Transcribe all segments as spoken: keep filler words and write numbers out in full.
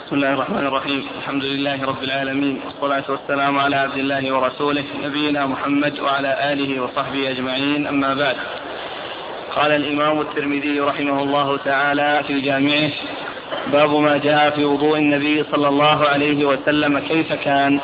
بسم الله الرحمن الرحيم. الحمد لله رب العالمين، والصلاة والسلام على عبد الله ورسوله نبينا محمد وعلى آله وصحبه أجمعين، أما بعد. قال الإمام الترمذي رحمه الله تعالى في جامعه: باب ما جاء في وضوء النبي صلى الله عليه وسلم كيف كان.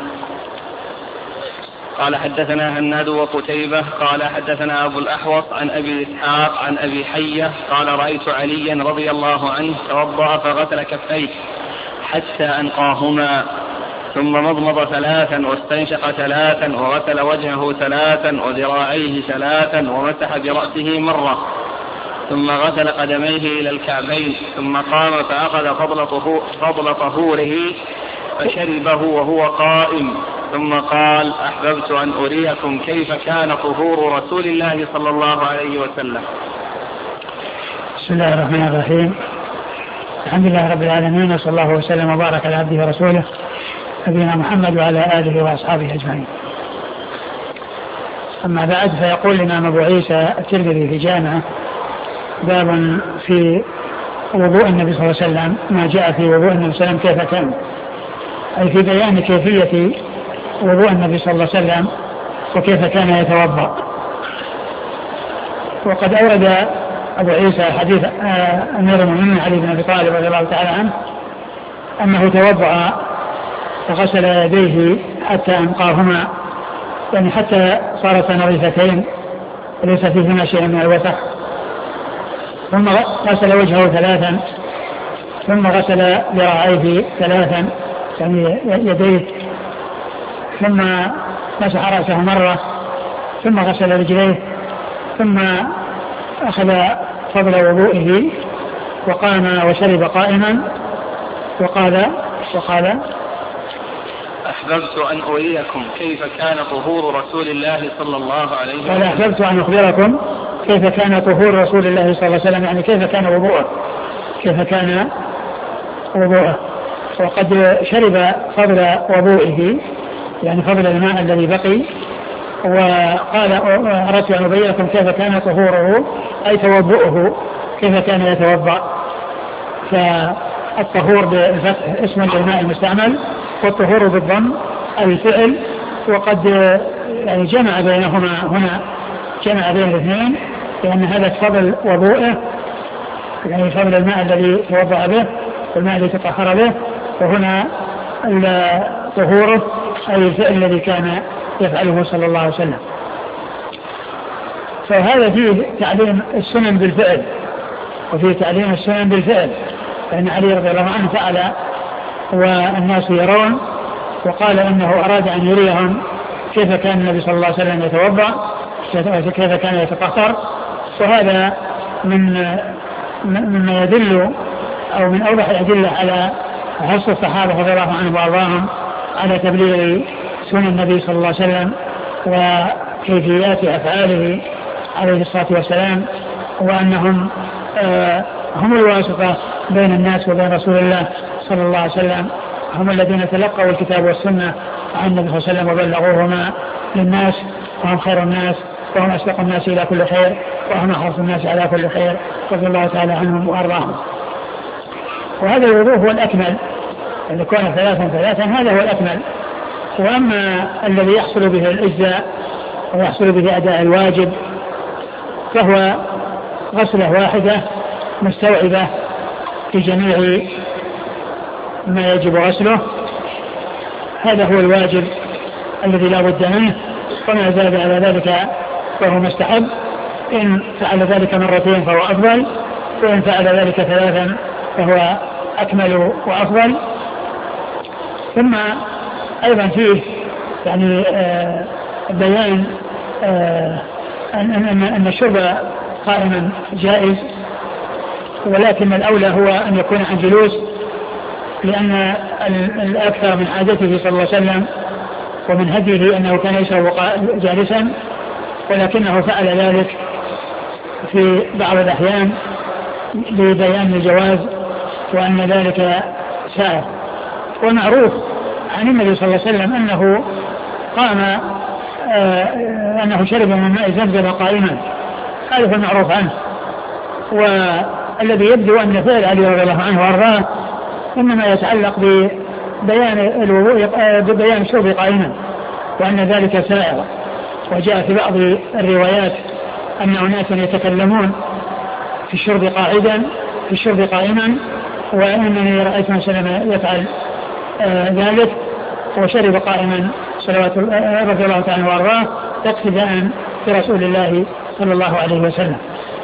قال: حدثنا هناد وقتيبة قال حدثنا أبو الأحوص عن أبي إسحاق عن أبي حية قال: رأيت عليا رضي الله عنه توضأ فغسل كفيه حتى أنقاهما، ثم مضمض ثلاثا واستنشق ثلاثا وغسل وجهه ثلاثا وذراعيه ثلاثا ومسح برأسه مرة، ثم غسل قدميه إلى الكعبين، ثم قام فأخذ فضل طهوره فشربه وهو قائم، ثم قال: أحببت أن أريكم كيف كان طهور رسول الله صلى الله عليه وسلم. بسم الله الرحمن الرحيم. الحمد لله رب العالمين، وصلى الله وسلم وبارك على عبده ورسوله نبينا محمد وعلى آله وأصحابه أجمعين. أما بعد، فيقول الإمام أبو عيسى الترمذي في جامعه: باب في وضوء النبي صلى الله عليه وسلم، ما جاء في وضوء النبي صلى الله عليه وسلم كيف كان، أي في بيان كيفية وضوء النبي صلى الله عليه وسلم وكيف كان يتوضأ. وقد أورد أبو عيسى حديث أمير المؤمنين علي بن أبي طالب رضي الله تعالى عنه أنه توضأ فغسل يديه حتى أنقاهما، يعني حتى صارت نظيفتين وليس فيهما شيء من الوسخ، ثم غسل وجهه ثلاثا، ثم غسل ذراعيه ثلاثا يعني يديه، ثم مسح رأسه مرة، ثم غسل رجليه، ثم أخذ فضل وضوئه وقام وشرب قائما، وقال وقال أحببت أن أريكم كيف كان طهور رسول الله صلى الله عليه وسلم. قال: أحببت أن أخبركم كيف كان طهور رسول الله صلى الله عليه وسلم، يعني كيف كان وضوءه كيف كان وضوءه وقد شرب فضل وضوئه، يعني فضل الماء الذي بقي. وقال: أردت أن أبينكم كيف كان طهوره، أي توضؤه كيف كان يتوضأ. فالطهور بالفتح اسم للماء المستعمل، والطهور بالضم الفعل، وقد يعني جمع بينهما هنا، جمع بين الاثنين، لأن هذا فضل وضوئه يعني فضل الماء الذي توضأ به والماء الذي تطهر به، وهنا طهوره أي الفعل الذي كان يفعله صلى الله عليه وسلم. فهذا فيه تعليم السنن بالفعل، وفيه تعليم السنن بالفعل، لأن علي رضي الله عنه فعل والناس يرون، وقال إنه أراد أن يريهم كيف كان النبي صلى الله عليه وسلم يتوضأ، كيف كان يتطهر. وهذا من مما يدل أو من أوضح الأدلة على حرص الصحابة رضي الله عنهم وأرضاهم على تبليغ سنن النبي صلى الله عليه وسلم وكيفيات أفعاله عليه الصلاة والسلام، وأنهم آه هم الواسطة بين الناس وبين رسول الله صلى الله عليه وسلم، هم الذين تلقوا الكتاب والسنة عن النبي صلى الله عليه وسلم وبلغوهما للناس، وهم خير الناس وهم أسبق الناس إلى كل خير وهم أحرص الناس على كل خير، رضي الله تعالى عنهم وأرضاهم. وهذا الوضوء هو الأكمل، أن يكون ثلاثا ثلاثا هذا هو الأكمل. وأما الذي يحصل به الإجزاء ويحصل به أداء الواجب فهو غسلة واحدة مستوعبة في جميع ما يجب غسله، هذا هو الواجب الذي لا بد منه، وما زاد على ذلك فهو مستحب، إن فعل ذلك مرتين فهو أفضل، وإن فعل ذلك ثلاثا فهو أكمل وأفضل. ثم أيضا فيه يعني آه بيان آه أن, أن, أن الشرب قائما جائز، ولكن الأولى هو أن يكون عن جلوس، لأن الأكثر من عادته صلى الله عليه وسلم ومن هديه أنه كان يشرب جالسا، ولكنه فعل ذلك في بعض الأحيان لبيان الجواز وأن ذلك سائر. ومعروف عن النبي صلى الله عليه وسلم أنه قام آه أنه شرب من ماء زمزم قائما، هذا هو المعروف عنه. والذي يبدو أن فعل علي رضي الله عنه وأرضاه إنما يتعلق ببيان الوضوء ببيان الشرب قائما، وأن ذلك سائر. وجاء في بعض الروايات أن أناسا يتكلمون في الشرب قاعدا في الشرب قائما، وإنني رأيت النبي صلى الله عليه وسلم يفعل آه ذلك وشرب قائما صلوات رضي الله تعالى وارضاه اقتداء برسول الله صلى الله عليه وسلم.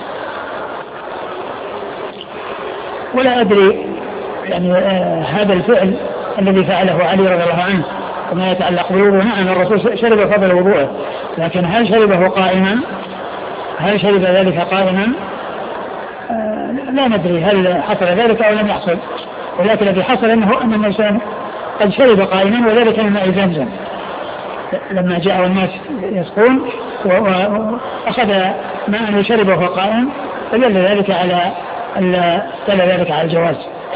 ولا أدري يعني آه هذا الفعل الذي فعله علي رضي الله عنه وما يتعلق بالوضوء، نعم الرسول شرب فضل وضوءه، لكن هل شربه قائما؟ هل شرب ذلك قائما؟ آه لا ندري هل حصل ذلك أو لم يحصل، ولكن الذي حصل أنه أن الإنسان قد شرب قائما، وذلك من ماء زمزم لما جاء الناس يسقون وأخذ ماء وشربه وهو قائم، فدل ذلك على دل ذلك على الجواز.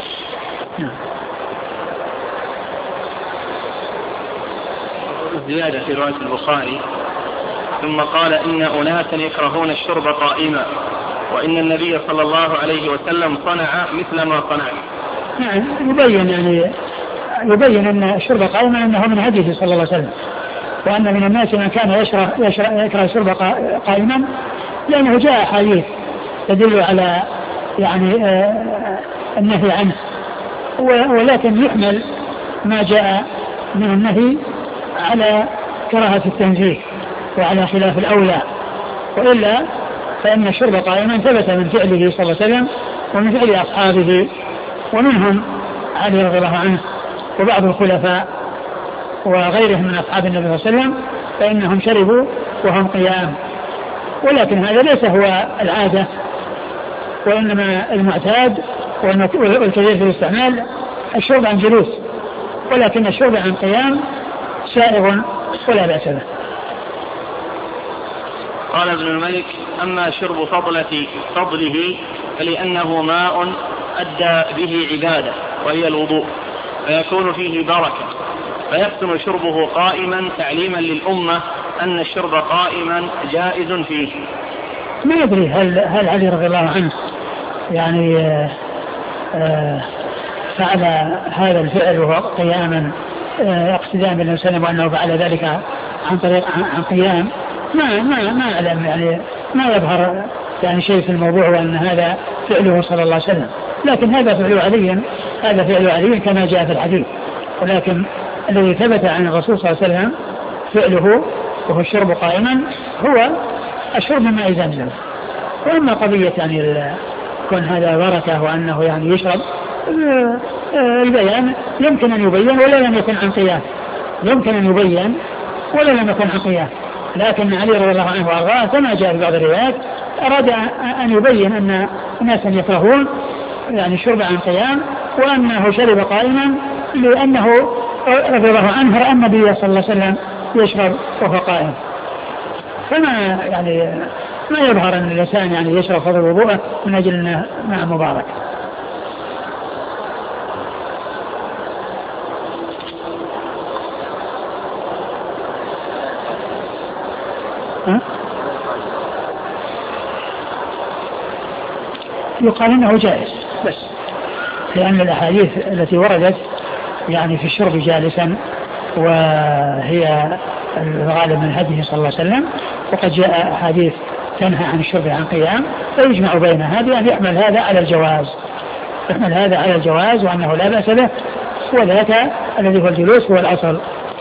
زيادة في رواية البخاري: ثم قال إن أناسا يكرهون الشرب قائما، وإن النبي صلى الله عليه وسلم صنع مثل ما صنع. نعم يبين يعني يبين أن الشرب قائما أنه من هديه صلى الله عليه وسلم، وأن من الناس من كان يشرب يكره الشرب قائما، لأنه جاء حديث تدل على يعني آه النهي عنه، ولكن يحمل ما جاء من النهي على كراهة التنزيه وعلى خلاف الأولى، وإلا فإن الشرب قائما ثبت من فعله صلى الله عليه وسلم ومن فعل أصحابه، ومنهم علي رضي الله عنه وبعض الخلفاء وغيرهم من أصحاب النبي صلى الله عليه وسلم، فإنهم شربوا وهم قيام. ولكن هذا ليس هو العادة، وإنما المعتاد والكثير في الاستعمال الشرب عن جلوس، ولكن الشرب عن قيام سائغ ولا بأس به. قال ابن الملك: أما شرب فضلة فضله فلأنه ماء أدى به عبادة وهي الوضوء، فيكون فيه بركة، فيحسن شربه قائما تعليما للأمة أن الشرب قائما جائز فيه. ما أدري هل, هل علي رضي الله عنه يعني آآ آآ فعل هذا الفعل وهو قياما اقتداء بالنبي صلى الله عليه وسلم، وأنه فعل ذلك عن طريق عن قيام، ما ما ما أعلم يعني ما يظهر يعني شيء في الموضوع وأن هذا فعله صلى الله عليه وسلم، لكن هذا فعل علي هذا فعل علي كما جاء في الحديث، ولكن الذي ثبت عن الرسول صلى الله عليه وسلم فعله وهو الشرب قائما هو الشرب من ماء زمزم. وأما قضية يعني كون هذا بركة وأنه يعني يشرب، البيان يمكن أن يبين ولا لم يكن عن قيام، يمكن أن يبين ولا لم يكن عن قيام، لكن علي رضي الله عنه وارضاه كما جاء في بعض الروايات أراد أن يبين أن ناسا يكرهون يعني الشرب عن قيام، وأنه شرب قائما لأنه رضي الله عنه رأى النبي صلى الله عليه وسلم يشرب وهو قائم. فما يعني ما يظهر أن الإنسان يعني يشرب فضل وضوءه من أجل أنه ماء مبارك. ها؟ يقال انه جائز بس، لان الاحاديث التي وردت يعني في الشرب جالسا وهي الغالب من هديه صلى الله عليه وسلم، وقد جاء احاديث تنهى عن الشرب عن قيام، فيجمع بين هذه ان يحمل هذا على الجواز، يحمل هذا على الجواز وانه لا باس به، وذاك الذي هو الجلوس هو الاصل.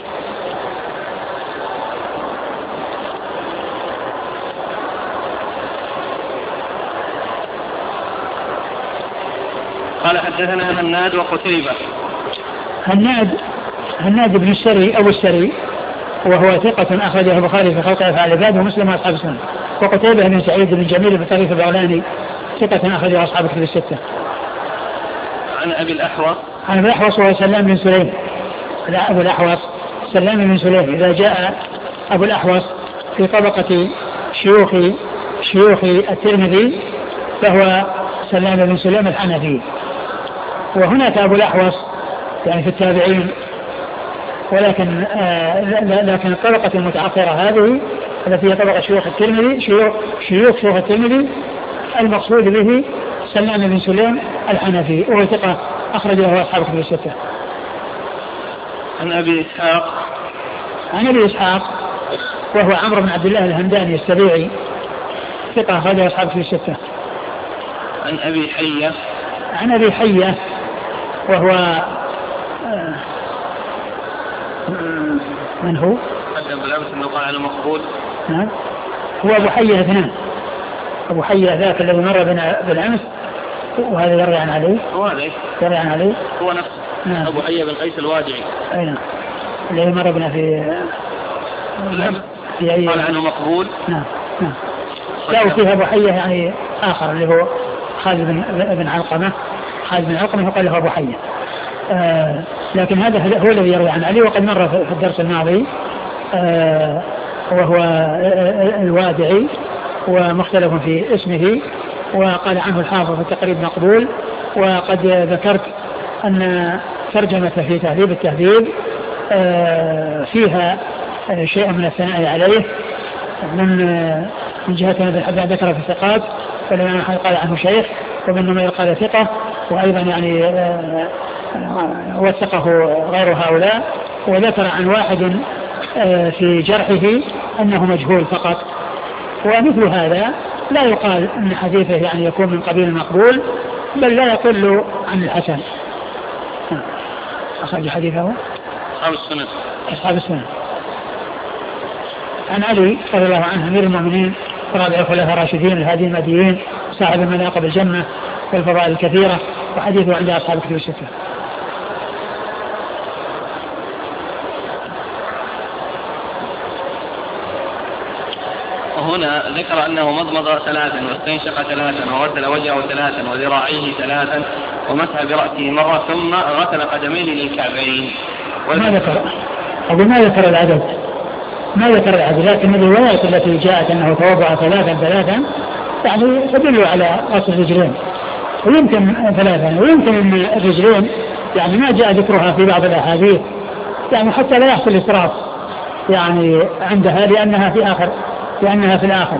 قال: حدثنا هناد وقتيبة. هناد هناد بن السري أبو السري، وهو ثقة أخرجه البخاري في خلق أفعال العباد ومسلم وأصحاب السنن. وقتيبة بن سعيد بن جميل بن طريف البغلاني ثقة أخرجه أصحاب الكتب الستة. عن أبي الأحوص عن أبي الأحوص وهو سلام بن سليم. لا أبو الأحوص سلام بن سليم. إذا جاء أبو الأحوص في طبقة شيوخ شيوخ الترمذي فهو سلام بن سليم الحنفي. وهناك أبو الأحوص يعني في التابعين، ولكن آه لكن الطبقة المتأخرة هذه التي هي طبقة شيوخ الترمذي شيوخ شيوخ شيوخ الترمذي المقصود به سلام بن سليم الحنفي، وهو ثقة أخرج له أصحاب الكتب الستة. عن أبي إسحاق عن أبي إسحاق وهو عمرو بن عبد الله الهمداني السبيعي ثقة أخرج له أصحاب الكتب الستة. عن أبي حية عن أبي حية وهو من هو؟ قدم بالأمس أنه قال عنه مقبول. نعم هو أبو حية اثنان، أبو حية ذاك الذي مر بنا بالأمس وهذا يروي عن علي. هو هذا يروي عن علي هو نفسه. نعم. أبو حية بن قيس الوادعي. أي نعم الذي مر بنا في في أي قال عنه مقبول. نعم نعم جاءوا فيها أبو حية يعني آخر اللي هو خالد بن, بن علقمة. خالد بن علقمة يقال له أبو حية. آه لكن هذا هو الذي يروي عن علي وقد مر في الدرس الماضي. آه وهو الوادعي ومختلف في اسمه، وقال عنه الحافظ في التقريب مقبول. وقد ذكرت أن ترجمته في تهذيب التهذيب آه فيها شيء من الثناء عليه من من جهة ابن حبان ذكر في الثقات، فالإمام أحمد قال عنه شيخ، وابن نمير قال ثقة، وأيضا يعني وثقه غير هؤلاء. وذكر عن واحد في جرحه أنه مجهول فقط. ومثل هذا لا يقال أن حديثه يعني يكون من قبيل المقبول، بل لا يقل عن الحسن. أخرج حديثه أصحاب السنة. أصحاب السنة. عن علي رضي الله عنه أمير المؤمنين ورابع الخلفاء الراشدين الهادي المهديين صاحب المناقب الجنة والفضائل الكثيرة، وحديثه عند أصحاب الكتب الستة. وهنا ذكر أنه مضمض ثلاثا واستنشق ثلاثا وغسل وجهه ثلاثا وذراعيه ثلاثا ومسح برأسه مرة ثم غسل قدميه للكعبين. ما ذكر أقول ما ذكر العدد ما ذكر العدد لكن الروايات التي جاءت أنه توضأ ثلاثا ثلاثا يعني تدل على غسل الرجلين، ويمكن ثلاثا ويمكن أن الرجلين يعني ما جاء ذكرها في بعض الأحاديث يعني حتى لا يحصل إسراف يعني عندها لأنها في آخر لأنها في الآخر.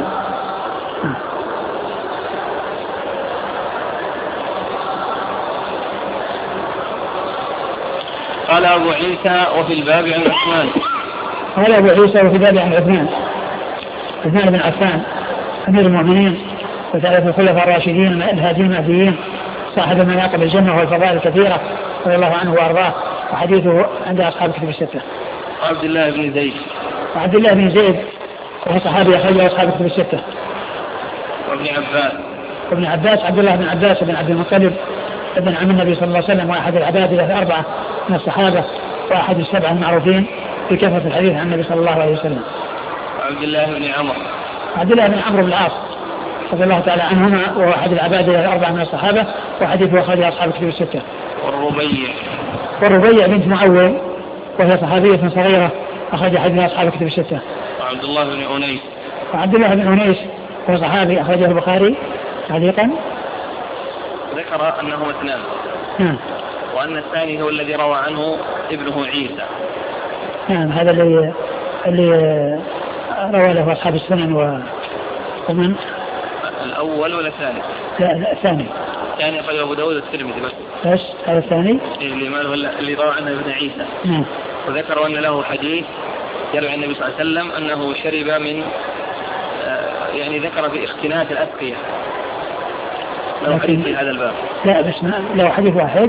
قال أبو عيسى وفي الباب عن عثمان. قال أبو عيسى وفي الباب عن عثمان عثمان بن عفان أمير المؤمنين وثالث الخلفاء الراشدين الهاديين المهديين صاحب المناقب الجنة والفضائل الكثيرة رضي الله عنه وأرضاه، وحديثه عند أصحاب الكتب الستة. عبد الله بن زيد. وعبد الله بن زيد وهو صحابي أخرج أصحاب الكتب الستة. وابن عباس. وابن عباس عبد الله بن عباس بن عبد المطلب ابن عم النبي صلى الله عليه وسلم، وأحد العباد الأربعة من الصحابة، وأحد السبعة المعروفين في كثرة الحديث عن النبي صلى الله عليه وسلم. عبد الله بن عمرو. عبد الله بن عمرو بن العاص رضي الله تعالى عنهما، وهو أحد العباد الأربعة من الصحابة، وحديثه أخرج أصحاب الكتب الستة. والربيع. والربيع بنت معول وهي صحابية صغيرة أخرج حديث أصحاب الكتب الستة. وعبد الله بن أنيس. وعبد الله بن أنيس هو صحابي أخرجه البخاري تعليقا. ذكر أنه اثنان. نعم. وأن الثاني هو الذي روى عنه ابنه عيسى. نعم هذا اللي اللي روى له أصحاب السنن و... ومن الأول ولا الثاني؟ لا لا الثاني. الثاني أخرجه أبو داود والترمذي بس. بس هذا الثاني. اللي ما اللي روى عنه ابن عيسى. نعم. وذكر أن له حديث يروي عن النبي صلى الله عليه وسلم أنه شرب من آه يعني ذكر في اختنات الأسقية. لو حديث في هذا الباب. لا بس ما لو حديث واحد.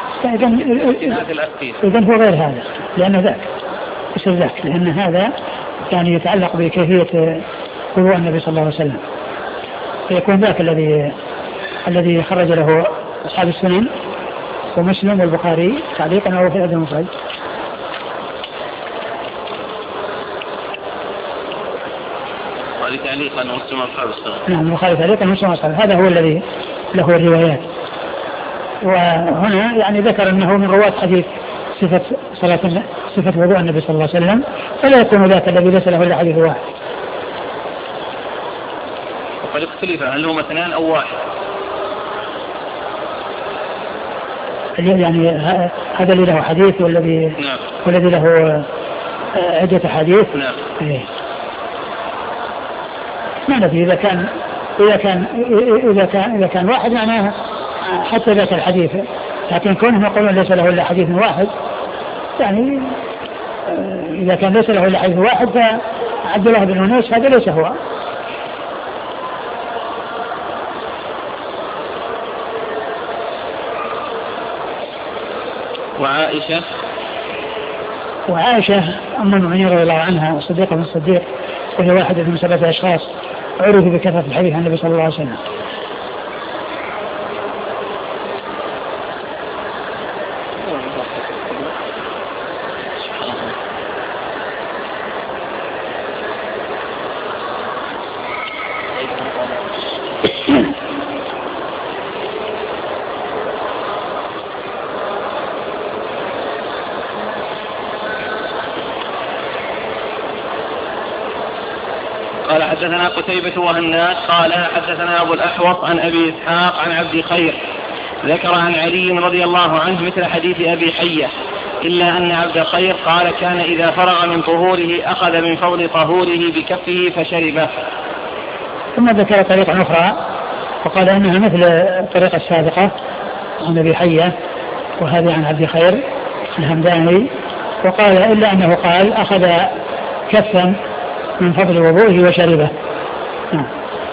إذن هو غير هذا لأن ذاك يصير ذاك لأن هذا يعني يتعلق بكيفية وضوء النبي صلى الله عليه وسلم، فيكون ذاك الذي الذي خرج له أصحاب السنن ومسلم والبخاري تعليقا أو في الأدب المفرد. تعليقا ومسلم أصحاب السنن. نعم البخاري تعليقا ومسلم أصحاب، هذا هو الذي له الروايات. وهنا يعني ذكر أنه من رواة حديث صفة صلاة صفة وضوء النبي صلى الله عليه وسلم، فلا يكون ذاك الذي ليس له إلا حديث واحد. وقد اختلف هل هما اثنان أو واحد؟ يعني هذا اللي له حديث والذي نعم. والذي له عدة حديث. نعم. إيه. ما ندري إذا كان إذا كان إذا كان إذا كان واحد معناه حتى ذاك الحديث لكن كونهم يقولون ليس له إلا حديث واحد يعني إذا كان ليس له إلا حديث واحد فعبد الله بن أنيس هذا ليس هو. وعائشة وعائشة أم المؤمنين رضي الله عنها الصديقة من الصديق، وهي واحدة من سبعة أشخاص عرفوا بكثرة الحديث عن النبي صلى الله عليه وسلم. قال حدثنا قتيبة وهناد قال حدثنا أبو الأحوص عن أبي إسحاق عن عبد خير ذكر عن علي رضي الله عنه مثل حديث أبي حية إلا أن عبد خير قال كان إذا فرغ من طهوره أخذ من فضل طهوره بكفه فشربه. ثم ذكر طريقة أخرى وقال أنها مثل الطريقة السابقة عن أبي حية وهذه عن عبد خير الهمداني، وقال إلا أنه قال أخذ كفا من فضل وضوءه وشربه. نعم.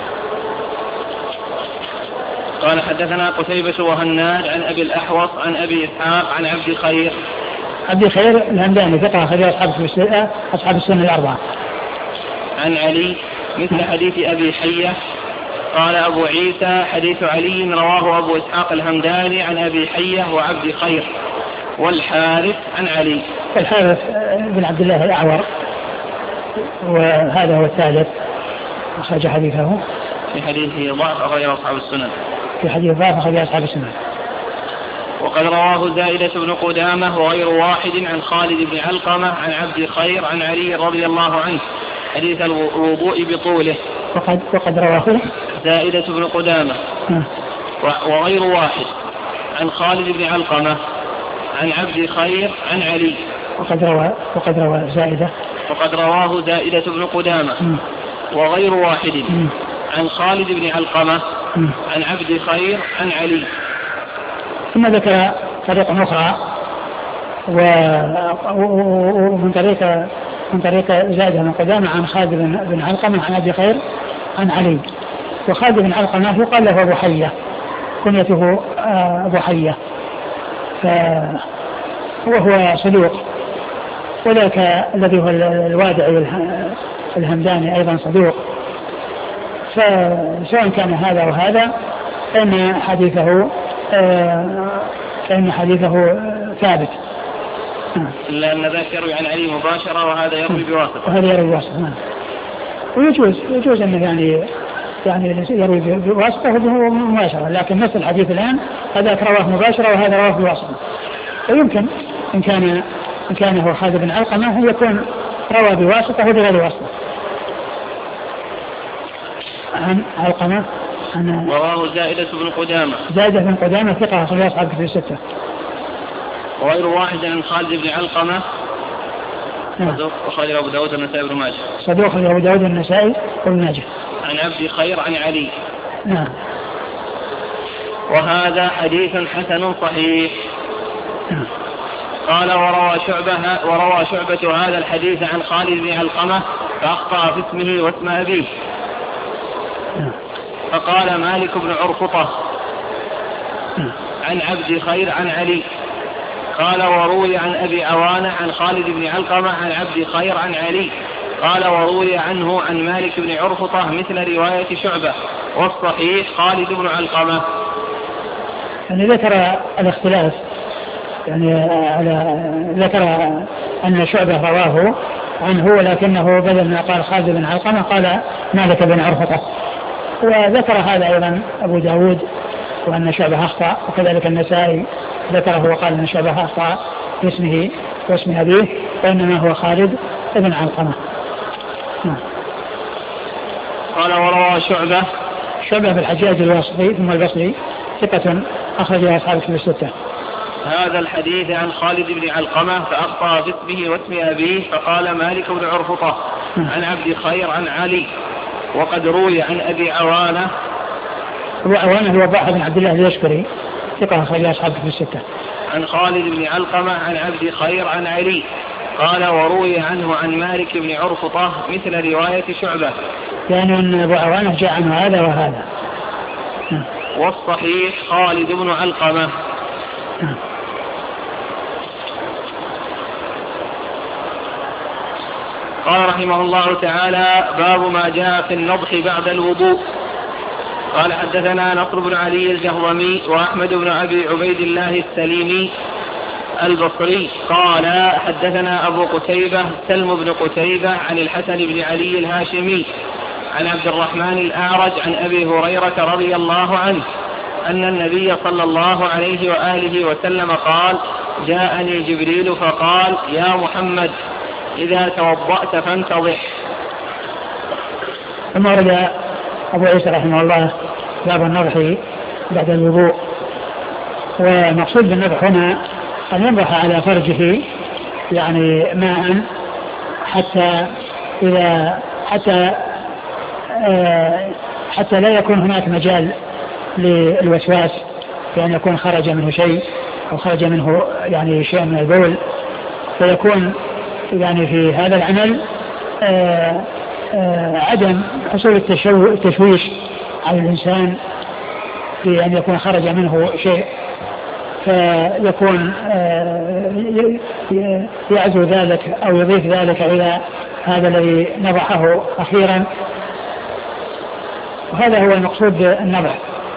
قال حدثنا قتيبة وهناد عن أبي الأحوص عن أبي إسحاق عن عبد خير عبد خير الهمداني ثقة أخرج أصحاب أصحاب السنة الأربعة. عن علي مثل حديث أبي حية. قال أبو عيسى حديث علي رواه أبو إسحاق الهمداني عن أبي حية وعبد خير والحارث عن علي. الحارث بن عبد الله الأعور وهذا هو الثالث أخرج حديثه في حديثه ضعف أخرجه أصحاب السنن في حديث ضعف أخرجه أصحاب السنن. وقد رواه زائدة بن قدامة وغير واحد عن خالد بن علقمة عن عبد خير عن علي رضي الله عنه حديث الوضوء بطوله. وقد, وقد رواه زائدة بن قدامة وغير واحد عن خالد بن علقمة عن عبد خير عن علي. وقد روى وقد روى زائدة وقد رواه زائدة بن قدامة وغير واحد عن خالد بن علقمة عن عبد خير عن علي. ثم ذكر طريقة أخرى ومن طريق من طريق زائدة بن قدامة عن خالد بن علقمة عن عبد خير عن علي. وخالد بن علقمة يقال له أبو حية كنيته أبو حية وهو صدوق، وذاك الذي هو الوادعي الهمداني أيضا صدوق. فسواء كان هذا وهذا فإن حديثه فإن حديثه ثابت، إلا أن ذاك يروي عن علي مباشرة وهذا يروي بواسطة. وهذا يروي بواسطة. ويجوز يجوز أنه يعني يعني يروي بواسطة وهو مباشرة، لكن نفس الحديث الآن هذا رواه مباشرة وهذا رواه بواسطة. ويمكن إن كان إن كان هو خالد بن علقمة أن يكون روى بواسطة وبغير واسطة. عن علقمة عن رواه زائدة بن قدامة زائدة بن قدامة ثقة أخرج أصحاب الكتب الستة. وغير واحد عن خالد بن علقمة صدوق أخرج أبو داود والنسائي وابن ماجه. صدوق أخرج أبو داود والنسائي وابن ماجه. عن عبد خير عن علي. نعم. وهذا حديث حسن صحيح. نعم. قال وروى شعبة وروى شعبة هذا الحديث عن خالد بن علقمة فأخطأ في اسمه واسم أبيه. نعم. فقال مالك بن عرفطة نعم. عن عبد خير عن علي. قال وروي عن أبي عوانة عن خالد بن علقمة عن عبد خير عن علي. قال وروي عنه عن مالك بن عرفطة مثل رواية شعبة والصحيح خالد بن علقمة. يعني ذكر الاختلاف يعني على ذكر أن شعبة رواه عنه ولكنه بدل ما قال خالد بن علقمة قال مالك بن عرفطة. وذكر هذا أيضا أبو داود وأن شعبة أخطأ، وكذلك النسائي ذكره وقال أن شعبة أخطأ باسمه واسم أبيه وإنما هو خالد بن علقمة. قال وروى شعبة شعبة بالحجاج الواسطي ثم البصري ثقة أخرجها أصحاب الكتب الستة. هذا الحديث عن خالد بن علقمة فأخطأ في اسمه واسم أبيه فقال مالك بن عرفطة عن عبد خير عن علي. وقد روي عن أبي عوانة أبو عوانة هو ضاحى بن عبد الله اليشكري ثقة أخرج أصحاب في الستة. عن خالد بن علقمة عن عبد خير عن علي قال وروي عنه عن مالك بن عرفطة مثل رواية شعبة، يعني أن أبو عوانة جاء عنه هذا وهذا. والصحيح خالد بن علقمة. قال رحمه الله تعالى باب ما جاء في النضح بعد الوضوء. قال حدثنا نصر بن علي الجهضمي وأحمد بن أبي عبيد الله السليمي البصري قال حدثنا أبو قتيبة سلم بن قتيبة عن الحسن بن علي الهاشمي عن عبد الرحمن الأعرج عن أبي هريرة رضي الله عنه أن النبي صلى الله عليه وآله وسلم قال جاءني جبريل فقال يا محمد إذا توضأت فانتضح. ثم ورد أبو عيسى رحمه الله باب النضح بعد الوضوء. ومقصود بالنضح هنا أن ينضح على فرجه يعني ماء حتى إذا حتى آه حتى لا يكون هناك مجال للوسواس بأن يكون خرج منه شيء أو خرج منه يعني شيء من البول، فيكون يعني في هذا العمل آه آه عدم حصول التشويش على الإنسان في أن يكون خرج منه شيء، فيكون آه يعزو ذلك أو يضيف ذلك إلى هذا الذي نضحه أخيرا. وهذا هو المقصود بالنضح.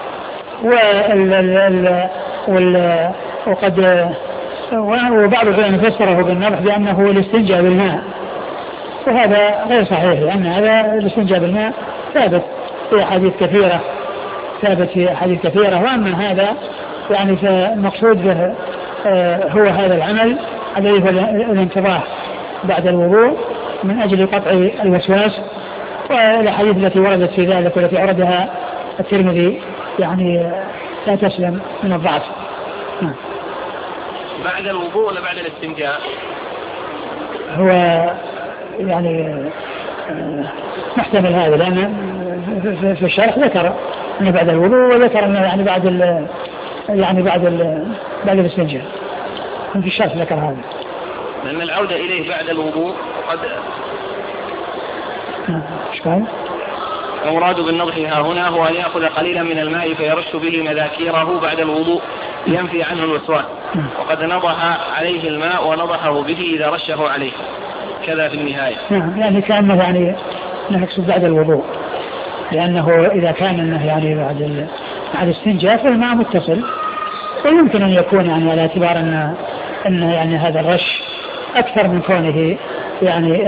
وقد وبعض العلماء فسره بالنضح بأنه الاستنجاء بالماء، وهذا غير صحيح، لأن هذا الاستنجاء بالماء ثابت في أحاديث كثيرة ثابت في أحاديث كثيرة وأما هذا يعني فالمقصود به هو هذا العمل الذي هو الانتضاح بعد الوضوء من أجل قطع الوسواس. والأحاديث التي وردت في ذلك والتي أوردها الترمذي يعني لا تسلم من الضعف. بعد الوضوء ولا بعد الاستنجاء؟ هو يعني محتمل هذا، لأن في الشرح ذكر أنه بعد الوضوء وذكر أنه يعني بعد ال يعني بعد ال بعد الاستنجاء. في الشرح ذكر هذا. لأن العودة إليه بعد الوضوء قد إيش قال؟ المراد بالنضح ها هنا هو أن يأخذ قليلا من الماء فيرش به مذاكيره بعد الوضوء ينفي عنه الوسواس، وقد نضح عليه الماء ونضحه به إذا رشه عليه كذا في النهاية. نعم، يعني كأنه يعني نقصد بعد الوضوء، لأنه إذا كان إنه يعني بعد بعد الاستنجاء فالماء متصل، ويمكن أن يكون يعني على اعتبار أن أن يعني هذا الرش أكثر من كونه يعني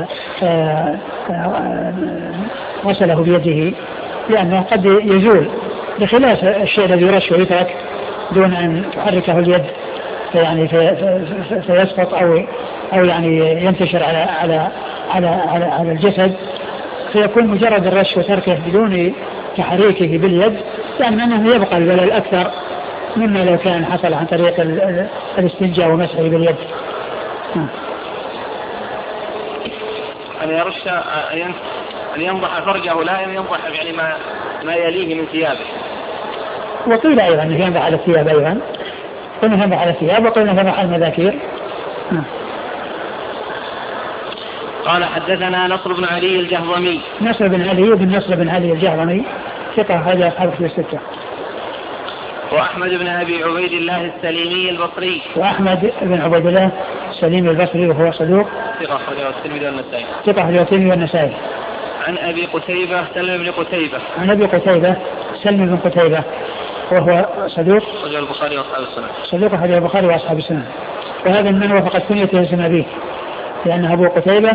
غسله بيده، لأنه قد يزول بخلاف الشيء الذي يرش ويترك دون أن تحركه اليد يعني في في فيسقط أو أو يعني ينتشر على على على على, على الجسد، فيكون مجرد الرش وتركه بدون تحريكه باليد، لأنه يبقى البلل أكثر مما لو كان حصل عن طريق الاستنجاء ومسحه باليد. أن يرش أن ينضح فرجه لا أن ينضح يعني ما ما يليه من ثيابه. وقيل أيضا أنه ينضح على الثياب، أيضا قلنا ينضح على الثياب وقلنا ينضح على المذاكير. قال حدثنا نصر بن علي الجهضمي. نصر بن علي بن نصر بن علي الجهضمي ثقة هذا أصحاب في الستة. وأحمد بن أبي عبيد الله السليمي البصري. وأحمد بن عبيد الله السليمي البصري وهو صدوق ثقة أخرجه الترمذي والنسائي. ثقة أخرجه الترمذي والنسائي. عن أبي قتيبة سلم بن قتيبة. عن أبي قتيبة سلم بن قتيبة وهو صدوق أخرجه البخاري وأصحاب السنن. صدوق أخرجه البخاري وأصحاب السنن. وهذا من وفقت كنيته اسم أبيه، لأن أبو قتيبة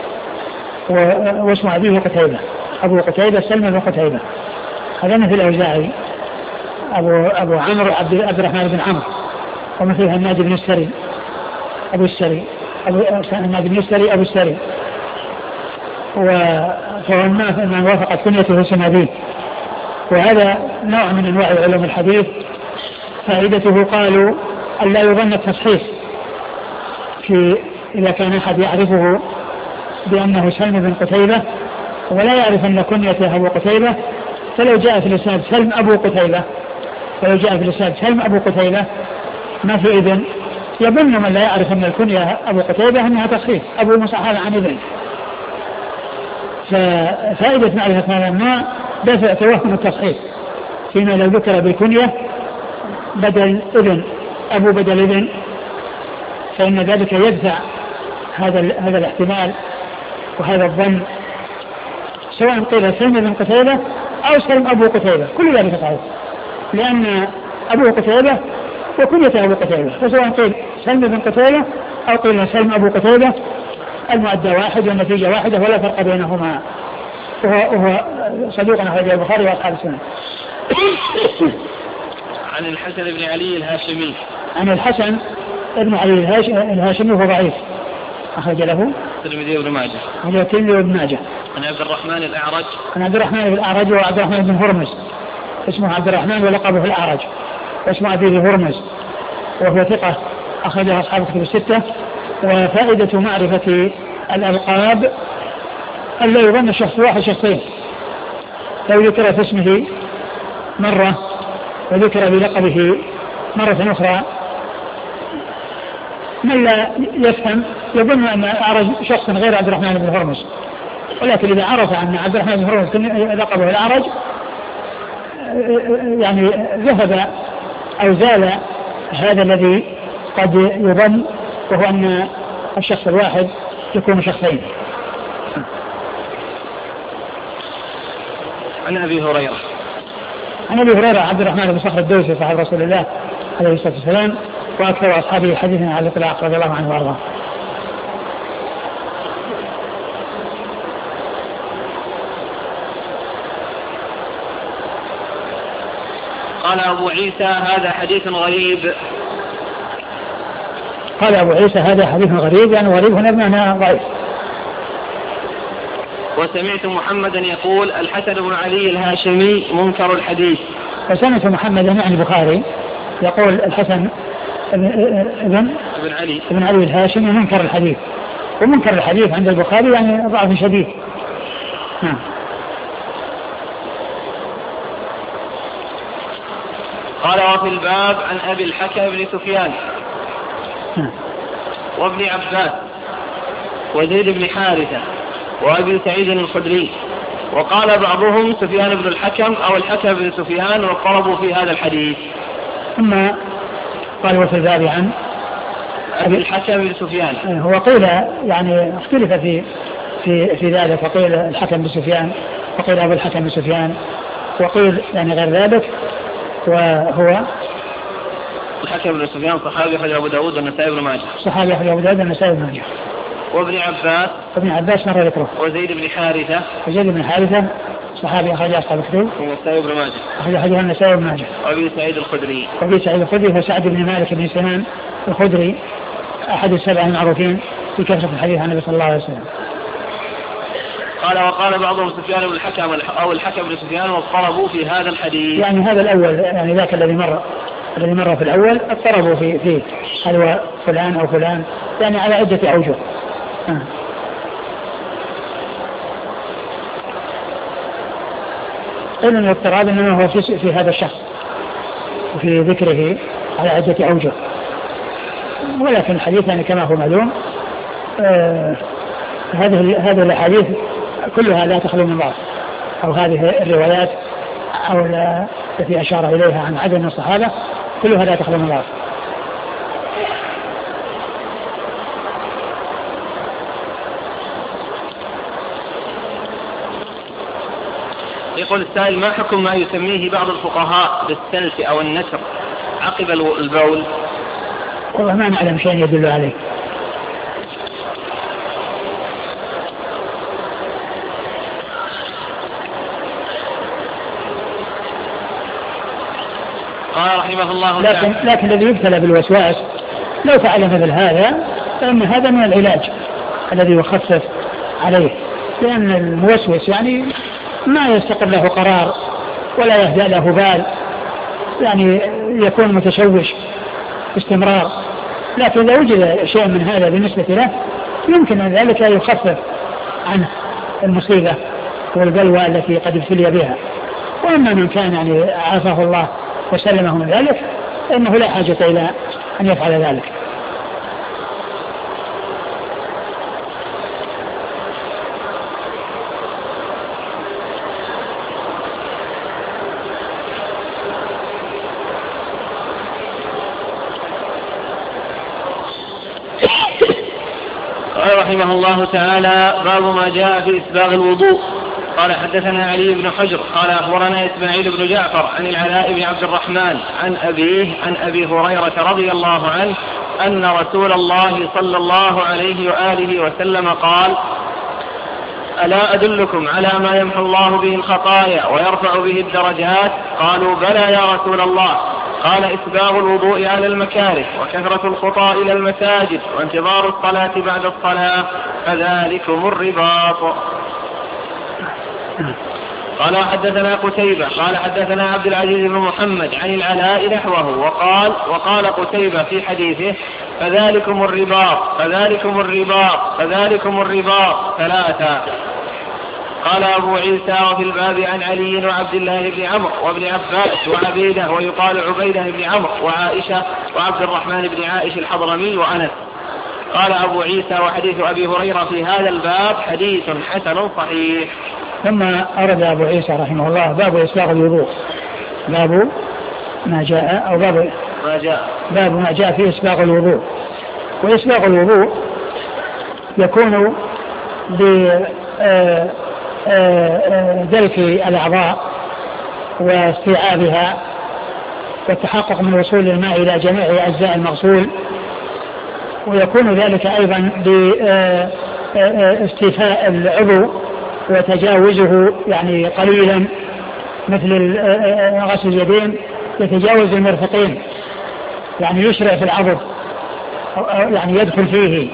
واسم أبيه قتيبة. أبو قتيبة سلم بن قتيبة. هذا مثل الأوزاعي أبو أبو عمرو عبد عبد الرحمن بن عمرو، ومثل هناد بن السري أبو السري أبو هناد بن السري أبو السري، وهو من وافقت كنيته اسم أبيه. وهذا نوع من أنواع علوم الحديث فائدته قالوا أن لا يظن التصحيح في إذا كان أحد يعرفه بأنه سلم بن قتيبة ولا يعرف أن كنيته أبو قتيبة، فلو جاء في الإسناد سلم أبو قتيبة ولو جاء في الإسناد سلم أبو قتيبة ما في ابن، يظن من لا يعرف أن الكنية أبو قتيبة أنها تصحيح أبو مصحف عن ابن. ففائدة معرفة هذا النوع دافع توهم التصحيح، فيما لو ذكر بالكنية بدل ابن أبو بدل ابن فإن ذلك يدفع هذا هذا الاحتمال وهذا الظن، سواء قيل سلم بن قتيبة أو سلم أبو قتيبة كل ذلك صحيح، لأن أبو قتيبة وكنية أبو قتيبة، فسواء قيل سلم بن قتيبة أو قيل سلم أبو قتيبة المؤدى واحد والنتيجة واحدة ولا فرق بينهما، وهو, وهو صديق أخرجه البخاري وأصحاب السنن. عن الحسن بن علي الهاشمي. عن الحسن بن علي الهاشمي وهو ضعيف، أخرج له الترمذي وابن ماجه. أخرج الترمذي وابن ماجه. عن عبد الرحمن الأعرج. عن عبد الرحمن الأعرج وعبد الرحمن بن هرمز، اسمه عبد الرحمن ولقبه الأعرج، واسمه أبيه هرمز، وهو ثقة أخرجه أصحاب الكتب الستة. وفائدة معرفة الألقاب ألا يظن الشخص واحد شخصين، لو ذكر في اسمه مرة وذكر بلقبه مرة أخرى من لا يفهم يظن أن الأعرج شخص غير عبد الرحمن بن هرمز، ولكن إذا عرف أن عبد الرحمن بن هرمز لقبه الأعرج يعني ذهب أو زال هذا الذي قد يظن، وهو أن الشخص الواحد يكون شخصين. عن أبي هريرة. عن أبي هريرة عبد الرحمن بن صخر الدوسي صاحب رسول الله عليه الصلاة والسلام، وأكثر أصحابه حديثا على الإطلاق رضي الله عنه وأرضاه. قال أبو عيسى هذا حديث غريب. قال أبو عيسى هذا حديث غريب، يعني غريب هنا بمعنى ضعيف. وسمعت محمدا يقول الحسن بن علي الهاشمي منكر الحديث. وسمعت محمدا يعني البخاري يقول الحسن ابن ابن علي ابن علي الهاشمي منكر الحديث، ومنكر الحديث عند البخاري يعني ضعف شديد. نعم. قال وفي الباب عن أبي الحكم بن سفيان وابن عباس وزيد بن حارثة وأبي سعيد الخدري، وقال بعضهم سفيان بن الحكم أو الحكم بن سفيان، واضطربوا في هذا الحديث. ثم قال وفي الباب عن أبي الحكم بن سفيان. هو قيل يعني اختلف في في في ذلك، وقيل الحكم بن سفيان وقيل أبو الحكم بن سفيان وقيل يعني غير ذلك، وهو الحكم بن سفيان صحابي أخرجه أبو داود والنسائي بن ماجه. صحابي أخرجه أبو داود والنسائي بن ماجه. وابن عباس وابن عباس مر ذكره. وزيد بن حارثة وزيد بن حارثة صحابي أخرجه أصحاب الكتب والنسائي بن ماجه. أخرجه النسائي بن ماجه. وأبي سعيد الخدري. وأبي سعيد الخدري هو سعد بن مالك بن سنان الخدري، أحد السبع المعروفين في كثرة الحديث عن النبي صلى الله عليه وسلم. قال وقال بعضهم سفيان بن الحكم أو الحكم بن سفيان، واضطربوا في هذا الحديث. يعني هذا الأول يعني ذاك الذي مر الذي مر في الأول اضطربوا في فيه هل هو فلان أو فلان، يعني على عدة أوجه. آه. إذن الاضطراب إنما هو في, في هذا الشخص وفي ذكره على عدة أوجه، ولكن الحديث يعني كما هو معلوم آه هذه هذه الأحاديث كلها لا تخلو من بعض، أو هذه الروايات أو التي أشار إليها عن عدد من الصحابة كلها لا تخلو من بعض. يقول السائل ما حكم ما يسميه بعض الفقهاء بالسلف أو النسر عقب البول؟ والله ما نعلم شيء يدل عليه. قال رحمه الله لكن, لكن الذي يبتلى بالوسواس لو فعل مثل هذا فإن هذا من العلاج الذي يخفف عليه، لأن الموسوس يعني ما يستقر له قرار ولا يهدأ له بال، يعني يكون متشوش باستمرار. لكن إذا وجد شيء من هذا بالنسبة له يمكن أن ذلك يخفف عنه المصيبة والبلوى التي قد ابتلي بها. وأما من كان يعني عافاه الله وسلمه من ذلك فإنه لا حاجة إلى أن يفعل ذلك. قال رحمه الله تعالى: باب ما جاء في إسباغ الوضوء. قال حدثنا علي بن حجر قال أخبرنا إسماعيل بن جعفر عن العلاء بن عبد الرحمن عن أبيه عن أبي هريرة رضي الله عنه أن رسول الله صلى الله عليه وآله وسلم قال: ألا أدلكم على ما يمحو الله به الخطايا ويرفع به الدرجات؟ قالوا: بلى يا رسول الله. قال: إسباغ الوضوء على المكاره، وكثرة الخطى إلى المساجد، وانتظار الصلاة بعد الصلاة، فذلكم الرباط. قال: حدثنا قتيبة قال حدثنا عبد العزيز بن محمد عن العلاء نحوه، وقال وقال قتيبة في حديثه: فذلكم الرباط فذلكم الرباط فذلكم الرباط ثلاثة. قال أبو عيسى: وفي الباب عن علي وعبد الله بن عمرو وابن عباس وعبيدة ويقال عبيدة بن عمرو وعائشة وعبد الرحمن بن عائش الحضرمي وأنس. قال أبو عيسى: وحديث أبي هريرة في هذا الباب حديث حسن صحيح. ثم أرد أبو عيسى رحمه الله باب إسباغ الوضوء، باب ما جاء أو باب ما جاء باب ما جاء في إسباغ الوضوء. وإسباغ الوضوء يكون بدلك الأعضاء واستيعابها والتحقق من وصول الماء إلى جميع أجزاء المغسول، ويكون ذلك أيضا باستيفاء العضو وتجاوزه يعني قليلا، مثل غسل اليدين يتجاوز المرفقين، يعني يشرع في العضد يعني يدخل فيه.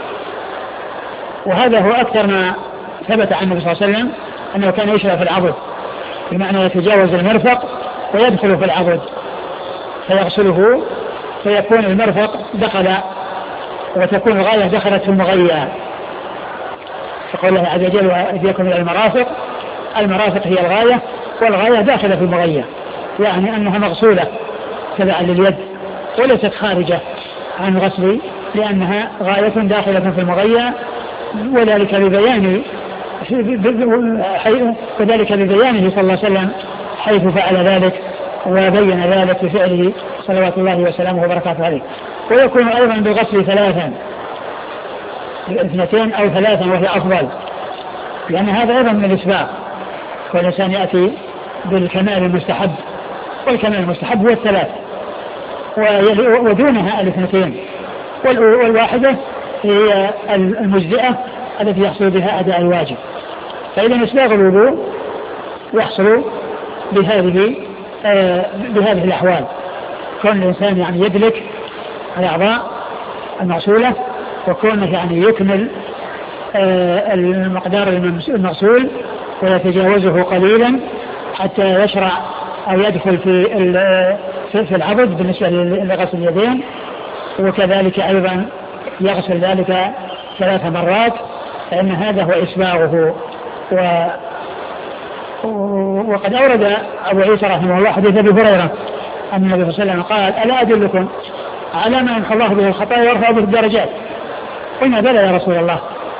وهذا هو أكثر ما ثبت عن النبي صلى الله عليه وسلم أنه كان يشرع في العضد، بمعنى يتجاوز المرفق ويدخل في العضد فيغسله، فيكون المرفق دخل وتكون الغاية دخلت في المغيّة. يقول الله عز وجل: وأيديكم إلى المرافق. المرافق هي الغاية، والغاية داخلة في المغيّة، يعني أنها مغسولة تبعا لليد وليست خارجة عن غسل، لأنها غاية داخلة في المغيّة. وذلك ببيان وذلك ببيانه صلى الله عليه وسلم حيث فعل ذلك وبين ذلك بفعله صلوات الله وسلامه وبركاته عليه. ويكون أيضا بالغسل ثلاثا، اثنتين أو ثلاثا وهي أفضل، لأن هذا أيضا من الإسباغ، والإنسان يأتي بالكمال المستحب، والكمال المستحب هو الثلاث ودونها الاثنتين، والواحدة هي المجزئة التي يحصل بها أداء الواجب. فإذا إسباغ الوضوء يحصل بهذه آه بهذه الأحوال، كون الإنسان يعني يدلك الأعضاء المغسولة، وكونه يعني يكمل آه المقدار المغسول ويتجاوزه قليلا حتى يشرع أو يدخل في في العضد بالنسبة لغسل اليدين، وكذلك أيضا يغسل ذلك ثلاث مرات، فإن هذا هو إسباغه. و وقد أورد أبو عيسى رحمه الله حديث أبي هريرة أن النبي صلى الله عليه وسلم قال: ألا أدلكم على ما يمحو الله به الخطايا ويرفع به الدرجات؟ قلنا: بلى يا رسول الله.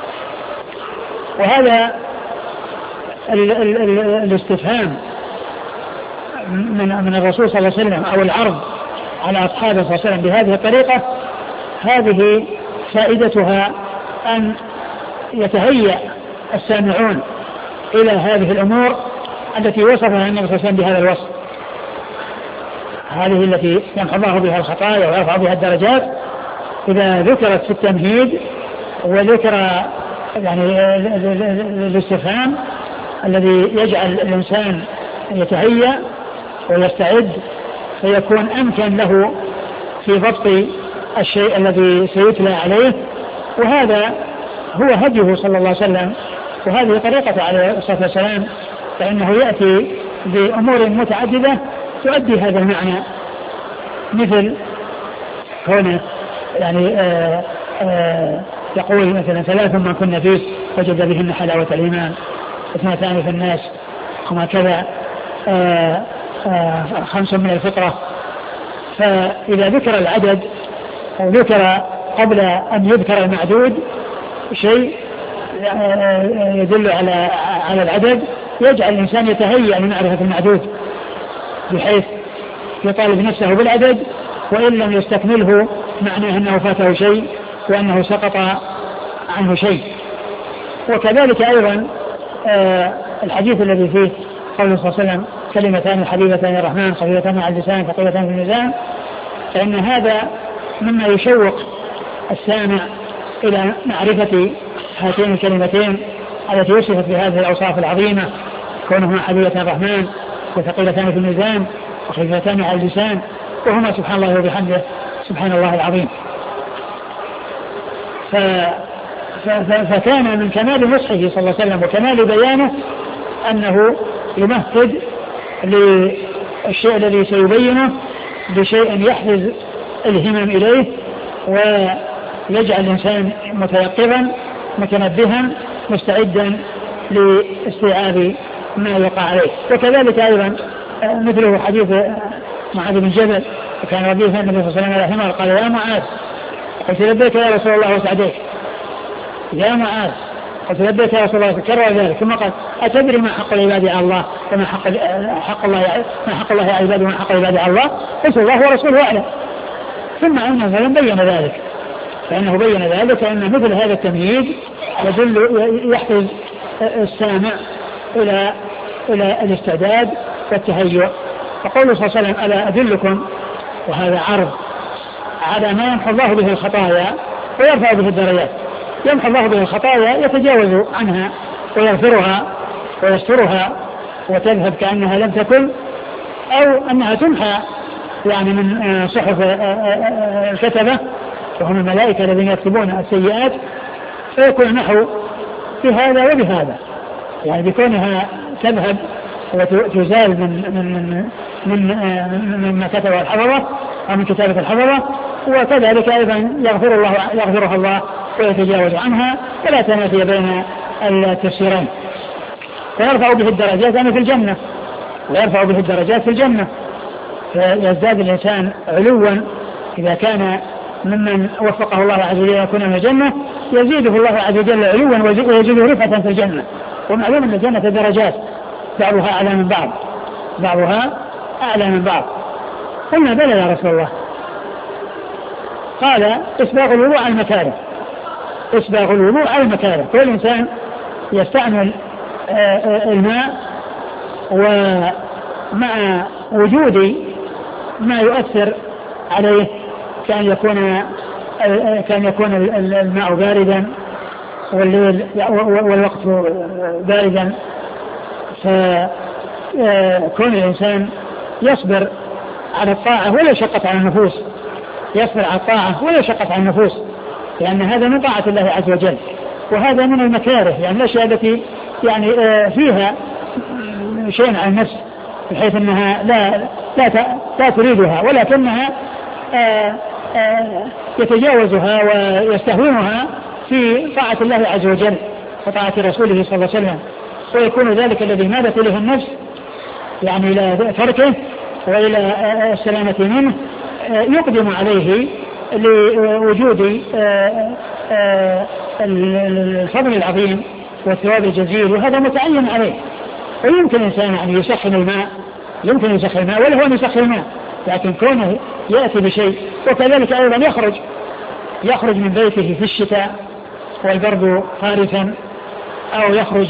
وهذا ال ال ال الاستفهام من, من الرسول صلى الله عليه وسلم أو العرض على أصحابه صلى الله عليه وسلم بهذه الطريقة، هذه فائدتها أن يتهيأ السامعون إلى هذه الأمور التي وصفها النبي صلى الله عليه وسلم بهذا الوصف، هذه التي يمحو الله بها الخطايا ويرفع بها الدرجات. إذا ذكرت في التمهيد وذكر يعني الاستفهام الذي يجعل الإنسان يتهيأ ويستعد، فيكون أمكن له في ضبط الشيء الذي سيتلى عليه. وهذا هو هديه صلى الله عليه وسلم، وهذه طريقة عليه الصلاة والسلام، فإنه يأتي بأمور متعددة تؤدي هذا المعنى، مثل كونه يعني آآ آآ يقول مثلا: ثلاث من كنا فيه وجد بهن حلاوة الإيمان، اثنتان في الناس، وما كذا خمس من الفطرة. فإذا ذكر العدد أو ذكر قبل أن يذكر المعدود شيء يدل على على العدد يجعل الإنسان يتهيأ لمعرفة المعدود بحيث يطالب نفسه بالعدد، وإن لم يستكمله معناه أنه فاته شيء وأنه سقط عنه شيء. وكذلك أيضا الحديث الذي فيه قوله صلى الله عليه وسلم كلمتان حبيبتان الرحمن خفيفتان على اللسان ثقيلتان في الميزان، فإن هذا مما يشوق السامع إلى معرفة هاتين الكلمتين التي وصفت بهذه الأوصاف العظيمة، كونهما حبيبتان الرحمن وثقيلتان في الميزان وخفيفتان على اللسان، وهما سبحان الله وبحمده سبحان الله العظيم. ف... ف... فكان من كمال نصحه صلى الله عليه وسلم وكمال بيانه أنه يمهد للشيء الذي سيبينه بشيء يحفز الهمم إليه ويجعل الإنسان متيقظا متنبها مستعدا لاستيعاب ما يقع عليه. وكذلك أيضا مثله حديث معاذ بن جبل كان رديفا النبي صلى الله عليه وسلم على حمار قال يا معاذ قلت لبيك يا رسول الله وسعديك، يا معاذ قلت لبيك يا رسول الله، كرر ذلك ثم قال أتدري ما حق العباد على الله وما حق حق الله ما حق الله على العباد وما حق العباد على الله؟ قلت الله ورسوله أعلم. ثم أنه بين ذلك، فإنه بين ذلك أن مثل هذا التمييز يدل يحفز السامع إلى إلى الاستعداد والتهيؤ. فقوله صلى الله عليه وسلم ألا أدلكم، وهذا عرض على ما يمحو الله به الخطايا ويرفع به الدرجات. يمحو الله به الخطايا يتجاوز عنها ويغفرها ويسترها وتذهب كأنها لم تكن، أو أنها تمحى يعني من صحف الكتبة وهم الملائكة الذين يكتبون السيئات، فيكون نحو بهذا وبهذا، يعني بكونها تذهب وتزال من من من من مما كتبه الحفظة أو من كتابة الحفظة، وكذلك أيضا يغفر الله يغفرها الله ويتجاوز عنها، ولا تنافي بين التفسيرين. فيرفع به الدرجات يعني في الجنة، ويرفع به الدرجات في الجنة، فيزداد الإنسان علوا إذا كان ممن وفقه الله عز وجل يكون من الجنة، يزيده الله عز وجل علوا ويزيده رفعة في الجنة. ومعلوم أن الجنة درجات بعضها أعلى من بعض بعضها أعلى من بعض. قلنا بلى يا رسول الله، قال إسباغ الوضوء على المكاره، إسباغ الوضوء على المكاره، كل إنسان يستعمل الماء ومع وجود ما يؤثر عليه، كان يكون كان يكون الماء باردا والليل والوقت باردا، فكون الإنسان يصبر على الطاعة ولا شقت على النفوس، يصبر على الطاعة ولا شقت على النفوس، لأن هذا من طاعة الله عز وجل، وهذا من المكاره، يعني الأشياء التي يعني فيها شيء على النفس بحيث أنها لا لا لا تريدها، ولكنها آآ آآ يتجاوزها ويستهونها في طاعة الله عز وجل وطاعة رسوله صلى الله عليه وسلم، ويكون ذلك الذي مالت إليه النفس يعني إلى تركه وإلى السلامة منه يقدم عليه لوجود الفضل العظيم والثواب الجزيل، وهذا متعين عليه. ويمكن الإنسان يعني يسخن الماء، يمكن يسخن الماء ولا هو يسخن الماء، لكن كونه يأتي بشيء. وكذلك أيضا يخرج يخرج من بيته في الشتاء والبرد خارفا، أو يخرج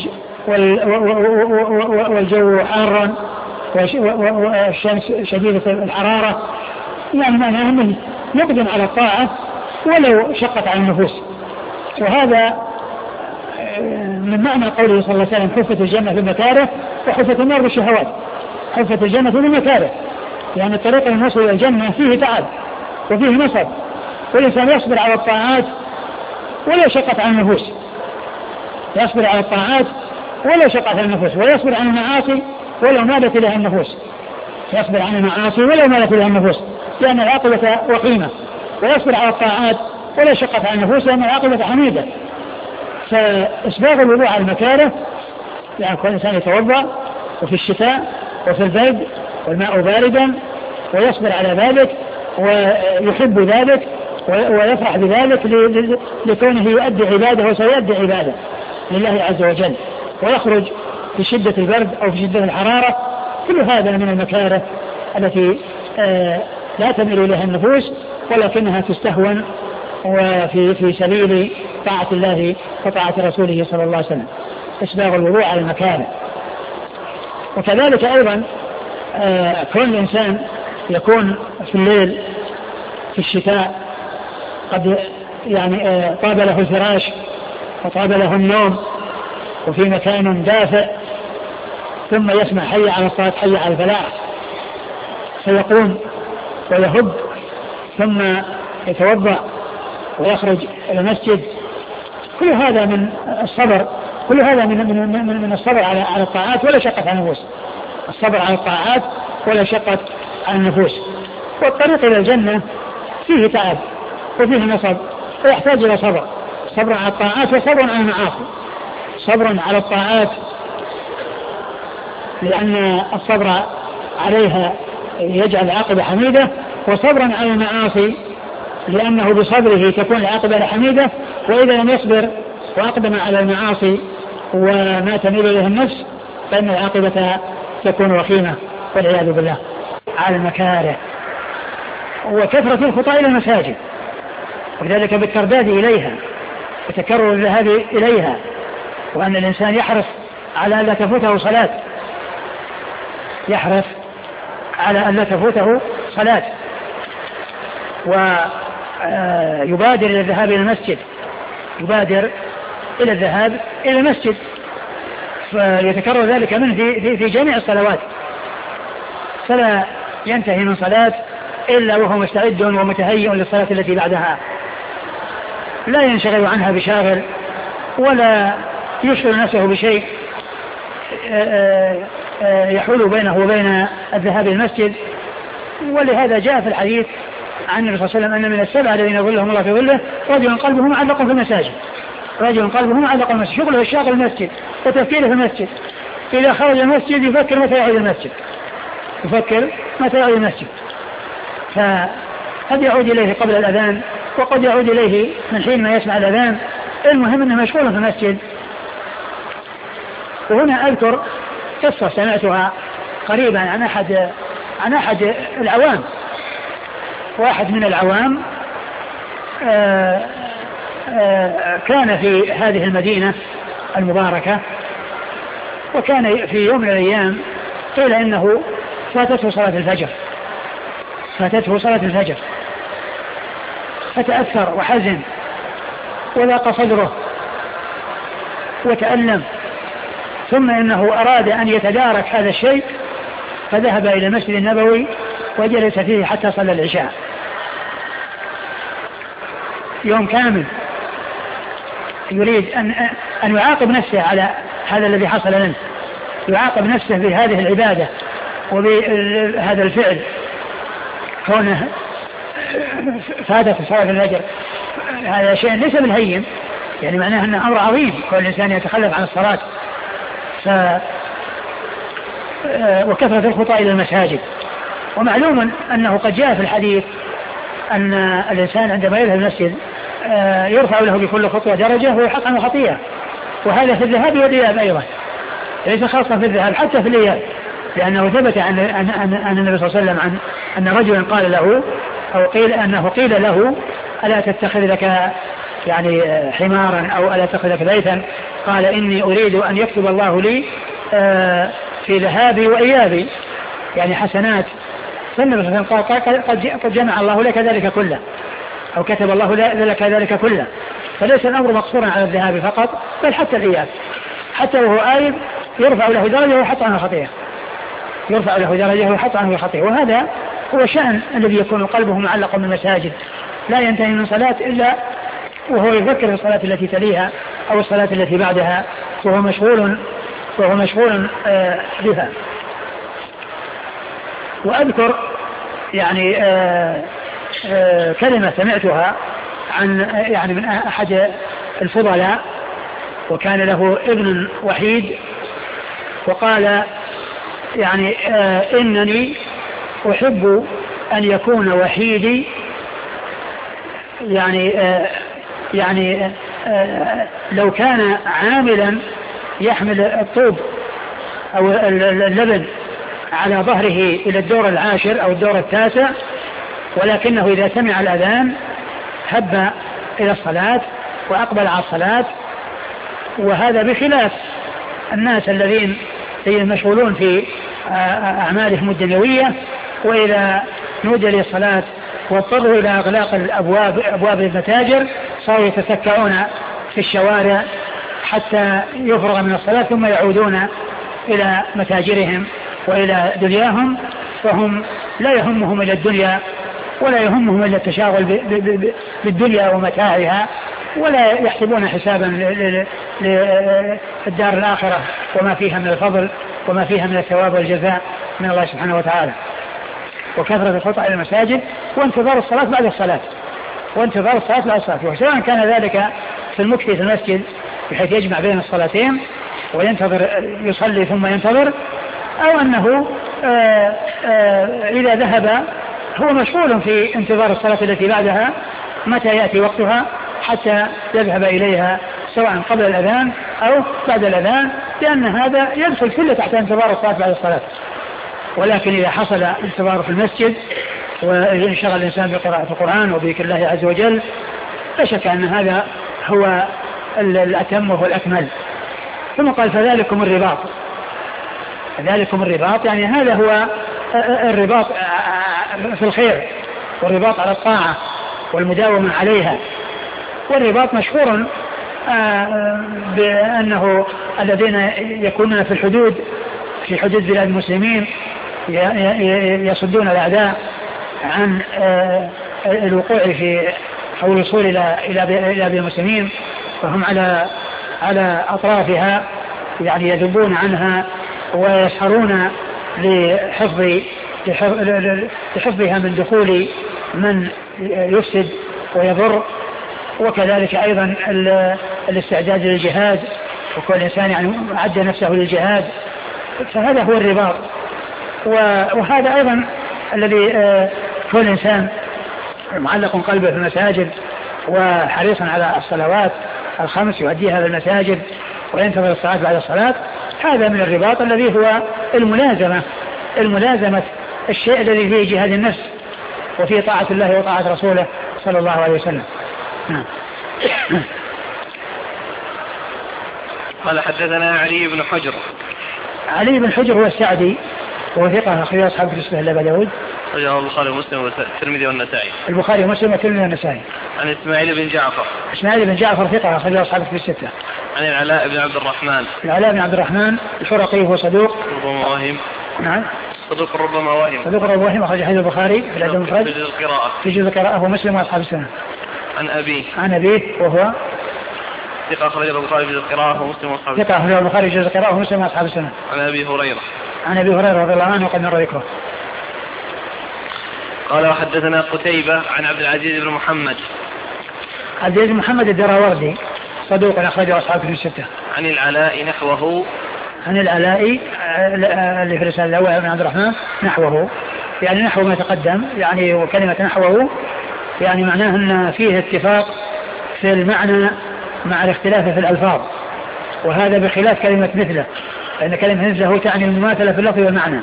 والجو حارا والشمس شديدة الحرارة، يعني معناه أنه يقدم على الطاعة ولو شقت على النفوس. وهذا من معنى قوله صلى الله عليه وسلم حفت الجنة بالمكاره وحفت النار بالشهوات. حفت الجنة بالمكاره يعني الطريق الموصل إلى الجنة فيه تعب وفيه نصب، والإنسان يصبر على الطاعات ولا شقت على النفوس، يصبر على الطاعات ولا شقت على النفوس، ويصبر عن المعاصي ولو مالت إليها النفوس، يصبر عن المعاصي ولو مالت إليها النفوس لأن العاقبة وقيمة، ويصبر على الطاعات ولا شقت على النفوس لأن العاقبة حميدة. فإسباغ الوضوء على المكاره يعني كل إنسان يتوضأ وفي الشتاء وفي البرد والماء باردا ويصبر على ذلك ويحب ذلك ويفرح بذلك لكونه يؤدي عباده وسيؤدي عباده لله عز وجل، ويخرج في شدة البرد أو في شدة الحرارة. كل هذا من المكاره التي لا تميل إليها النفوس ولكنها تستهون وفي في سبيل طاعة الله وطاعة رسوله صلى الله عليه وسلم، إسباغ الوضوء على المكاره. وكذلك أيضا كون الإنسان يكون في الليل في الشتاء قد يعني طاب له الفراش وطاب له النوم وفي مكان دافئ، ثم يسمع حي على الصلاة حي على الفلاح فيقوم ويهب ثم يتوضأ ويخرج إلى المسجد. كل هذا من الصبر، كل هذا من من من, من الصبر على على الطاعات ولا شقة على النفوس، الصبر على الطاعات ولا شقة على النفوس. والطريق إلى الجنة فيه تعب وفيه نصب ويحتاج إلى صبر، صبر على الطاعات وصبر على المعاصي. صبر على الطاعات لأن الصبر عليها يجعل العاقبة حميدة، وصبرا على المعاصي لأنه بصبره تكون العاقبة حميدة، وإذا لم يصبر وأقدم على المعاصي وما تميل إليه النفس فإن العاقبة تكون وخيمة والعياذ بالله. على المكاره وكثرة الخطى إلى المساجد، وذلك بالترداد إليها وتكرر الذهاب إليها، وأن الإنسان يحرص على أن لا تفوته صلاة، يحرص على أن لا تفوته صلاة ويبادر إلى الذهاب إلى المسجد، يبادر إلى الذهاب إلى المسجد، فيتكرر ذلك منه في, في جميع الصلوات، فلا ينتهي من صلاة إلا وهو مستعد ومتهيئ للصلاة التي بعدها، لا ينشغل عنها بشاغل ولا يشغل نفسه بشيء يحول بينه وبين الذهاب إلى المسجد. ولهذا جاء في الحديث عن النبي صلى الله عليه وسلم أن من السبعة الذين يظلهم الله في ظله رجل قلبه معلق في المساجد، رجل قلبه معلق في المسجد، شغله الشاغل المسجد وتفكيره في المسجد، إذا خرج المسجد يفكر متى يعود المسجد، يفكر متى يعود المسجد، فقد يعود إليه قبل الأذان وقد يعود إليه من حين ما يسمع الأذان، المهم أنه مشغول في المسجد. وهنا أذكر قصة سمعتها قريبا عن أحد عن أحد العوام، واحد من العوام آآ آآ كان في هذه المدينة المباركة، وكان في يوم من الأيام قيل إنه فاتته صلاة الفجر فاتته صلاة الفجر فتأثر وحزن وضاق صدره وتألم، ثم إنه أراد أن يتدارك هذا الشيء فذهب إلى المسجد النبوي وجلس فيه حتى صلى العشاء يوم كامل، يريد أن أن يعاقب نفسه على هذا الذي حصل له، يعاقب نفسه بهذه العبادة وبهذا الفعل كونه فاتت صلاة الفجر. هذا شيء ليس بالهين، يعني معناه أنه أمر عظيم كل إنسان يتخلف عن الصلاة. ف وكثرة الخطى إلى المساجد. ومعلوم أنه قد جاء في الحديث أن الإنسان عندما يذهب المسجد يرفع له بكل خطوة درجة ويحق عنه خطيئة، وهذا في الذهاب والإياب أيضا، ليس خاصة في الذهاب، حتى في الإياب، لأنه ثبت عن أن النبي صلى الله عليه وسلم عن أن رجلا قال له أو قيل أنه قيل له ألا تتخذ لك يعني حمارا أو ألا تتخذ لك بيتا، قال إني أريد أن يكتب الله لي في ذهابي وإيابي يعني حسنات. فالنبي صلى الله عليه وسلم قال قد جمع الله لك ذلك كله أو كتب الله لك ذلك كله، فليس الأمر مقصورا على الذهاب فقط بل حتى الإياب، حتى وهو آيب يرفع له درجة ويحط عنه خطيئة، يرفع له درجة ويحط عنه خطيئة. وهذا هو شأن الذي يكون قلبه معلق بالمساجد، لا ينتهي من صلاة إلا وهو يفكر في الصلاة التي تليها أو الصلاة التي بعدها، وهو مشغول وهو مشغول بها. وأذكر يعني آآ آآ كلمة سمعتها عن يعني من أحد يعني آه إنني أحب أن يكون وحيدي يعني آه يعني آه لو كان عاملا يحمل الطوب أو اللبن على ظهره إلى الدور العاشر أو الدور التاسع، ولكنه إذا سمع الأذان هب إلى الصلاة وأقبل على الصلاة. وهذا بخلاف الناس الذين مشغولون في أعمالهم الدنيوية، وإذا نودي للصلاة واضطروا إلى إغلاق الأبواب أبواب المتاجر صاروا يتسكعون في الشوارع حتى يفرغ من الصلاة ثم يعودون إلى متاجرهم وإلى دنياهم، فهم لا يهمهم إلا الدنيا ولا يهمهم إلا التشاغل بالدنيا ومتاعها، ولا يحسبون حسابا للدار الآخرة وما فيها من الفضل وما فيها من الثواب والجزاء من الله سبحانه وتعالى. وكثرة الخطأ إلى المساجد وانتظار الصلاة بعد الصلاة وانتظار الصلاة بعد الصلاة، وسواء كان ذلك في المكث في المسجد بحيث يجمع بين الصلاتين وينتظر يصلي ثم ينتظر، أو أنه آآ آآ إذا ذهب هو مشغول في انتظار الصلاة التي بعدها متى يأتي وقتها حتى يذهب إليها سواء قبل الأذان أو بعد الأذان، لأن هذا يدخل كله تحت انتظار الصلاة بعد الصلاة. ولكن إذا حصل انتظار في المسجد وانشغل الإنسان بقراءة القرآن وبذكر الله عز وجل لا شك أن هذا هو الأتم وهو الأكمل. ثم قال فذلكم الرباط، ذلكم الرباط يعني هذا هو الرباط في الخير والرباط على الطاعة والمداومة عليها. والرباط مشهور بأنه الذين يكونون في الحدود في حدود بلاد المسلمين يصدون الأعداء عن الوقوع في أو الوصول إلى إلى بلاد المسلمين، فهم على على أطرافها يعني يذبون عنها ويسحرون لحفظ لحفظها من دخول من يفسد ويضر. وكذلك أيضا الاستعداد للجهاد، وكل إنسان يعني أعد نفسه للجهاد، فهذا هو الرباط. وهذا أيضا الذي كل إنسان معلق قلبه في المساجد وحريصا على الصلوات الخمس يؤديها في المساجد وينتظر الصلاة بعد الصلاة، هذا من الرباط الذي هو الملازمة الملازمة الشيء الذي فيه جهاد النفس وفيه طاعة الله وطاعة رسوله صلى الله عليه وسلم. نعم. قال حدثنا علي بن حجر. علي بن حجر هو السعدي وهو ثقة أخرج أصحاب الكتب الستة إلا أبا داود. أخرجه البخاري ومسلم والترمذي والنسائي. البخاري ومسلم والترمذي والنسائي. عن إسماعيل بن جعفر. إسماعيل بن جعفر ثقة أخرج أصحاب الكتب الستة. عن العلاء بن عبد الرحمن. العلاء بن عبد الرحمن الحرقي هو صدوق. ربما واهم. نعم. صدوق ربما واهم. صدوق ربما واهم أخرج حديث البخاري في الأدب المفرد. في جزء القراءة. في جزء القراءة ومسلم وأصحاب السنة. عن أبيه. عن أبيه وهو ثقة أخرج البخاري في جزء القراءة ومسلم وأصحاب السنة. ثقة أخرج البخاري في جزء القراءة ومسلم وأصحاب السنة. عن أبي هريرة. عن أبي هريرة رضي الله عنه وقد مر ذكره. قال وحدثنا قتيبة عن عبد العزيز بن محمد. عبد العزيز بن محمد الدراوردي صدوق أخرجه أصحاب الكتب الستة. عن العلاء نحوه. عن العلاء اللي في الرسالة الأولى بن عبد الرحمن نحوه، يعني نحو ما تقدم، يعني وكلمة نحوه يعني معناه أن فيه اتفاق في المعنى مع الاختلاف في الألفاظ، وهذا بخلاف كلمة مثله، لأن كلمة مثله تعني المماثلة في اللفظ والمعنى.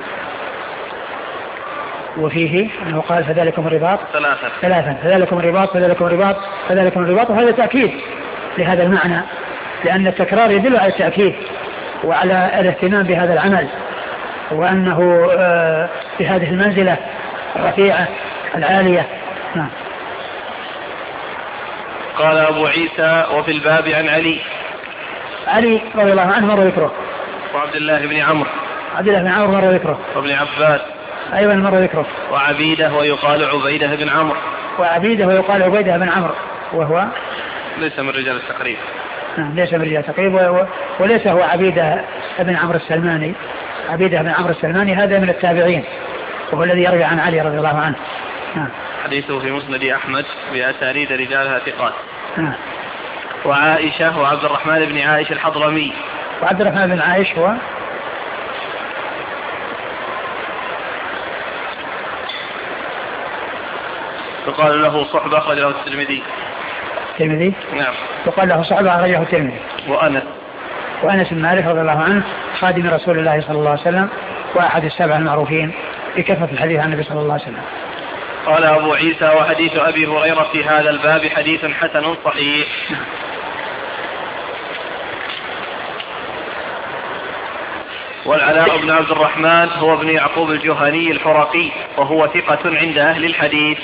وفيه أنه قال فذلكم الرباط ثلاثة ثلاثا فذلكم الرباط فذلكم الرباط فذلكم الرباط، وهذا تأكيد لهذا المعنى، لأن التكرار يدل على التأكيد وعلى الاهتمام بهذا العمل، وأنه في هذه المنزلة الرفيعة العالية. نعم. قال أبو عيسى وفي الباب عن علي. علي رضي الله عنه مر ذكره. وعبد الله بن عمرو. عبد الله بن عمرو مر ذكره. وابن عباس أيضا مر ذكره. وعبيده ويقال عبيده بن عمرو. وعبيده ويقال عبيده بن عمرو وهو ليس من رجال التقريب. نعم ليس من رجال التقريب و... وليس هو عبيده بن عمرو السلماني. عبيده بن عمرو السلماني هذا من التابعين وهو الذي يروي عن علي رضي الله عنه. نعم. حديثه في مسند أحمد بأسانيد رجالها ثقات. نعم. وعائشة وعبد الرحمن بن عائش الحضرمي. وعبد الرحمن بن عائش هو يقال له صحبة أخرجه الترمذي. الترمذي؟ نعم. يقال له صحبة أخرجه الترمذي. وأنس وأنس بن مالك رضي الله عنه خادم رسول الله صلى الله عليه وسلم وأحد السبع المعروفين بكثرة الحديث عن النبي صلى الله عليه وسلم. قال أبو عيسى وحديث أبي هريرة في هذا الباب حديث حسن صحيح. والعلاء بن عبد الرحمن هو ابن يعقوب الجهني الحرقي وهو ثقة عند أهل الحديث.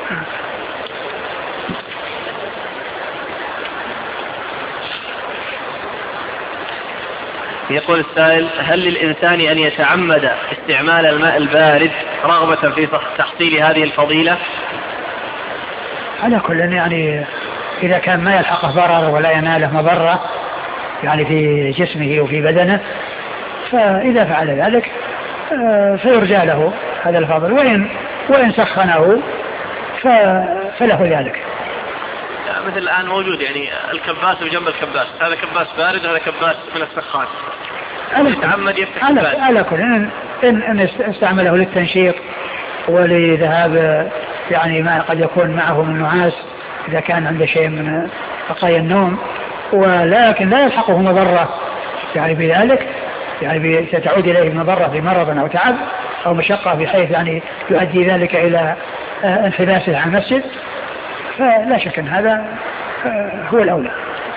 يقول السائل: هل للإنسان أن يتعمد استعمال الماء البارد رغبة في تحصيل هذه الفضيلة؟ على كل يعني إذا كان ما يلحقه ضرر ولا يناله مضرة يعني في جسمه وفي بدنه، فإذا فعل ذلك فيرجى له هذا الفضل، وإن, وإن سخنه فله ذلك. مثل الآن موجود يعني الكباس وجنب الكباس، هذا كباس بارد وهذا كباس من السخان، يتعمد يفتح على, على كل إن, إن, إن استعمله للتنشيط ولذهاب يعني ما قد يكون معه من نعاس إذا كان عنده شيء من بقايا النوم، ولكن لا يلحقه مضرة يعني بذلك، يعني ستعود إليه مضرة بمرض أو تعب أو مشقة بحيث يعني يؤدي ذلك إلى انحباسه عن المسجد، فلا شك أن هذا هو الأولى.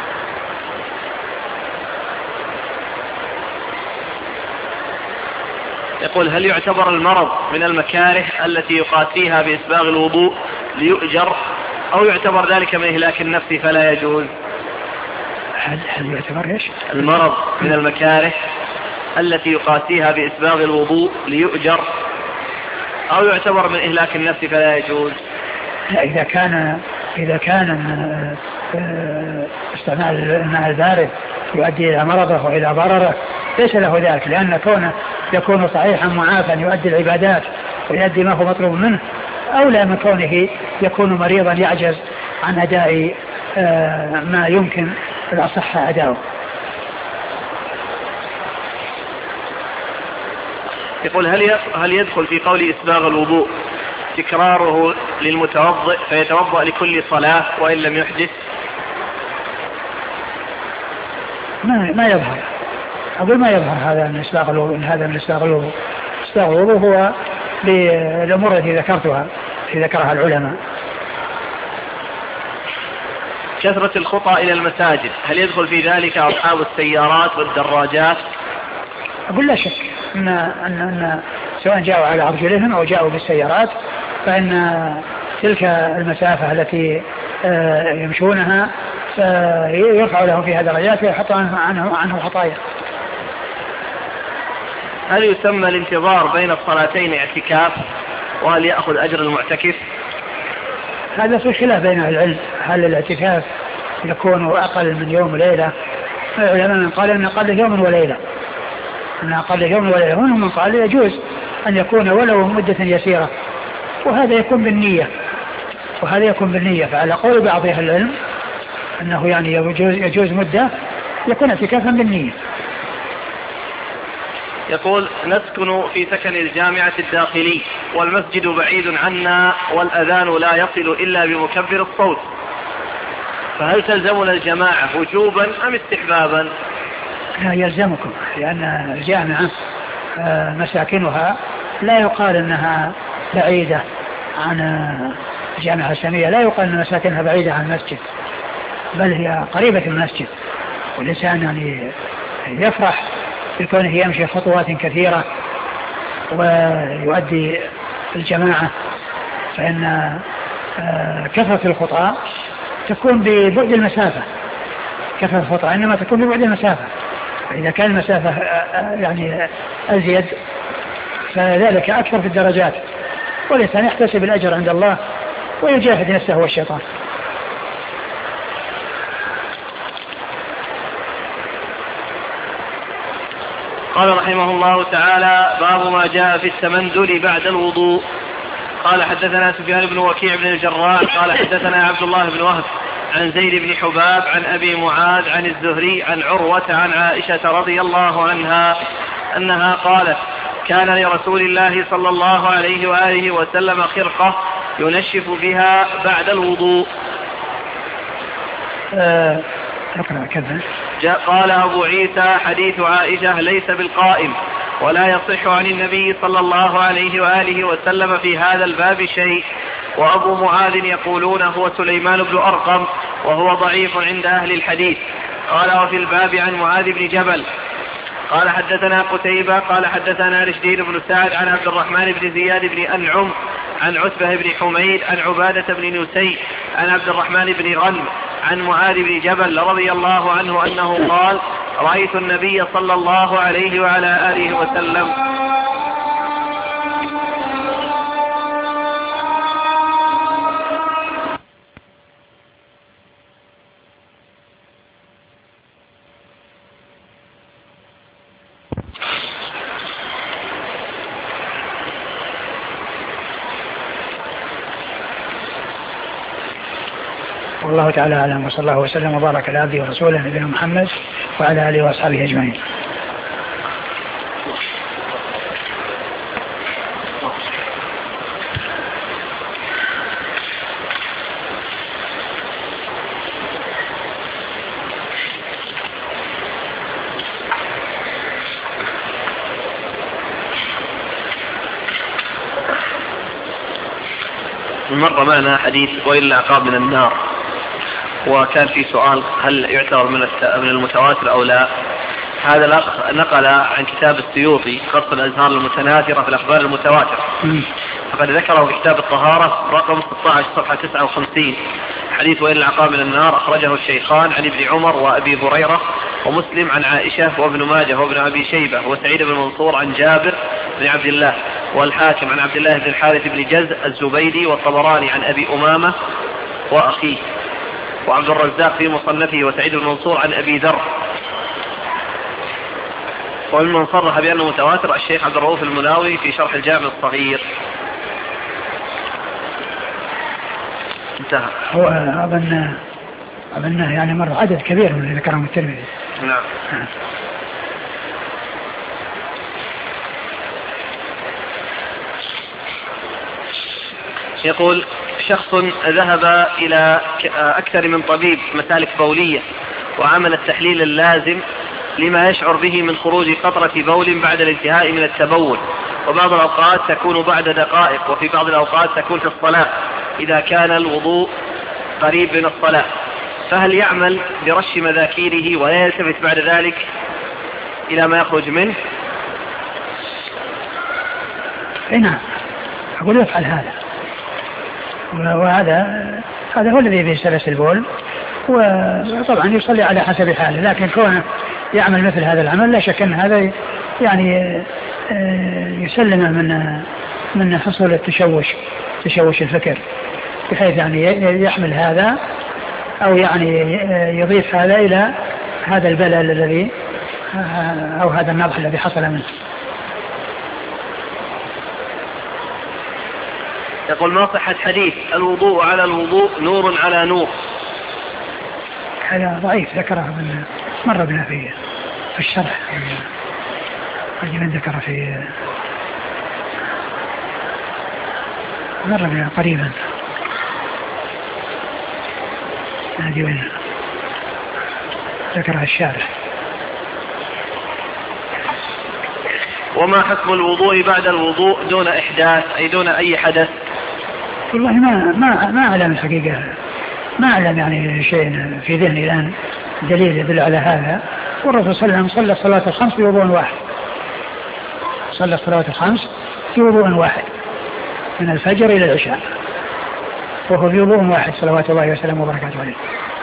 يقول: هل يعتبر المرض من المكاره التي يقاسيها بإسباغ الوضوء ليؤجر، أو يعتبر ذلك من إهلاك النفس فلا يجوز؟ هل, هل يعتبر إيش؟ المرض من المكاره التي يقاسيها بإسباغ الوضوء ليؤجر، أو يعتبر من إهلاك النفس فلا يجوز؟ لا، إذا كان إذا كان استعمال الماء البارد يؤدي إلى مرضه وإلى ضرره ليس له ذلك، لأن كونه يكون صحيحا معافا يؤدي العبادات ويؤدي ما هو مطلوب منه، أولى من كونه يكون مريضا يعجز عن أداء ما يمكن الأصح أداؤه. يقول: هل هل يدخل في قول إسباغ الوضوء تكراره للمتوضئ فيتوضأ لكل صلاة وإن لم يحدث؟ ما ما يظهر، أقول ما يظهر هذا من إسباغ الوضوء، هذا من إسباغ الوضوء. إسباغ الوضوء هو بالأمور التي ذكرتها التي ذكرها العلماء. كثرة الخطى إلى المساجد، هل يدخل في ذلك أصحاب السيارات والدراجات؟ أقول لا شك أن, أن, أن سواء جاءوا على أرجلهم أو جاءوا بالسيارات فإن تلك المسافة التي يمشونها يرفع لهم فيها درجات ويحط عنه, عنه خطايا. هل يسمى الانتظار بين الصلاتين اعتكاف، وهل يأخذ أجر المعتكف؟ هذا في خلاف بين العلم، هل الاعتكاف يكون أقل من يوم وليلة؟ العلماء من قال أن أقل يوم وليلة أن أقل يوم وليلة، ومنهم من قال يجوز أن يكون ولو مدة يسيرة، وهذا يكون بالنية وهذا يكون بالنية فعلى قول بعض أهل العلم أنه يعني يجوز, يجوز مدة يكون اعتكافا بالنية. يقول: نسكن في سكن الجامعة الداخلي والمسجد بعيد عنا والأذان لا يصل إلا بمكبر الصوت، فهل تلزمنا الجماعة وجوبا أم استحبابا؟ لا، يلزمكم، لأن الجامعة مساكنها لا يقال أنها بعيدة عن الجامعة الإسلامية، لا يقال أن مساكنها بعيدة عن المسجد، بل هي قريبة من المسجد، والإنسان يعني يفرح بكونه يمشي خطوات كثيرة ويؤدي الجماعة، فإن كثرة الخطأ تكون ببعد المسافة، كثرة الخطأ إنما تكون ببعد المسافة، فإذا كان المسافة يعني أزيد فذلك أكثر في الدرجات، والإنسان يحتسب الأجر عند الله ويجاهد نفسه والشيطان. قال رحمه الله تعالى: باب ما جاء في التمندل بعد الوضوء. قال: حدثنا سفيان بن وكيع بن الجراح قال حدثنا عبد الله بن وهب عن زيد بن حباب عن أبي معاذ عن الزهري عن عروة عن عائشة رضي الله عنها أنها قالت: كان لرسول الله صلى الله عليه وآله وسلم خرقة ينشف بها بعد الوضوء. آه اقرأ كذا. قال أبو عيسى حديث عائشة ليس بالقائم، ولا يصح عن النبي صلى الله عليه وآله وسلم في هذا الباب شيء. وأبو معاذ يقولون هو سليمان بن أرقم وهو ضعيف عند أهل الحديث. قال وفي الباب عن معاذ بن جبل قال حدثنا قتيبة قال حدثنا رشدين بن سعد عن عبد الرحمن بن زياد بن أنعم عن عتبة بن حميد عن عبادة بن نسي عن عبد الرحمن بن غنم عن معاذ بن جبل رضي الله عنه أنه قال رأيت النبي صلى الله عليه وعلى آله وسلم والله تعالى أعلم، وصلى الله وسلم وبارك على عبده ورسوله نبينا محمد وعلى آله وأصحابه أجمعين. مر معنا حديث وإلا عقاب من النار، وكان في سؤال هل يعتبر من من المتواتر أو لا. هذا الأخ نقل عن كتاب السيوطي قص الأزهار المتناثرة في الأخبار المتواترة، فقد ذكره في كتاب الطهارة رقم ستة عشر صفحة تسعة وخمسين حديث وإن العقاب من النار، أخرجه الشيخان عن ابن عمر وأبي هريرة ومسلم عن عائشة وابن ماجه وابن أبي شيبة وسعيد بن منصور عن جابر بن عبد الله، والحاكم عن عبد الله بن الحارث بن جز الزبيدي، والطبراني عن أبي أمامة وأخيه، وعبد الرزاق في مصنفه، وسعيد بن منصور عن أبي ذر. ومن صرح بأنه متواتر الشيخ عبد الرؤوف المناوي في شرح الجامع الصغير. انتهى. هو أظن أظنه يعني مر عدد كبير من اللي ذكرهم الترمذي. نعم. يقول شخص ذهب إلى أكثر من طبيب مسالك بولية وعمل التحليل اللازم لما يشعر به من خروج قطرة بول بعد الانتهاء من التبول، وبعض الأوقات تكون بعد دقائق، وفي بعض الأوقات تكون في الصلاة إذا كان الوضوء قريب من الصلاة، فهل يعمل برش مذاكيره ولا يلتفت بعد ذلك إلى ما يخرج منه؟ نعم، أقول يفعل هذا، وهذا هذا هو الذي بيسلس البول، وطبعا يصلي على حسب حاله، لكن كونه يعمل مثل هذا العمل لا شك أن هذا يعني يسلم من من حصول التشوش تشوش الفكر، بحيث يعني يحمل هذا أو يعني يضيف هذا إلى هذا البلل الذي أو هذا النضح الذي حصل منه. يقول ما صحة حديث الوضوء على الوضوء نور على نور؟ هذا ضعيف، ذكره من مر بنا في في الشرح، من ذكر في مر بنا قريبا. هذه وين ذكرها الشارح. وما حكم الوضوء بعد الوضوء دون إحداث أي دون أي حدث؟ والله ما ما ما أعلم الحقيقة، ما أعلم يعني شيء في ذهني الآن دليل يدل على هذا. والرسول صلى الله عليه وسلم صلى الصلاة الخمس بوضوء واحد، صلى الصلاة الخمس بوضوء واحد من الفجر إلى العشاء، وهو في وضوء واحد صلوات الله وسلامه وبركاته عليه.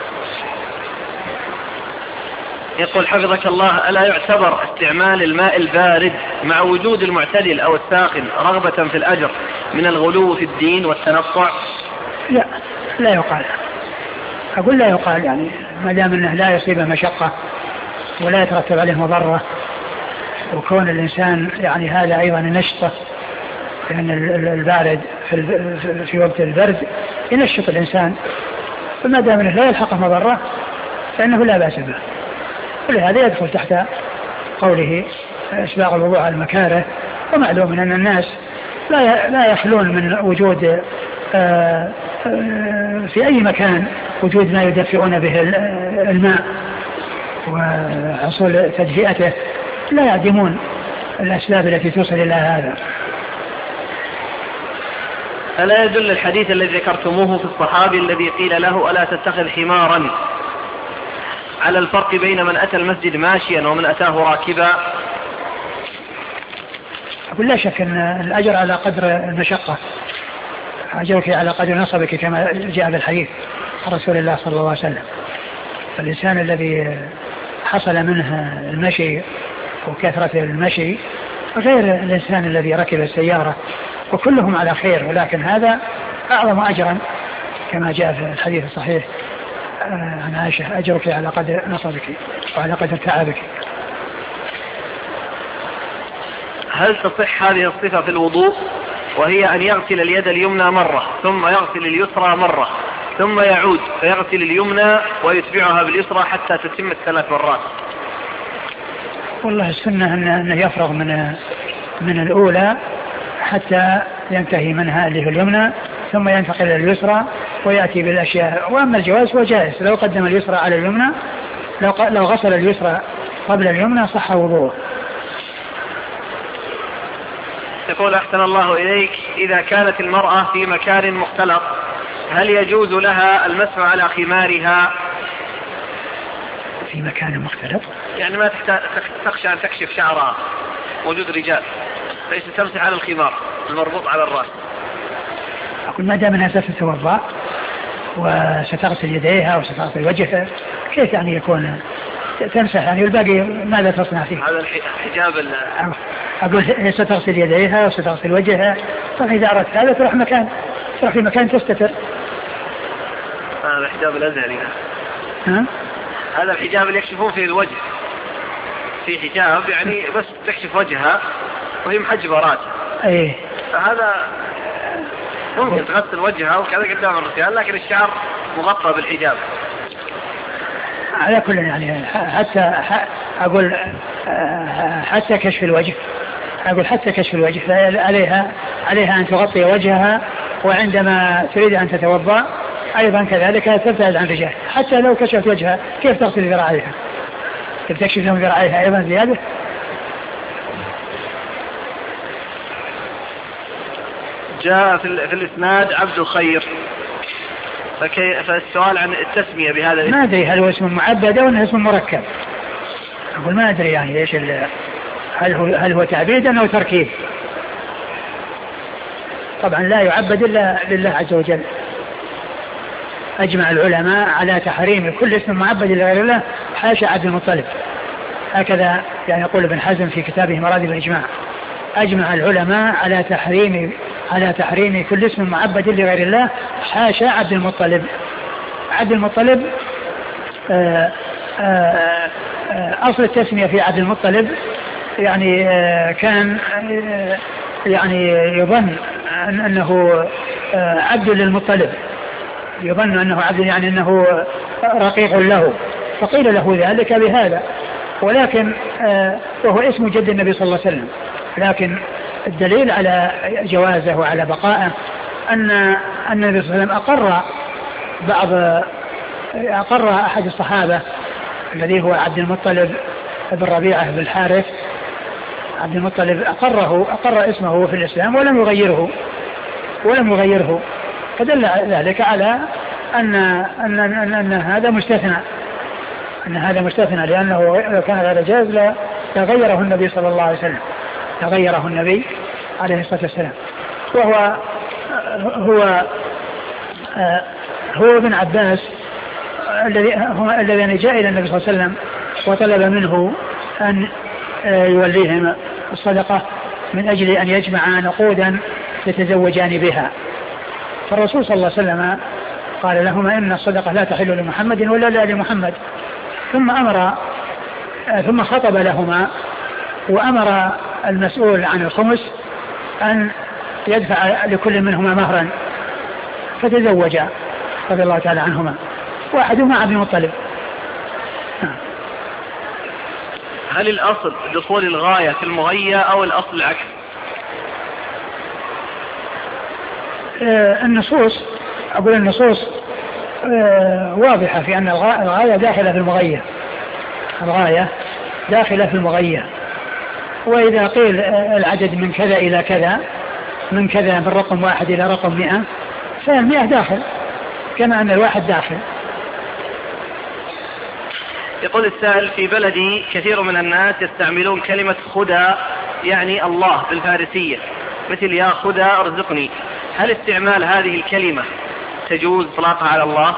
يقول حفظك الله ألا يعتبر استعمال الماء البارد مع وجود المعتدل أو الساخن رغبة في الأجر من الغلو في الدين والتنطع؟ لا لا يقال، أقول لا يقال، يعني ما دام أنه لا يصيب مشقة ولا يترتب عليه مضرة، وكون الإنسان يعني هذا أيضا نشطة، لأن البارد في, في وقت البرد ينشط الإنسان، فما دام أنه لا يلحقه مضرة فإنه لا بأس به، ولهذا يدخل تحت قوله إسباغ الوضوء على المكاره. ومعلوم أن الناس لا لا يخلون من وجود في أي مكان وجود ما يدفعون به الماء وحصول تدفئته لا يعدمون الأسباب التي توصل إلى هذا. ألا يدل الحديث الذي ذكرتموه في الصحابي الذي قيل له ألا تتخذ حمارا على الفرق بين من أتى المسجد ماشيا ومن أتاه راكبا؟ أقول لا شك أن الأجر على قدر المشقة، أجرك على قدر نصبك كما جاء بالحديث عن رسول الله صلى الله عليه وسلم. فالإنسان الذي حصل منه المشي وكثرة المشي غير الإنسان الذي ركب السيارة، وكلهم على خير، ولكن هذا أعظم أجرا كما جاء في الحديث الصحيح عن عائشة أجرك على قدر نصبك وعلى قدر تعبك. هل تصح هذه الصفة في الوضوء وهي أن يغسل اليد اليمنى مرة ثم يغسل اليسرى مرة ثم يعود فيغسل اليمنى ويتبعها باليسرى حتى تتم الثلاث مرات؟ والله السنة أنه يفرغ من من الأولى حتى ينتهي منها اللي في اليمنى ثم ينتقل إلى اليسرى ويأتي بالأشياء. وأما الجواز هو جائز، لو قدم اليسرى على اليمنى، لو لو غسل اليسرى قبل اليمنى صح وضوءه. يقول أحسن الله إليك، إذا كانت المرأة في مكان مختلط هل يجوز لها المسح على خمارها؟ في مكان مختلط يعني ما تخشى أن تكشف شعرها وجود رجال، فإيش تمسح على الخمار المربوط على الرأس؟ أقول ما دام أنها ستتوضأ وستغسل يديها وستغسل وجهها كيف يعني يكون تمسح يعني الباقي ماذا تصنع فيه؟ هذا الحجاب. أقول ستغسل يديها وستغسل وجهها، فإذا أردت هذا تروح مكان تروح في مكان تستتر. هذا الحجاب الأزهري. ها؟ هذا الحجاب اللي يكشفون فيه الوجه، في حجاب يعني بس تكشف وجهها وهي محجبة راسها. ايه فهذا ممكن تغسل وجهها وكذا قدام الرجال، لكن الشعر مغطى بالحجاب. على كل يعني حتى أقول حتى كشف الوجه، أقول حتى كشف الوجه عليها عليها أن تغطي وجهها، وعندما تريد أن تتوضأ أيضا كذلك تبتعد عن الرجال. حتى لو كشفت وجهها كيف تغسل ذراعيها؟ كيف تكشف لهم ذراعيها أيضا زيادة؟ جاء في الإسناد عبد الخير، فالسؤال عن التسمية بهذا الاسم. ما أدري هل هو اسم معبد أو أنه اسم مركب. أقول ما أدري يعني إيش هل هو هل هو تعبيد أو تركيب. طبعا لا يعبد إلا لله عز وجل. أجمع العلماء على تحريم كل اسم معبد لغير الله حاشا عبد المطلب. هكذا يعني يقول ابن حزم في كتابه مراتب الإجماع، أجمع العلماء على تحريم على تحريم كل اسم معبد لغير الله حاشا عبد المطلب. عبد المطلب آآ آآ أصل التسمية في عبد المطلب يعني كان يعني يظن أنه عبد للمطلب، يظن أنه عبد يعني أنه رقيق له، فقيل له ذلك بهذا، ولكن وهو اسم جد النبي صلى الله عليه وسلم. لكن الدليل على جوازه وعلى بقائه أن النبي صلى الله عليه وسلم أقر بعض أقر أحد الصحابة الذي هو عبد المطلب بن ربيعة بن الحارث. عبد المطلب أقره أقر اسمه في الإسلام ولم يغيره ولم يغيره فدل ذلك على أن أن أن, أن هذا مستثنى أن هذا مستثنى لأنه لو كان هذا جائز لغيره النبي صلى الله عليه وسلم تغيره النبي عليه الصلاة والسلام. وهو هو هو ابن عباس الذي هو الذي جاء إلى النبي صلى الله عليه وسلم وطلب منه أن يوليهم الصدقة من أجل أن يجمع نقودا يتزوجان بها. فالرسول صلى الله عليه وسلم قال لهما إن الصدقة لا تحل لمحمد ولا لآل محمد، ثم أمر ثم خطب لهما وأمر المسؤول عن الخمس أن يدفع لكل منهما مهرا، فتزوجا رضي الله تعالى عنهما، واحدهما عبد المطلب. هل الأصل دخول الغاية في المغية أو الأصل العكس؟ آه النصوص أقول النصوص آه واضحة في أن الغاية داخلة في المغية، الغاية داخلة في المغية. وإذا قيل العدد من كذا إلى كذا، من كذا من رقم واحد إلى رقم مئة، فالمئة داخل كما أن الواحد داخل. يقول السائل: في بلدي كثير من الناس يستعملون كلمة خدى يعني الله بالفارسية، مثل يا خدى ارزقني، هل استعمال هذه الكلمة تجوز إطلاقها على الله؟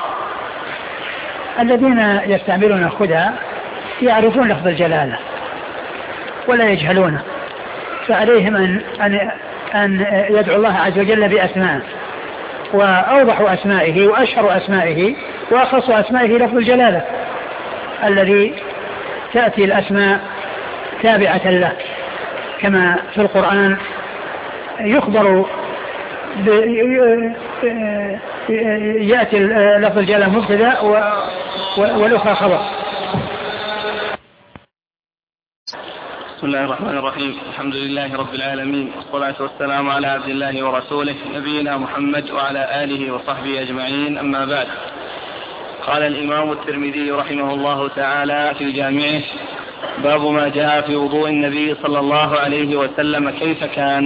الذين يستعملون خدى يعرفون لفظ الجلالة ولا يجهلونه، فعليهم أن, أن, أن يدعو الله عز وجل بأسماء، وأوضح أسمائه وأشهر أسمائه وأخص أسمائه لفظ الجلالة الذي تأتي الأسماء تابعة له، كما في القرآن يخبر يأتي لفظ الجلالة مبتدأ والأخرى خبر. بسم الله الرحمن الرحيم، الحمد لله رب العالمين، والصلاة والسلام على عبد الله ورسوله نبينا محمد وعلى آله وصحبه أجمعين، أما بعد. قال الإمام الترمذي رحمه الله تعالى في جامعه: باب ما جاء في وضوء النبي صلى الله عليه وسلم كيف كان.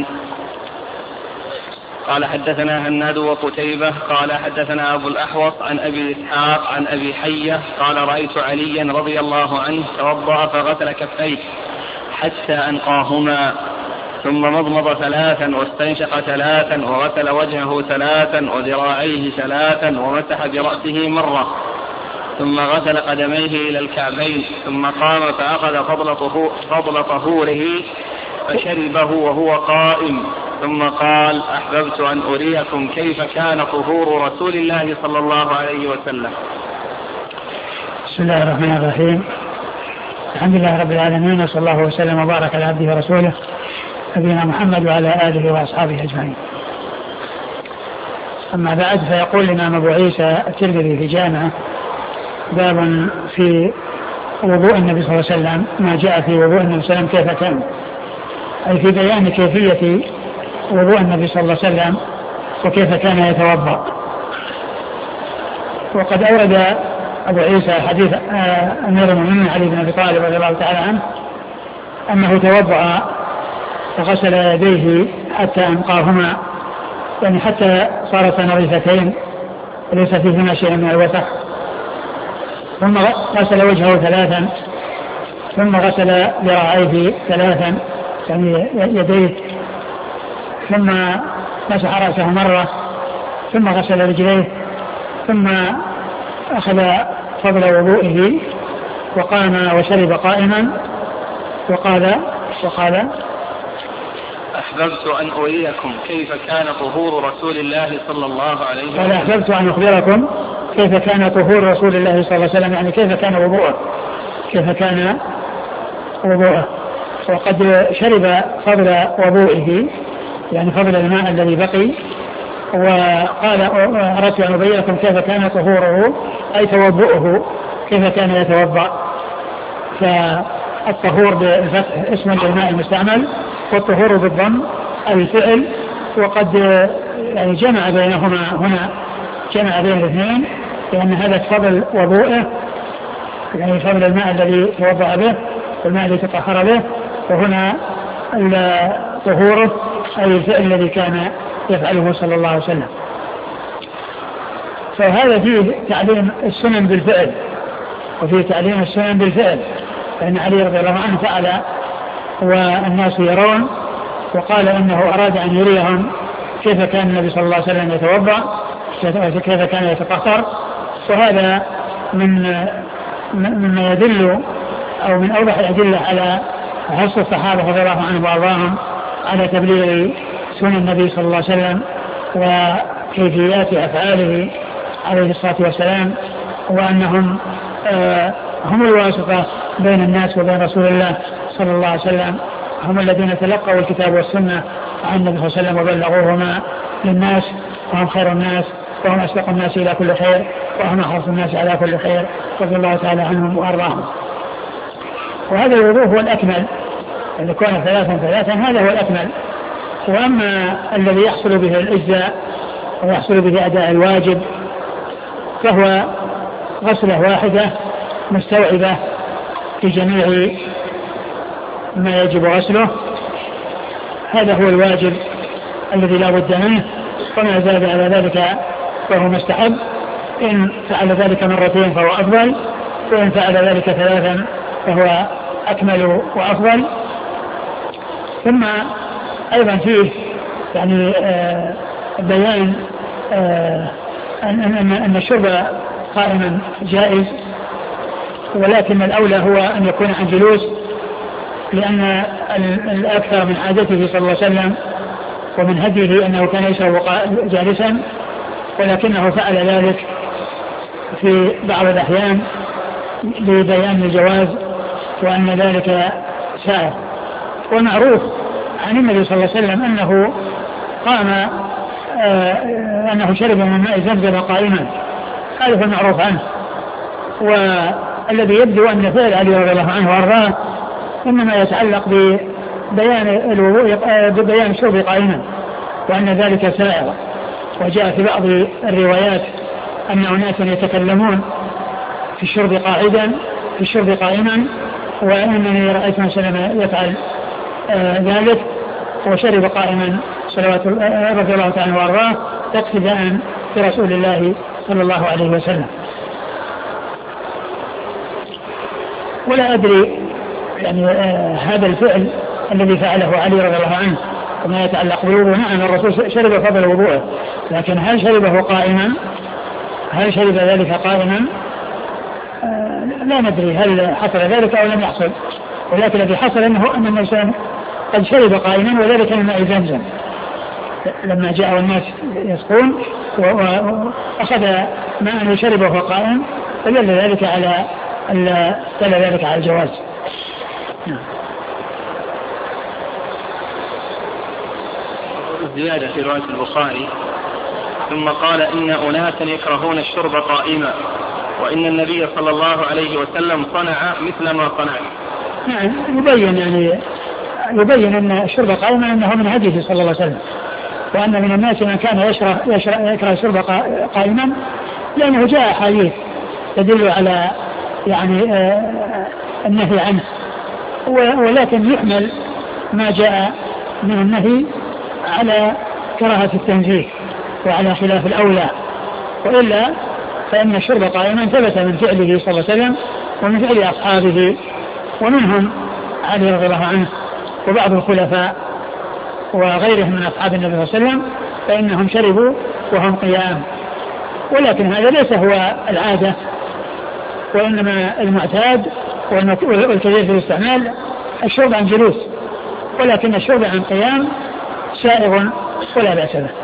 قال: حدثنا هناد وقتيبة قال حدثنا أبو الأحوص عن أبي إسحاق عن أبي حية قال: رأيت عليا رضي الله عنه توضأ فغسل كفيه حتى أنقاهما، ثم مضمض ثلاثا واستنشق ثلاثا وغسل وجهه ثلاثا وذراعيه ثلاثا ومسح برأسه مرة، ثم غسل قدميه إلى الكعبين، ثم قام فأخذ فضل طهوره فشربه وهو قائم، ثم قال: أحببت أن أريكم كيف كان طهور رسول الله صلى الله عليه وسلم. بسم الله الرحمن الرحيم، الحمد لله رب العالمين، وصلى الله وسلم وبارك على عبده ورسوله نبينا محمد وعلى آله وأصحابه أجمعين. أما بعد، فيقول الإمام أبو عيسى الترمذي في جامعه: باب في وضوء النبي صلى الله عليه وسلم، ما جاء في وضوء النبي صلى الله عليه وسلم كيف كان، أي في بيان كيفية وضوء النبي صلى الله عليه وسلم وكيف كان يتوضأ. وقد أورد أبو عيسى حديث أمير المؤمنين علي بن أبي طالب رضي الله تعالى عنه أنه توضأ فغسل يديه حتى أنقاهما، يعني حتى صارتا نظيفتين وليس فيهما شيء من الوسخ، ثم غسل وجهه ثلاثا، ثم غسل ذراعيه ثلاثا يعني يديه، ثم مسح رأسه مرة، ثم غسل رجليه، ثم أخذ فضل وضوئه وقام وشرب قائما، وقال وقال أحببت أن أريكم كيف كان طهور رسول الله صلى الله عليه وسلم. قال: أحببت أن أخبركم كيف كان طهور رسول الله صلى الله عليه وسلم، يعني كيف كان وضوءه، كيف كان وضوءه. وقد شرب فضل وضوئه يعني فضل الماء الذي بقي، وقال: أردت أن أبينكم كيف كان طهوره أي توضؤه، كيف كان يتوضأ. فالطهور بالفتح اسم للماء المستعمل، والطهور بالضم الفعل، وقد يعني جمع بينهما هنا، جمع بين الاثنين، لأن هذا فضل وضوءه يعني فضل الماء الذي توضأ به والماء الذي تطهر به، وهنا طهوره أي الفعل الذي كان يفعله صلى الله عليه وسلم. فهذا فيه تعليم السنن بالفعل، وفيه تعليم السنن بالفعل، لأن علي رضي الله عنه فعل والناس يرون، وقال إنه أراد أن يريهم كيف كان النبي صلى الله عليه وسلم يتوضأ، كيف كان يتطهر. وهذا من مما يدل أو من أوضح الأدلة على حرص الصحابة رضي الله عنهم وأرضاهم على تبليغ سنن النبي صلى الله عليه وسلم وكيفيات أفعاله عليه الصلاة والسلام، وأنهم آه هم الواسطة بين الناس وبين رسول الله صلى الله عليه وسلم، هم الذين تلقوا الكتاب والسنة عن النبي صلى الله عليه وسلم وبلغوهما للناس، وهم خير الناس وهم أسبق الناس إلى كل خير وهم أحرص الناس على كل خير رضي الله تعالى عنهم وأرضاهم. وهذا الوضوء هو الأكمل، إذا كان ثلاثا ثلاثا هذا هو الأكمل. وأما الذي يحصل به الإجزاء ويحصل به أداء الواجب، فهو غسلة واحدة مستوعبة في جميع ما يجب غسله. هذا هو الواجب الذي لا بد منه، وما زاد على ذلك فهو مستحب. إن فعل ذلك مرتين فهو أفضل، وإن فعل ذلك ثلاثا فهو أكمل وأفضل. ثم أيضا فيه يعني آه بيان آه أن, أن, أن الشرب قائما جائز، ولكن الأولى هو أن يكون عن جلوس، لأن الأكثر من عادته صلى الله عليه وسلم ومن هديه أنه كان يشرب جالسا، ولكنه فعل ذلك في بعض الأحيان لبيان الجواز وأن ذلك سائر. والمعروف عن النبي صلى الله عليه وسلم أنه قام آه أنه شرب من ماء زمزم قائما، هذا هو المعروف عنه. والذي يبدو أن فعل علي رضي الله عنه وأرضاه إنما يتعلق ببيان الوضوء ببيان الشرب قائما، وأن ذلك سائر. وجاء في بعض الروايات أن أناسا يتكلمون في الشرب قاعدا في الشرب قائما، وأنني رأيت النبي صلى الله عليه وسلم يفعل آه ذلك وشرب قائما صلوات رضي الله تعالى وارضاه اقتداء برسول الله صلى الله عليه وسلم. ولا أدري يعني آه هذا الفعل الذي فعله علي رضي الله عنه وما يتعلق بالوضوء، نعم الرسول شرب فضل وضوءه، لكن هل شربه قائما؟ هل شرب ذلك قائما؟ آه لا ندري هل حصل ذلك أو لم يحصل، ولكن الذي حصل أنه أن الإنسان قد شرب قائما، وذلك من ماء زمزم لما جاء الناس يسقون وأخذ ماء وشربه وهو قائم، فدل ذلك على دل ذلك على الجواز. نعم. زيادة في رواية البخاري: ثم قال إن أناسا يكرهون الشرب قائما، وإن النبي صلى الله عليه وسلم صنع مثل ما صنع. نعم، يبين يعني يبين أن الشرب قائما أنه من هديه صلى الله عليه وسلم، وأن من الناس من كان يشرب يكره الشرب قائما، لأنه جاء حديث تدل على يعني آه النهي عنه، ولكن يحمل ما جاء من النهي على كراهة التنزيه وعلى خلاف الأولى، وإلا فإن الشرب قائما ثبت من فعله صلى الله عليه وسلم ومن فعل أصحابه، ومنهم علي رضي الله عنه وبعض الخلفاء وغيرهم من أصحاب النبي صلى الله عليه وسلم، فإنهم شربوا وهم قيام. ولكن هذا ليس هو العادة، وإنما المعتاد والكثير في الاستعمال الشرب عن جلوس، ولكن الشرب عن قيام سائغ ولا بأس به.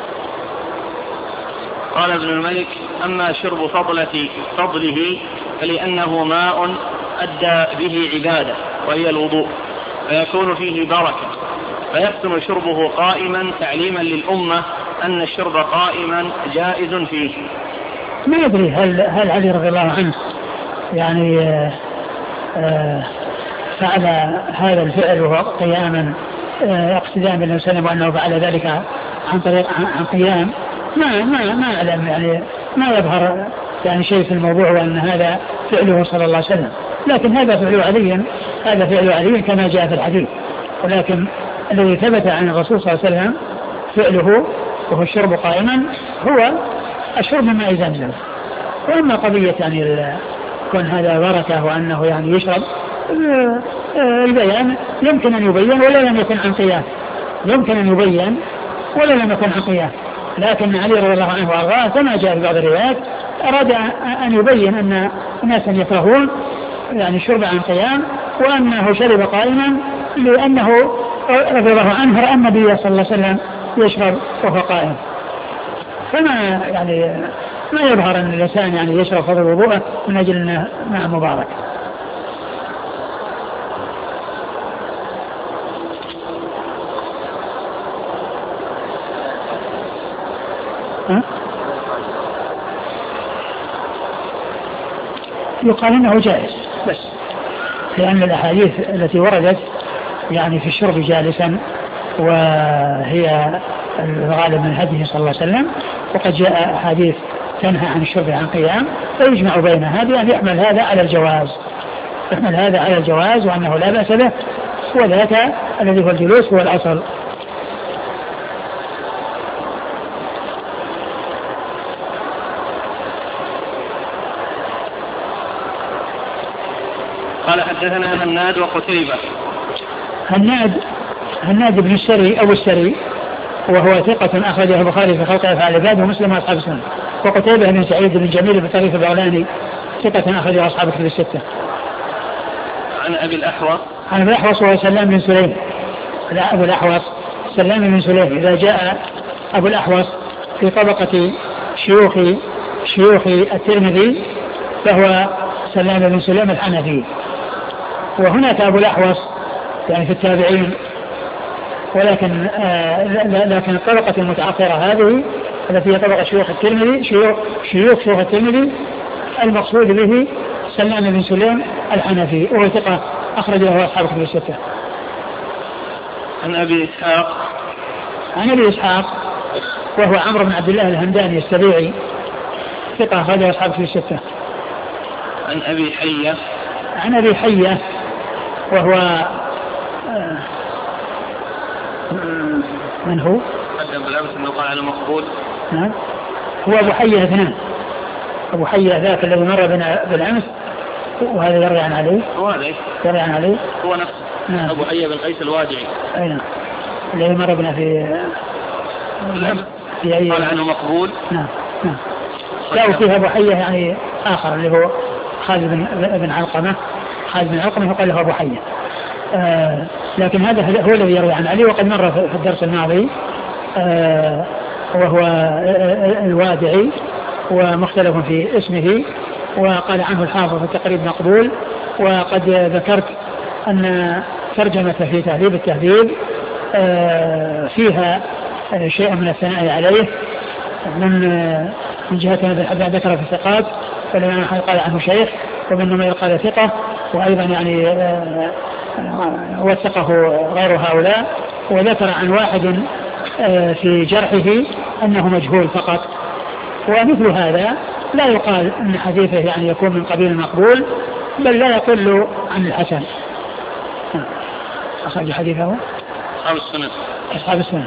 قال ابن الملك: أما شرب فضلة فضله فلأنه ماء أدى به عبادة وهي الوضوء، فيكون فيه بركة، فيحسن شربه قائما تعليما للأمة أن الشرب قائما جائز فيه. ما أدري هل, هل علي رضي الله عنه يعني آآ آآ فعل هذا الفعل وهو قياما اقتداء بالنبي صلى الله عليه وسلم، وأنه فعل ذلك عن طريق عن قيام. ما ما ما أعلم يعني ما يظهر يعني شيء في الموضوع وأن هذا فعله صلى الله عليه وسلم، لكن هذا فعل علي هذا فعل علي كما جاء في الحديث، ولكن الذي ثبت عن الرسول صلى الله عليه وسلم فعله وهو الشرب قائما هو الشرب من ماء زمزم. وأما قضية يعني كون هذا بركة وأنه يعني يشرب، البيان يمكن أن يبين ولا لم يكن عن قيام، يمكن أن يبين ولا لم يكن عن قيام، لكن علي رضي الله عنه وأرضاه كما جاء في بعض الروايات أراد أن يبين أن ناسا يكرهون يعني الشرب عن قيام، وأنه شرب قائما لأنه رضي الله عنه رأى النبي صلى الله عليه وسلم يشرب وهو قائم. فما يعني ما يظهر أن الإنسان يعني يشرب فضل وضوءه من أجل أنه ماء مبارك. ها؟ يقال انه جائز بس، لان الاحاديث التي وردت يعني في الشرب جالسا وهي الغالب من هديه صلى الله عليه وسلم، وقد جاء أحاديث تنهى عن الشرب عن قيام، فيجمع بين هذه أن يحمل هذا على الجواز، يحمل هذا على الجواز وأنه لا بأس به، وذاك الذي هو الجلوس هو الأصل. قال حدثنا هناد وقتيبة. هناد هناد بن السري أو السري وهو ثقة أخرجه البخاري في خلق أفعال العباد ومسلم وأصحاب السنن. وقتيبة بن سعيد بن جميل بن طريف البغلاني ثقة أخرجه أصحاب الكتب الستة. عن أبي الأحوص عن أبي الأحوص وهو سلام بن سليم. لا أبو الأحوص سلام بن سليم. إذا جاء أبو الأحوص في طبقة شيوخ شيوخ الترمذي فهو سلام بن سليم الحنفي. وهناك أبو الأحوص يعني في التابعين، ولكن آه لكن الطبقة المتأخرة هذه التي هي طبقة شيوخ الترمذي شيوخ شيوخ شيوخ الترمذي المقصود به سلام بن سليم الحنفي، وهو ثقة أخرج له أصحاب الكتب الستة. عن أبي إسحاق عن أبي إسحاق وهو عمرو بن عبد الله الهمداني السبيعي ثقة أخرج له أصحاب الكتب الستة. عن أبي حية عن أبي حية وهو آه من هو؟ قدم بالأمس أنه قال عنه مقبول. نعم هو أبو حية اثنان، أبو حية ذاك الذي مر بنا بالأمس وهذا يروي عن علي. هو هذا يروي عن علي هو نفسه. نعم. أبو حية بن قيس الوادعي. أي نعم الذي مر بنا في بالأمس قال عنه مقبول. نعم نعم جاءوا فيها أبو حية يعني آخر اللي هو خالد بن, بن علقمة. خالد بن علقمة يقال له أبو حية. آه لكن هذا هو الذي يروي عن علي وقد مر في الدرس الماضي. آه وهو الوادعي ومختلف في اسمه، وقال عنه الحافظ في التقريب مقبول. وقد ذكرت أن ترجمته في تهذيب التهذيب آه فيها شيء من الثناء عليه من من جهة ابن حبان ذكر في الثقات، فالإمام أحمد قال عنه شيخ، وابن نمير قال ثقة، وأيضا يعني وثقه غير هؤلاء، وذكر عن واحد في جرحه أنه مجهول فقط. ومثل هذا لا يقال أن حديثه يعني يكون من قبيل المقبول، بل لا يقل عن الحسن. أخرج حديثه أصحاب السنن. أصحاب السنن.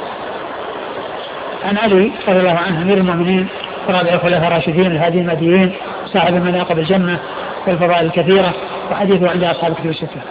عن علي رضي الله عنه أمير المؤمنين ورابع الخلفاء الراشدين الهادي المهديين صاحب المناقب الجنة والفضائل الكثيرة، وحديثه عند أصحاب الكتب الستة.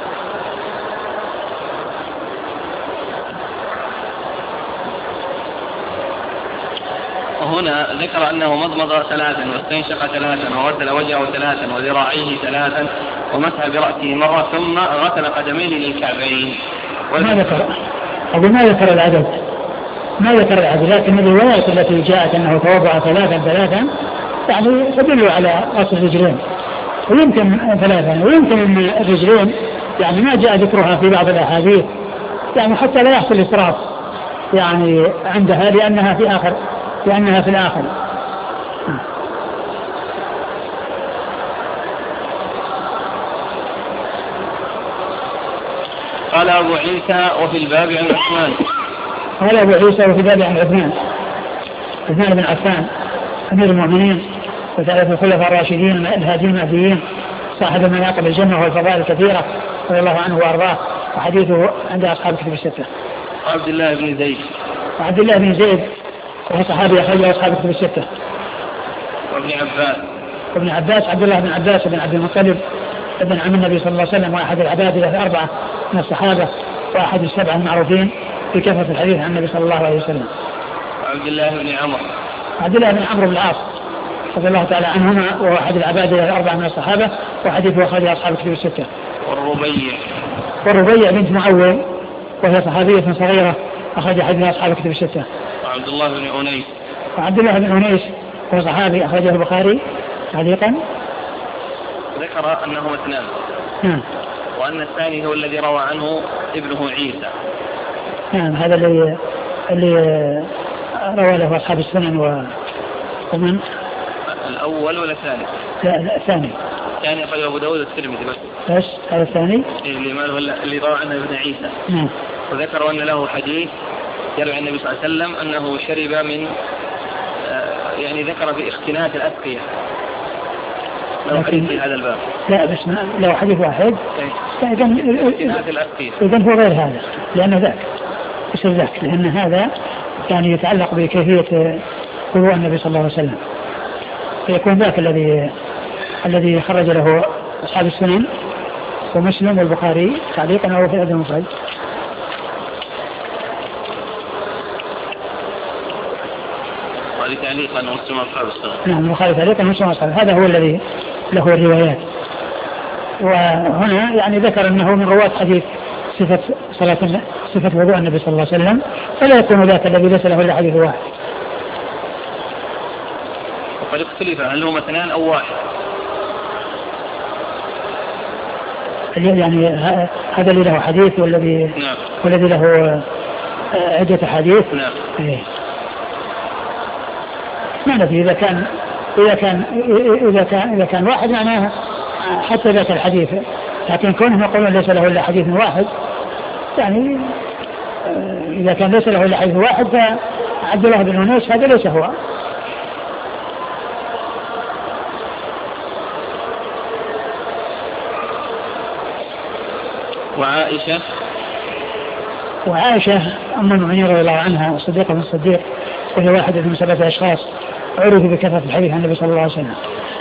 وهنا ذكر أنه مضمض ثلاثا واستنشق ثلاثا وغسل وجهه ثلاثا وذراعيه ثلاثا ومسح برأسه مرة ثم غسل قدميه للكعبين. ما ذكر أقول ما ذكر العدد ما ذكر العدد لكن الروايات التي جاءت أنه توضأ ثلاثا ثلاثا يعني تدل على غسل الرجلين، ويمكن ثلاثا، ويمكن أن الرجلين يعني ما جاء ذكرها في بعض الأحاديث يعني حتى لا يحصل إسراف يعني عندها لأنها في آخر لأنها في الآخر. قال أبو عيسى وفي الباب عن عثمان. قال أبو عيسى وفي الباب عن عثمان عثمان بن عفان أمير المؤمنين وثالث الخلفاء الراشدين الهادي المهديين صاحب المناقب الجنة والفضائل الكثيرة رضي الله عنه وأرضاه، وحديثه عند أصحاب الكتب الستة. عبد الله بن زيد وعبد الله بن زيد وهو صحابي أخرجه أصحاب الكتب الستة. وابن عباس وابن عباس عبد الله بن عباس بن عبد المطلب ابن عم النبي صلى الله عليه وسلم، وأحد العباد الأربعة من الصحابة، وأحد السبعة المعروفين في كثرة الحديث عن النبي صلى الله عليه وسلم. وعبد الله بن عمرو عبد الله بن عمرو بن العاص رضي الله تعالى عنهما، وهو أحد العباد الأربعة من الصحابة، وحديثه أخرج أصحاب الكتب الستة. والربيع والربيع بنت معوذ وهي صحابية صغيرة أخرج حديث أصحاب الكتب الستة. وعبد الله بن أنيس وعبد الله بن أنيس وهو صحابي أخرجه البخاري تعليقا. ذكر أنه اثنان. نعم. وأن الثاني هو الذي روى عنه ابنه عيسى. نعم هذا اللي اللي روى له أصحاب السنن و... ومن الأول ولا الثاني؟ لا لا الثاني. الثاني أخرجه أبو داود الترمذي بس. بس هذا الثاني. اللي ما اللي روى عنه ابن عيسى. نعم. وذكر أن له حديث يروي عن النبي صلى الله عليه وسلم أنه شرب من آه يعني ذكر في اختنات الأسقية. لو حديث في هذا الباب لا بس لو حديث واحد إذن هو غير هذا لأن ذاك يصير ذاك لأن هذا يعني يتعلق بكيفية وضوء النبي صلى الله عليه وسلم فيكون ذاك الذي الذي خرج له أصحاب السنن ومسلم والبخاري تعليقا أو في الأدب المفرد. وهذه تعليقا مسلم أصحاب السنن. نعم البخاري تعليقا مسلم أصحاب هذا هو الذي له الروايات. وهنا يعني ذكر أنه من رواة حديث صفة صلاة صفة وضوء النبي صلى الله عليه وسلم فلا يكون ذاك الذي ليس له إلا حديث واحد. وقد اختلف هل هما اثنان أو واحد يعني هذا اللي له حديث والذي نعم. والذي له عدة حديث نعم. إيه. ما ندري إذا كان إذا كان إذا كان إذا كان واحد معناه حتى ذاك الحديث لكن كونهم يقولون ليس له إلا حديث واحد يعني إذا كان ليس له إلا حديث واحد فعبد الله بن أنيس هذا ليس هو. وعائشة وعائشة أم المؤمنين رضي الله عنها والصديقة من الصديق وهي واحدة من سبعة أشخاص عرفوا بكثرة الحديث عن النبي صلى الله عليه وسلم.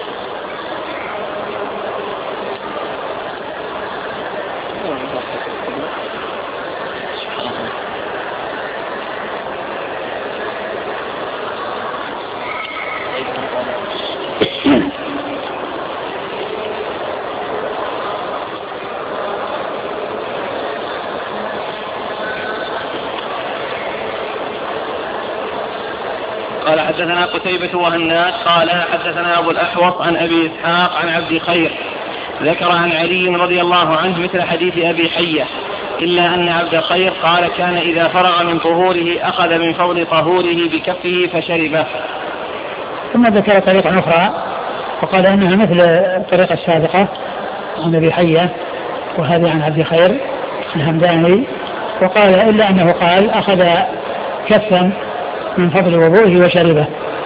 قال حدثنا قتيبة وهناد قال حدثنا أبو الأحوص عن أبي إسحاق عن عبد خير ذكر عن علي رضي الله عنه مثل حديث أبي حية إلا أن عبد خير قال كان إذا فرغ من طهوره أخذ من فضل طهوره بكفه فشربه. ثم ذكر طريقة أخرى وقال أنها مثل الطريقة السابقة عن أبي حية وهذه عن عبد خير الهمداني وقال إلا أنه قال أخذ كفا من فضل وضوءه وشربه.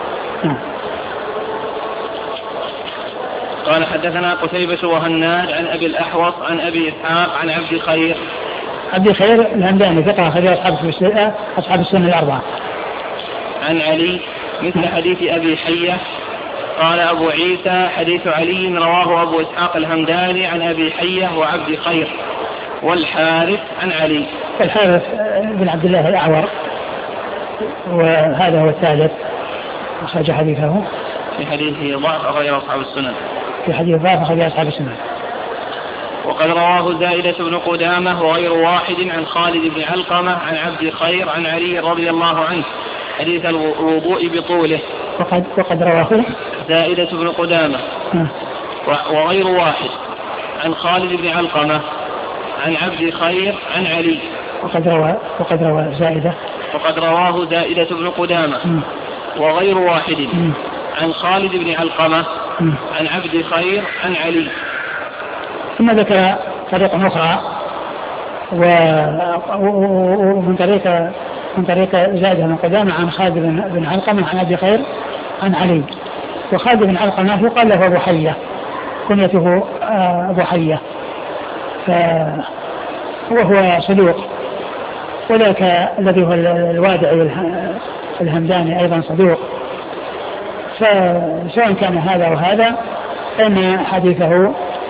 قال حدثنا قتيبة وهناد عن أبي الأحوص عن أبي إسحاق عن عبد خير عبد خير الهمداني ثقة أخرج أصحاب السنة الأربعة. عن علي مثل حديث أبي حية. قال أبو عيسى حديث علي رواه أبو إسحاق الهمداني عن أبي حية وعبد خير والحارث عن علي. الحارث بن عبد الله الأعور وهذا هو الثالث أخرج حديثه في حديثه ضعف أخرجه أصحاب السنن في حديث ضعف أخرجه أصحاب السنن. وقد رواه زائدة بن قدامة وغير واحد عن خالد بن علقمة عن عبد خير عن علي رضي الله عنه حديث الوضوء بطوله. وقد وقد رواه زائدة بن قدامة وغير واحد عن خالد بن علقمة عن عبد خير عن علي. وقد روى وقد روى زائدة وقد رواه زائدة بن قدامة م. وغير واحد م. عن خالد بن علقمة م. عن عبد خير عن علي. ثم ذكر طريقة أخرى ومن طريق من طريق زائدة بن قدامة عن خالد بن علقمة عن عبد خير عن علي. وخالد بن علقمة يقال له أبو حية كنيته أبو حية وهو صدوق وذاك الذي هو الوادعي الهمداني أيضا صدوق. فسواء كان هذا وهذا فإن حديثه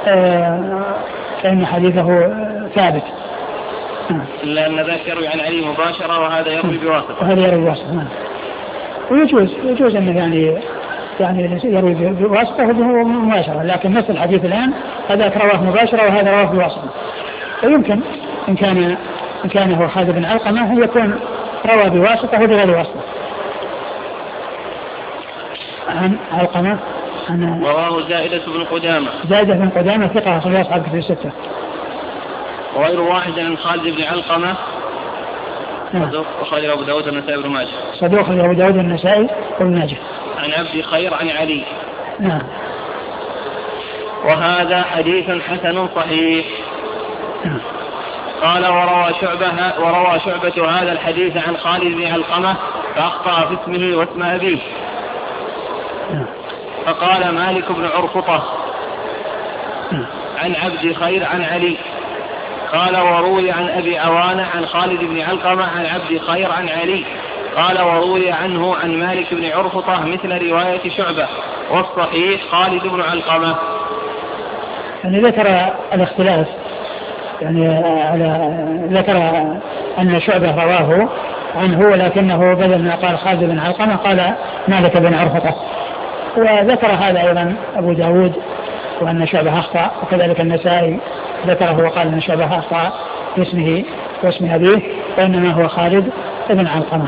فإن حديثه ثابت إلا أن ذاك يروي عن علي مباشرة وهذا يروي بواسطة وهذا يروي بواسطة. ويجوز يجوز أنه يعني يعني يروي بواسطة وهو مباشرة لكن نفس الحديث الآن هذاك رواه مباشرة وهذا رواه بواسطة. ويمكن إن كان إن كان هو خالد بن علقمة يكون روى بواسطة وبغير واسطة. عن علقمة عن رواه زائدة بن قدامة زائدة بن قدامة ثقة أخرج أصحاب الكتب الستة. وغير واحد عن خالد بن علقمة صدوق أخرج أبو داود والنسائي بن ماجه صدوق أخرج أبو داود والنسائي بن ماجه عن عبد خير عن علي. نعم. وهذا حديث حسن صحيح. قال وروى شعبة, وروى شعبة هذا الحديث عن خالد بن علقمة فأخطأ في اسمه واسم أبيه فقال مالك بن عرفطة عن عبد خير عن علي. قال وروي عن أبي عوانة عن خالد بن علقمة عن عبد خير عن علي. قال وروي عنه عن مالك بن عرفطة مثل رواية شعبة والصحيح خالد بن علقمة. يعني ذكر الاختلاف يعني على ذكر أن شعبة رواه عنه ولكنه بدل ما قال خالد بن علقمة قال مالك بن عرفطة. وذكر هذا أيضا أبو داود وأن شعبة أخطأ وكذلك النسائي ذكره وقال أن شعبة أخطأ باسمه واسم أبيه وإنما هو خالد بن علقمة.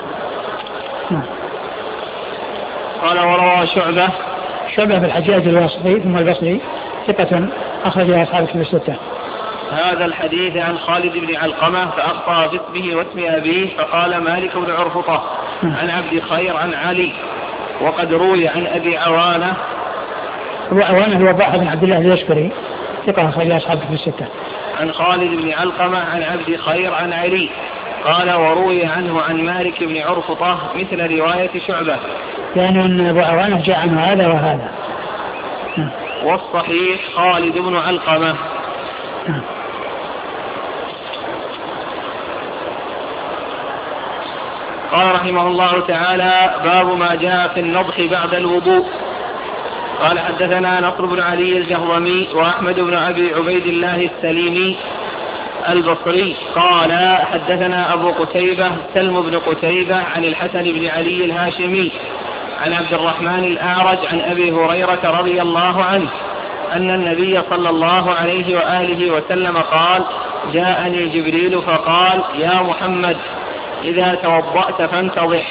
قال وروى شعبة شعبة بالحجاج الواسطي ثم البصري ثقة أخرجها أصحاب الكتب الستة هذا الحديث عن خالد بن علقمة فأخطأ في اسمه واسم أبيه فقال مالك بن عرفطة عن عبد خير عن علي. وقد روي عن أبي عوانة أبو عوانة هو ضاحى بن عبد الله اليشكري ثقة أخرجها أصحاب الكتب الستة عن خالد بن علقمة عن عبد خير عن علي. قال وروي عنه عن مالك بن عرفطة مثل رواية شعبة يعني أن أبو عوانة جاء عنه هذا وهذا. والصحيح خالد بن علقمة. قال رحمه الله تعالى باب ما جاء في النضح بعد الوضوء. قال حدثنا نصر بن علي الجهضمي وأحمد بن أبي عبيد الله السليمي البصري قال حدثنا أبو قتيبة سلم بن قتيبة عن الحسن بن علي الهاشمي عن عبد الرحمن الأعرج عن أبي هريرة رضي الله عنه أن النبي صلى الله عليه وآله وسلم قال جاءني جبريل فقال يا محمد إذا توضأت فانتضح.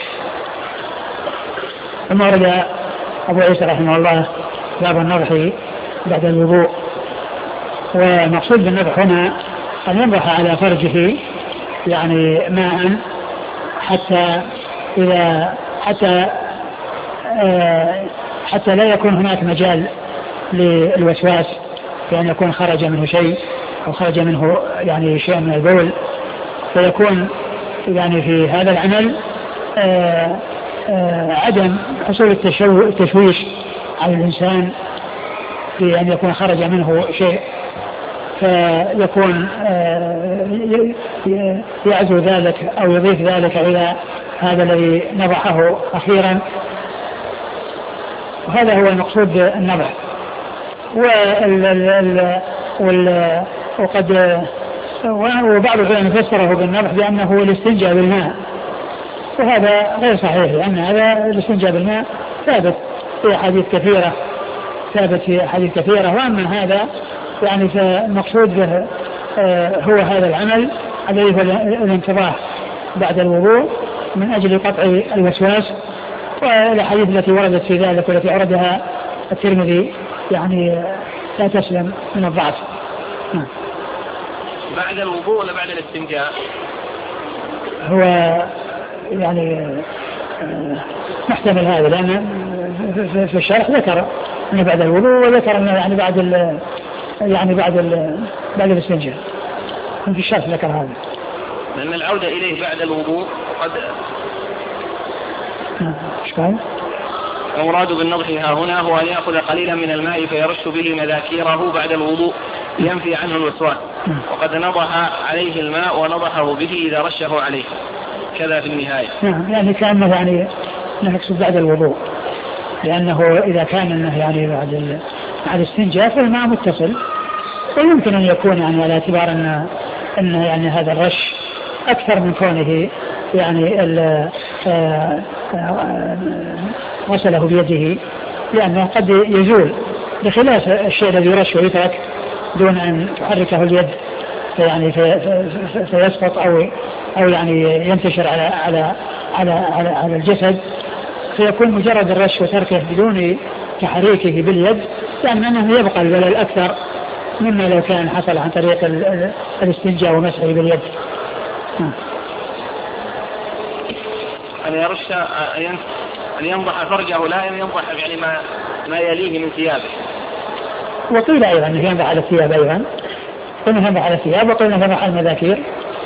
ثم ورد أبو عيسى رحمه الله باب النضح بعد الوضوء. ومقصود بالنضح هنا أن ينضح على فرجه يعني ماء حتى إذا حتى آه حتى لا يكون هناك مجال للوسواس بأن يكون خرج منه شيء أو خرج منه يعني شيء من البول فيكون يعني في هذا العمل آه آه عدم حصول التشويش على الإنسان في أن يكون خرج منه شيء فيكون يعزو ذلك أو يضيف ذلك إلى هذا الذي نضحه أخيرا. وهذا هو المقصود بالنضح. وقد وبعض العلماء فسره بالنضح بأنه الاستنجاء بالماء وهذا غير صحيح لأن هذا الاستنجاء بالماء ثابت في أحاديث كثيرة ثابت في أحاديث كثيرة. وأما هذا يعني فالمقصود به هو هذا العمل الذي هو الانتضاح بعد الوضوء من أجل قطع الوسواس. والأحاديث التي وردت في ذلك والتي أوردها الترمذي يعني لا تسلم من الضعف. بعد الوضوء ولا بعد الاستنجاء؟ هو يعني محتمل هذا لأن في الشرح ذكر أنه بعد الوضوء وذكر أنه يعني بعد ال يعني بعد ال بعد الاستنجاء. في الشرح ذكر هذا لأن العودة إليه بعد الوضوء قد إيش قال؟ المراد بالنضح ها هنا هو أن يأخذ قليلا من الماء فيرش به مذاكيره بعد الوضوء لينفي عنه الوسواس. وقد نضح عليه الماء ونضحه به إذا رشه عليه كذا في النهاية. نعم يعني كأنه يعني نقصد بعد الوضوء لأنه إذا كان إنه يعني بعد بعد الاستنجاء فالماء متصل ويمكن أن يكون يعني على اعتبار أن أن يعني هذا الرش أكثر من كونه يعني غسله بيده لأنه قد يزول بخلاف الشيء الذي يرش ويترك دون أن تحركه اليد يعني في في فيسقط أو أو يعني ينتشر على على على على, على الجسد فيكون مجرد الرش وتركه بدون تحريكه باليد لأنه يبقى البلل أكثر مما لو كان حصل عن طريق الاستنجاء ومسحه باليد. أن يرش أن ينضح فرجه لا أن ينضح يعني ما ما يليه من ثيابه. وقيل أيضا أنه ينضح على الثياب أيضا قلنا ذبح على الثياب وقلنا ذبح على المذاكير.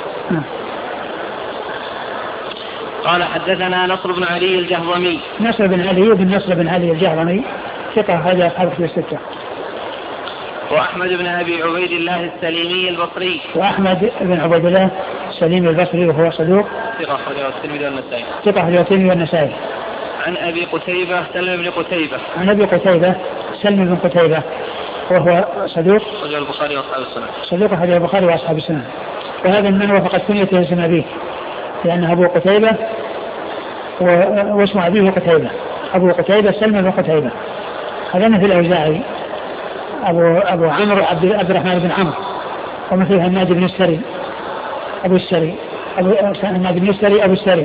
قال حدثنا نصر بن علي الجهضمي. نصر بن علي بن نصر بن علي الجهضمي ثقة هذا أصحاب في الستة. وأحمد بن أبي عبيد الله السليمي البصري. وأحمد بن عبيد الله السليمي البصري وهو صدوق ثقة أخرجه الترمذي والنسائي. ثقة أخرجه الترمذي والنسائي. عن أبي قتيبة سلم بن قتيبة. عن أبي قتيبة سلم بن قتيبة وهو صدوق. أخرجه البخاري وأصحاب السنن. صدوق أخرجه البخاري وأصحاب السنن. وهذا من وفقت كنيته اسم أبيه لأن أبو قتيبة واسم أبيه قتيبة. أبو قتيبة سلم بن قتيبة. هذا مثل الأوزاعي أبو أبو عمرو عبد عبد الرحمن بن عمرو ومثلها النادي بن السري أبو السري أبو النادي بن السري أبو السري.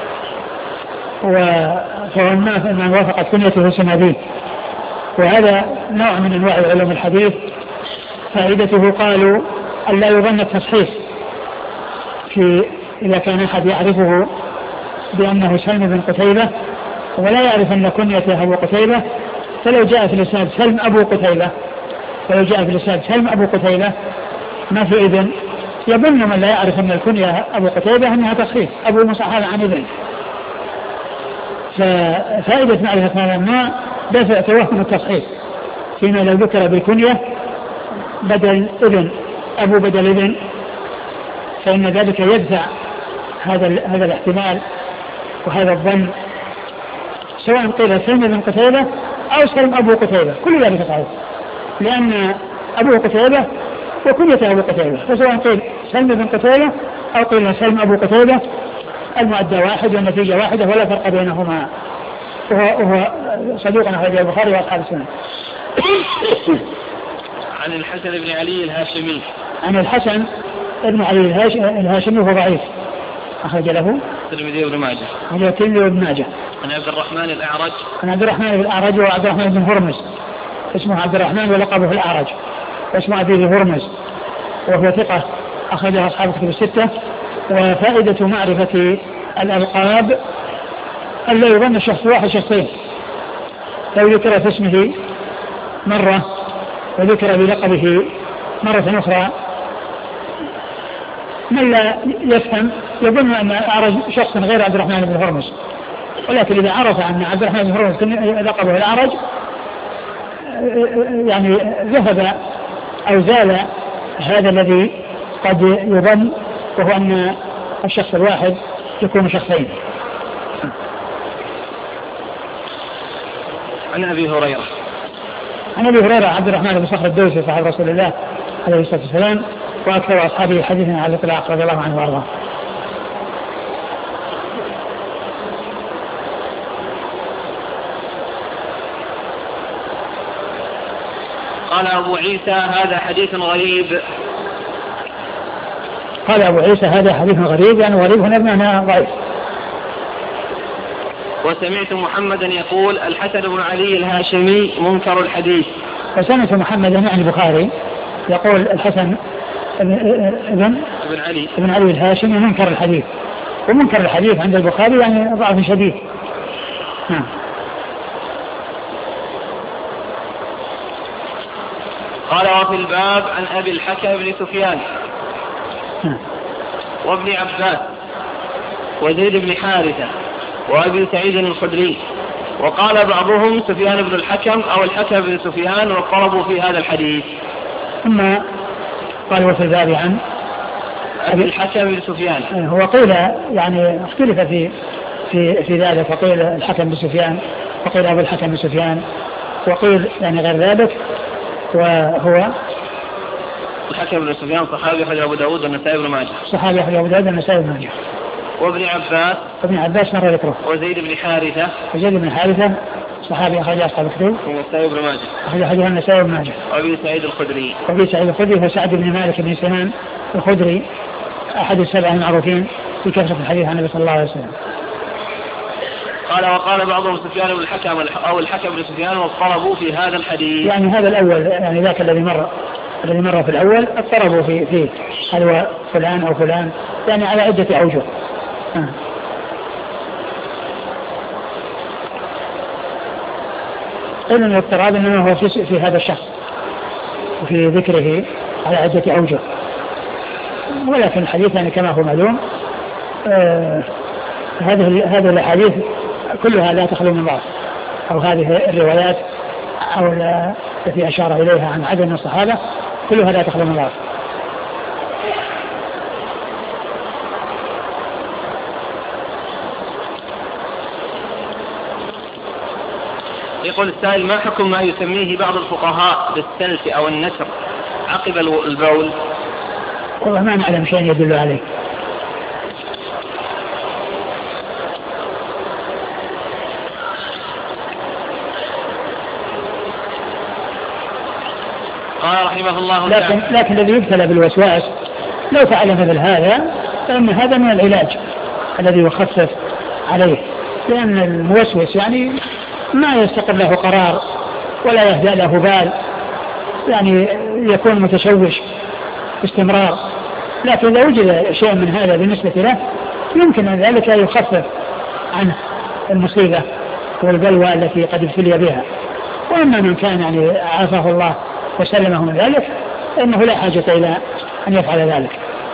وهو من وافقت كنيته اسم أبيه. وهذا نوع من أنواع علوم الحديث فائدته قالوا أن لا يظن التصحيح في إذا كان أحد يعرفه بأنه سلم بن قتيبة ولا يعرف أن كنيته أبو قتيبة فلو جاء في الإسناد سلم أبو قتيبة فلو جاء في الإسناد سلم أبو قتيبة ما في إذن يظن من لا يعرف أن الكنية أبو قتيبة أنها تصحيح أبو مصحف عن ابن. ففائدة معرفة هذا ما دافع توهم التصحيح فيما لو ذكر بالكنية بدل ابن أبو بدل ابن فإن ذلك يدفع هذا هذا الاحتمال وهذا الظن سواء قيل سلم بن قتيبة أو سلم أبو قتيبة كل ذلك صحيح لأن أبو قتيبة وكنيته أبو قتيبة فسواء قيل سلم بن قتيبة أو قيل سلم أبو قتيبة المؤدى واحد والنتيجة واحدة ولا فرق بينهما. وهو, وهو صدوقنا أخرجه البخاري وأصحاب السنن. عن الحسن بن علي الهاشمي. عن الحسن بن علي الهاشمي وهو ضعيف أخرج له الترمذي وابن ماجه. أخرجه الترمذي وابن ماجه. عن عبد الرحمن الأعرج. عن عبد الرحمن الأعرج وعبد الرحمن بن هرمز اسمه عبد الرحمن ولقبه الأعرج واسمه أبيه هرمز وهو ثقة أخرجه أصحاب الكتب الستة. وفائدة معرفة الألقاب أن لا يظن الشخص واحد شخصين لو ذكر في اسمه مرة وذكر بلقبه مرة أخرى من لا يفهم يظن أن أعرج شخص غير عبد الرحمن بن هرمز ولكن إذا عرف أن عبد الرحمن بن هرمز لقبه الأعرج يعني ذهب أو زال هذا الذي قد يظن وهو أن الشخص الواحد يكون شخصين. عن أبي هريرة. عن أبي هريرة عبد الرحمن بن صخر الدوسي صاحب رسول الله عليه الصلاة والسلام وأكثر أصحابه حديثا على الإطلاق رضي الله عنه وأرضاه. قال أبو عيسى هذا حديث غريب. قال أبو عيسى هذا حديث غريب يعني غريب هنا بمعنى ضعيف. وسمعت محمدا يقول الحسن بن علي الهاشمي منكر الحديث. وسمعت محمدا يعني البخاري يقول الحسن ابن ابن علي ابن علي الهاشمي منكر الحديث. ومنكر الحديث عند البخاري يعني ضعف شديد. نعم. قال وفي الباب عن أبي الحكم بن سفيان وابن عباس وزيد بن حارثة وأبي سعيد الخدري وقال بعضهم سفيان بن الحكم أو الحكم بن سفيان وقربوا في هذا الحديث. ثم قال وفي الباب عن أبي الحكم بن سفيان. هو قيل يعني اختلف في في في ذلك فقيل الحكم بن سفيان وقيل أبو الحكم بن سفيان وقيل يعني غير ذلك. وهو الحكم بن سفيان صحابي أخرجه أبو داود والنسائي بن ماجه. صحابي أخرجه أبو داود والنسائي بن ماجه. وابن عباس وابن عباس مرة ذكره. وزيد بن حارثة وزيد بن حارثة صحابي أخرجه أصحاب الكتب. والنسائي بن ماجه. أخرجه النسائي بن ماجه. وأبي سعيد الخدري. وأبي سعيد الخدري هو سعد بن مالك بن سنان الخدري أحد السبع المعروفين في كثرة الحديث عن النبي صلى الله عليه وسلم. قال وقال بعضهم سفيان بن الحكم أو الحكم بن سفيان واضطربوا في هذا الحديث. يعني هذا الأول يعني ذاك الذي مر الذي مر في الأول اضطربوا في فيه هل هو فلان أو فلان يعني على عدة أوجه. آه. قيل أن الاضطراب إنما هو في, في هذا الشخص وفي ذكره على عدة أوجه. ولكن الحديث يعني كما هو معلوم آه هذه هذه الأحاديث كلها لا تخلو من ضعف، أو هذه الروايات أو التي أشار إليها عن عدد من الصحابة كلها لا تخلو من ضعف. يقول السائل: ما حكم ما يسميه بعض الفقهاء بالسلف أو النسر عقب البول؟ والله ما نعلم شيء يدل عليه. قال رحمه الله لكن, تعالى: لكن الذي يبتلى بالوسواس لو فعل مثل هذا فإن هذا من العلاج الذي يخفف عليه، لأن الموسوس يعني ما يستقر له قرار ولا يهدأ له بال، يعني يكون متشوش باستمرار. لكن إذا وجد شيء من هذا بالنسبة له يمكن أن ذلك يخفف عنه المصيبة والبلوى التي قد ابتلي بها. وأما من كان يعني عافاه الله وسلمه من ذلك فإنه لا حاجة إلى أن يفعل ذلك.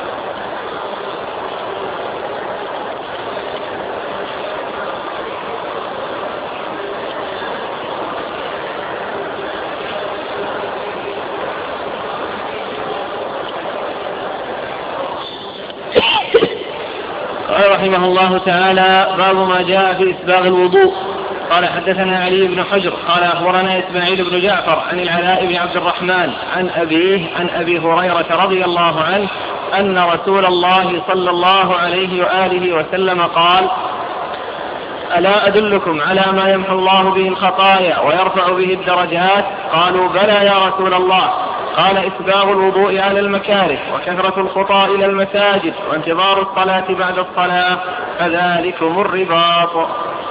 قال رحمه الله تعالى: باب ما جاء في إسباغ الوضوء. قال: حدثنا علي بن حجر قال: أخبرنا إسماعيل بن جعفر عن العلاء بن عبد الرحمن عن أبيه عن أبي هريرة رضي الله عنه أن رسول الله صلى الله عليه وآله وسلم قال: ألا أدلكم على ما يمحو الله به الخطايا ويرفع به الدرجات؟ قالوا: بلى يا رسول الله. قال: إسباغ الوضوء على المكاره، وكثرة الخطى إلى المساجد، وانتظار الصلاة بعد الصلاة، فذلكم الرباط.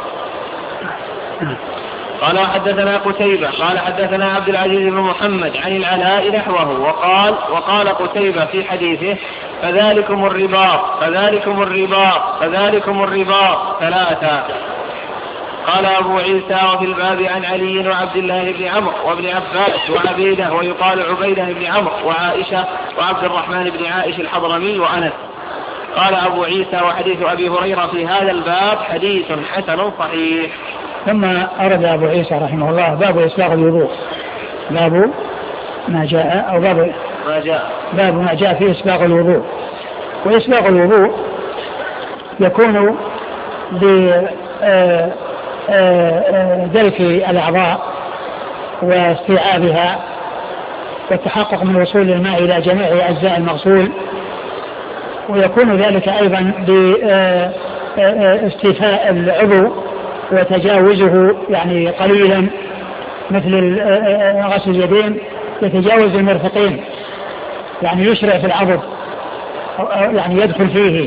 قال: حدثنا قتيبة قال: حدثنا عبد العزيز بن محمد عن العلاء نحوه، وقال وقال قتيبة في حديثه: فذلكم الرباط فذلكم الرباط فذلكم الرباط ثلاثة. قال أبو عيسى: وفي الباب عن علي وعبد الله بن عمرو وابن عباس وعبيدة ويقال عبيدة بن عمرو وعائشة وعبد الرحمن بن عائش الحضرمي وأنس. قال أبو عيسى: وحديث أبي هريرة في هذا الباب حديث حسن صحيح. ثم أرد أبو عيسى رحمه الله باب إسباغ الوضوء، باب ما جاء أو باب ما جاء باب ما جاء في إسباغ الوضوء. وإسباغ الوضوء يكون بدلك الأعضاء واستيعابها والتحقق من وصول الماء إلى جميع أجزاء المغسول، ويكون ذلك أيضا باستيفاء العضو وتجاوزه يعني قليلا، مثل غسل اليدين يتجاوز المرفقين، يعني يشرع في العضد، يعني يدخل فيه.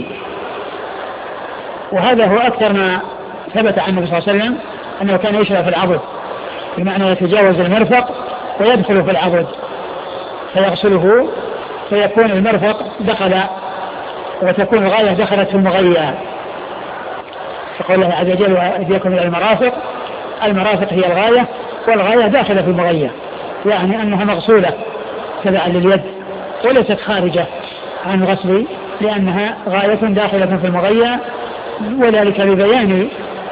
وهذا هو أكثر ما ثبت عن النبي صلى الله عليه وسلم أنه كان يشرع في العضد، بمعنى يتجاوز المرفق ويدخل في العضد فيغسله، فيكون المرفق دخل وتكون الغاية دخلت في المغيّة. فقال الله عز وجل: وأيديكم إلى المرافق. المرافق هي الغاية، والغاية داخلة في المغيّة، يعني أنها مغسولة تبعا لليد وليست خارجة عن الغسل، لأنها غاية داخلة في المغيّة. وذلك ببيان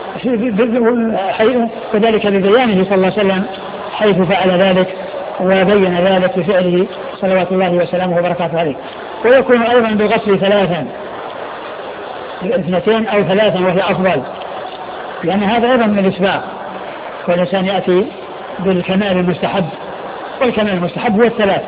وذلك ببيانه صلى الله عليه وسلم حيث فعل ذلك وبين ذلك بفعله صلوات الله وسلامه وبركاته عليه. ويكون أيضا بالغسل ثلاثا، اثنتين أو ثلاثا وهي أفضل، لأن هذا أيضا من الإسباغ، والإنسان يأتي بالكمال المستحب، والكمال المستحب هو الثلاث،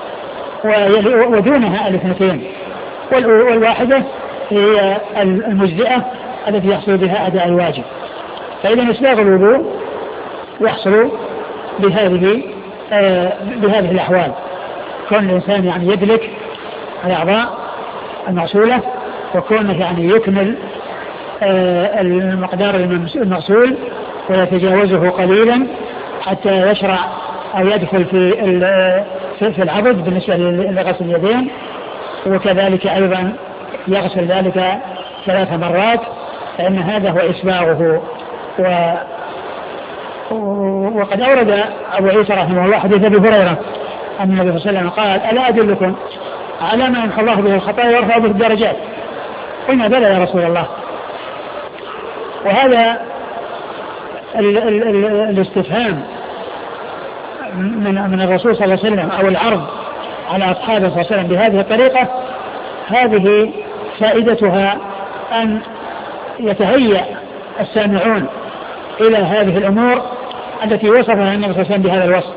ودونها الاثنتين، والواحدة هي المجزئة التي يحصل بها أداء الواجب. فإذا إسباغ الوضوء يحصل بهذه آه بهذه الأحوال: كون الإنسان يعني يدلك الأعضاء المغسولة، وكونه يعني يكمل آه المقدار المغسول ويتجاوزه قليلا حتى يشرع أو يدخل في في العضد بالنسبة لغسل اليدين، وكذلك أيضا يغسل ذلك ثلاث مرات، فإن هذا هو إسباغه. و وقد أورد أبو عيسى رحمه الله حديث أبي هريرة أن النبي صلى الله عليه وسلم قال ألا أدلكم على ما يمحو الله به الخطايا ويرفع به الدرجات؟ قلنا بلى يا رسول الله. وهذا ال ال ال الاستفهام من, من الرسول صلى الله عليه وسلم أو العرض على أصحابه صلى الله عليه وسلم بهذه الطريقة، هذه فائدتها أن يتهيأ السامعون إلى هذه الأمور التي وصفها النبي صلى الله عليه وسلم بهذا الوصف،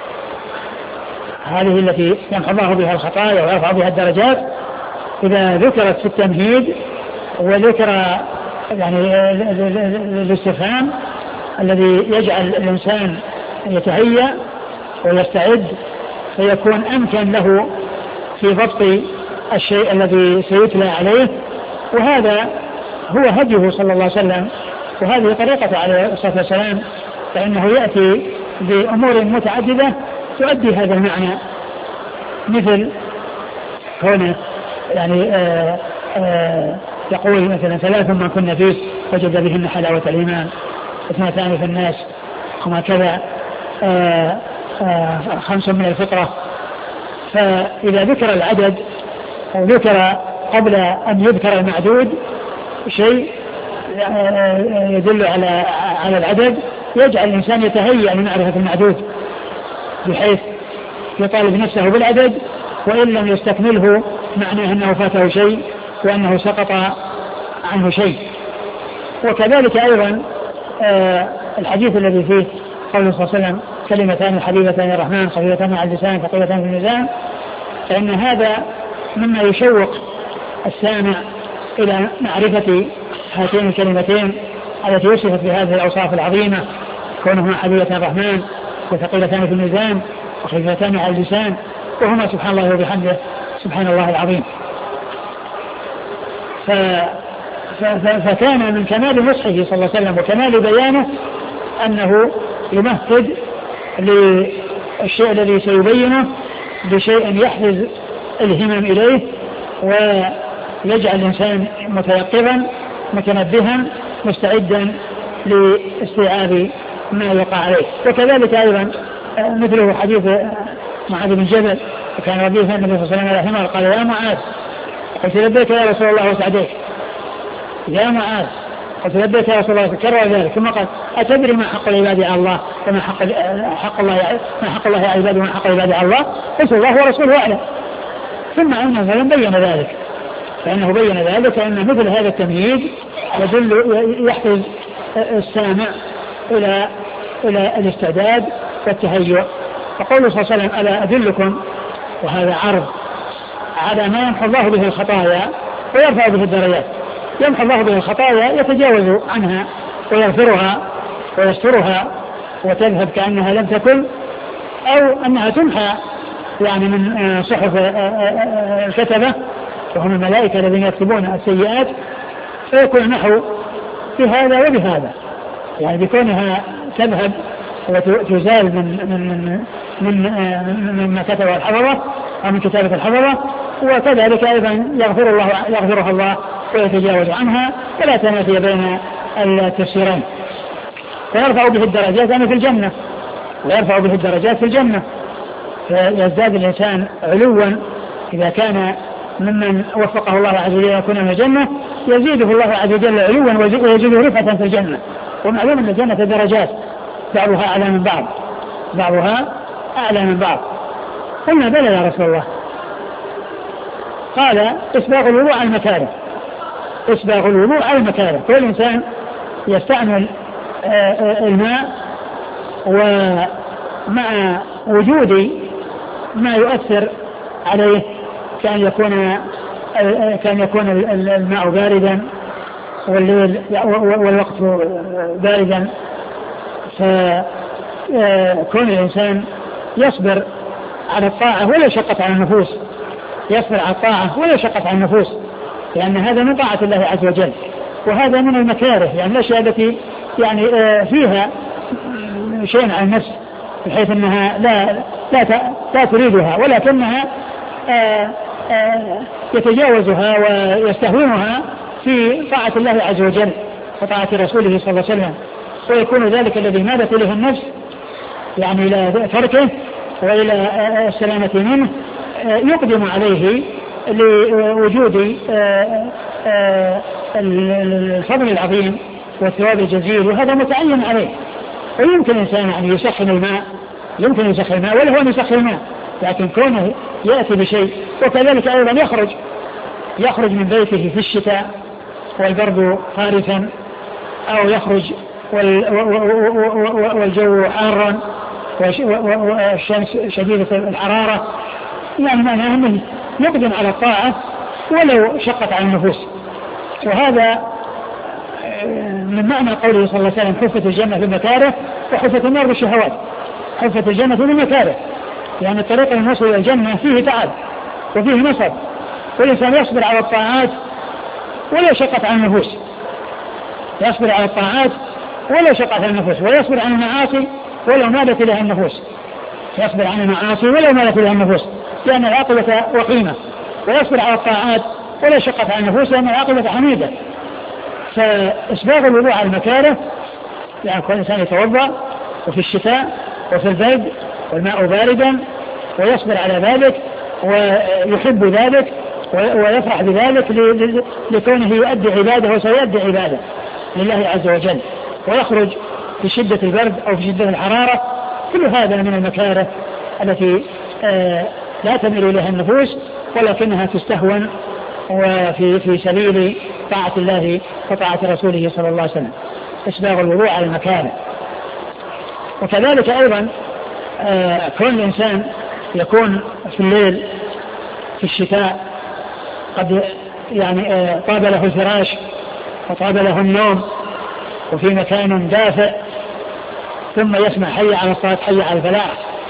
هذه التي يمحو الله بها الخطايا ويرفع بها الدرجات. إذا ذكرت في التمهيد وذكر يعني الاستفهام الذي يجعل الإنسان يتهيأ ويستعد، فيكون أمكن له في ضبط الشيء الذي سيتلى عليه. وهذا هو هديه صلى الله عليه وسلم، وهذه طريقة عليه الصلاة والسلام، فإنه يأتي بأمور متعددة تؤدي هذا المعنى، مثل كونه يعني آآ آآ يقول مثلا ثلاث من كنا فيه وجد بهن حلاوة الإيمان، اثنتان في الناس وما كذا، آآ آآ خمس من الفطرة. فإذا ذكر العدد أو ذكر قبل أن يذكر المعدود شيء يدل على على العدد، يجعل الإنسان يتهيأ لمعرفة المعدود، بحيث يطالب نفسه بالعدد، وإن لم يستكمله معناه أنه فاته شيء وأنه سقط عنه شيء. وكذلك أيضا الحديث الذي فيه قوله صلى الله عليه وسلم كلمتان حبيبتان الرحمن خفيفتان على اللسان ثقيلتان في الميزان، فإن هذا مما يشوق السامع إلى معرفة هاتين الكلمتين التي وصفت بهذه الأوصاف العظيمة، كونهما حبيبتان الرحمن وثقيلتان في الميزان وخفيفتان على اللسان، وهما سبحان الله وبحمده سبحان الله العظيم. ف... ف... فكان من كمال نصحه صلى الله عليه وسلم وكمال بيانه أنه يمهد للشيء الذي سيبينه بشيء يحفز الهمم إليه ويجعل الإنسان متيقظا متنبها مستعدا لاستيعاب ما يقع عليه. وكذلك أيضا مثله حديث معاذ بن جبل، وكان رديفا النبي صلى الله عليه وسلم على حمار قال يا معاذ قلت لبيك يا رسول الله وسعديك، يا معاذ قلت لبيك يا رسول الله، تكرر ذلك، ثم قال أتدري ما حق العباد على الله وما حق حق الله ما حق الله على العباد وما حق العباد على الله؟ قلت الله ورسوله أعلم. ثم أنه فلم بين ذلك، فإنه بين ذلك أن مثل هذا التمهيد يدل يحفز السامع إلى إلى الاستعداد والتهيؤ. فقوله صلى الله عليه وسلم ألا أدلكم، وهذا عرض على ما يمحو الله به الخطايا ويرفع به الدرجات. يمحو الله به الخطايا يتجاوز عنها ويغفرها ويسترها وتذهب كأنها لم تكن، أو أنها تمحى يعني من صحف الكتبة وهم الملائكة الذين يكتبون السيئات، فيكون نحو بهذا وبهذا، يعني بكونها تذهب وتزال من من من من ما كتبه الحفظة أو من كتابة الحفظة. وكذلك أيضا يغفر الله يغفرها الله ويتجاوز عنها، ولا تنافي بين التفسيرين. فيرفع به الدرجات يعني في الجنة، ويرفع به الدرجات في الجنة، فيزداد الإنسان علوا إذا كان ممن وفقه الله عز وجل يكون من الجنة، يزيده الله عز وجل علوا ويزيده رفعة في الجنة. ومعلوم أن الجنة درجات بعضها أعلى من بعض بعضها أعلى من بعض. قلنا بلى يا رسول الله. قال إسباغ الوضوء على المكاره، إسباغ الوضوء على المكاره، كل إنسان يستعمل الماء ومع وجود ما يؤثر عليه، كان يكون كان يكون الماء باردا والليل والوقت باردا، فكون الإنسان يصبر على الطاعة ولا شقت على النفوس، يصبر على الطاعة ولا شقت على النفوس، لأن هذا من طاعة الله عز وجل، وهذا من المكاره، يعني الأشياء التي يعني فيها شيء على النفس بحيث أنها لا لا لا تريدها، ولكنها آآ آآ يتجاوزها ويستهونها في طاعة الله عز وجل وطاعة رسوله صلى الله عليه وسلم، ويكون ذلك الذي مالت إليه النفس يعني لا تركه، وإلى السلامة منه يقدم عليه لوجود الفضل العظيم والثواب الجزيل، وهذا متعين عليه. ويمكن الإنسان أن يسخن الماء، يمكن يسخن الماء ولا هو يسخن الماء، لكن كونه يأتي بشيء. وكذلك أيضا يخرج يخرج من بيته في الشتاء والبرد خارفا، أو يخرج والجو حارا والشمس شديدة الحرارة، يعني معناه أنه يقدم على الطاعة ولو شقت على النفوس. وهذا من معنى قوله صلى الله عليه وسلم: حفت الجنة بالمكاره وحفت النار بالشهوات. حفت الجنة بالمكاره، يعني الطريق الموصل إلى الجنة فيه تعب وفيه نصب، والإنسان يصبر على الطاعات ولا شقت على النفوس، يصبر على الطاعات ولا شقت على النفوس، ويصبر عن المعاصي ولو مالت إليها النفوس، يصبر عن المعاصي ولو مالت إليها النفوس لأن العاقبة وخيمة، ويصبر على الطاعات ولا شقت على النفوس لأن العاقبة حميدة. فإسباغ الوضوء على المكاره، يعني كل إنسان يتوضأ وفي الشتاء وفي البرد والماء باردا ويصبر على ذلك ويحب ذلك ويفرح بذلك لكونه يؤدي عباده وسيؤدي عباده لله عز وجل، ويخرج في شدة البرد أو في شدة الحرارة. كل هذا من المكاره التي آه لا تميل إليها النفوس، ولكنها تستهون وفي في سبيل طاعة الله وطاعة رسوله صلى الله عليه وسلم. إسباغ الوضوء على المكاره. وكذلك أيضا آه كون الإنسان يكون في الليل في الشتاء قد يعني آه طاب له الفراش وطاب له النوم وفي مكان دافئ، ثم يسمع حي على الصلاة حي على الفلاح،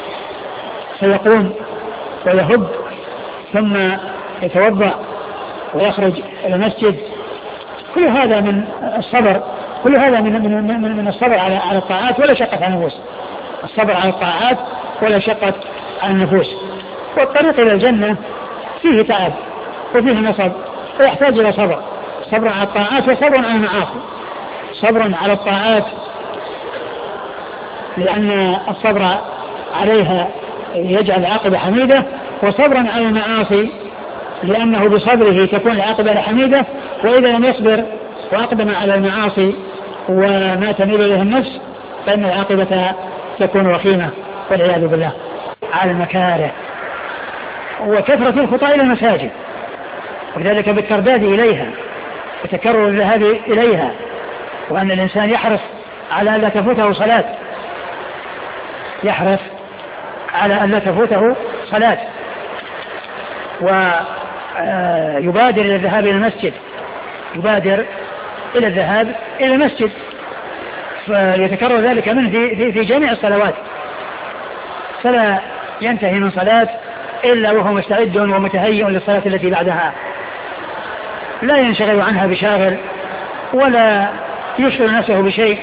فيقوم ويهب ثم يتوضأ ويخرج إلى المسجد. كل هذا من الصبر، كل هذا من من من, من الصبر على على الطاعات ولا شقت على النفوس، الصبر على الطاعات ولا شقت على النفوس. والطريق إلى الجنة فيه تعب وفيه نصب ويحتاج إلى صبر، صبر على الطاعات وصبر على المعاصي. صبر على الطاعات لأن الصبر عليها يجعل العاقبة حميدة، وصبرا على المعاصي لأنه بصبره تكون العاقبة حميدة، وإذا لم يصبر وأقدم على المعاصي وما تميل إليه النفس فإن العاقبة تكون وخيمة والعياذ بالله. على المكاره وكثرة الخطى إلى المساجد، وذلك بالترداد إليها وتكرر الذهاب إليها، وأن الإنسان يحرص على أن لا تفوته صلاة، يحرص على أن لا تفوته صلاة، ويبادر إلى الذهاب إلى المسجد، يبادر إلى الذهاب إلى المسجد، فيتكرر ذلك منه في, في جميع الصلوات، فلا ينتهي من صلاة إلا وهو مستعد ومتهيئ للصلاة التي بعدها، لا ينشغل عنها بشاغل ولا يشغل نفسه بشيء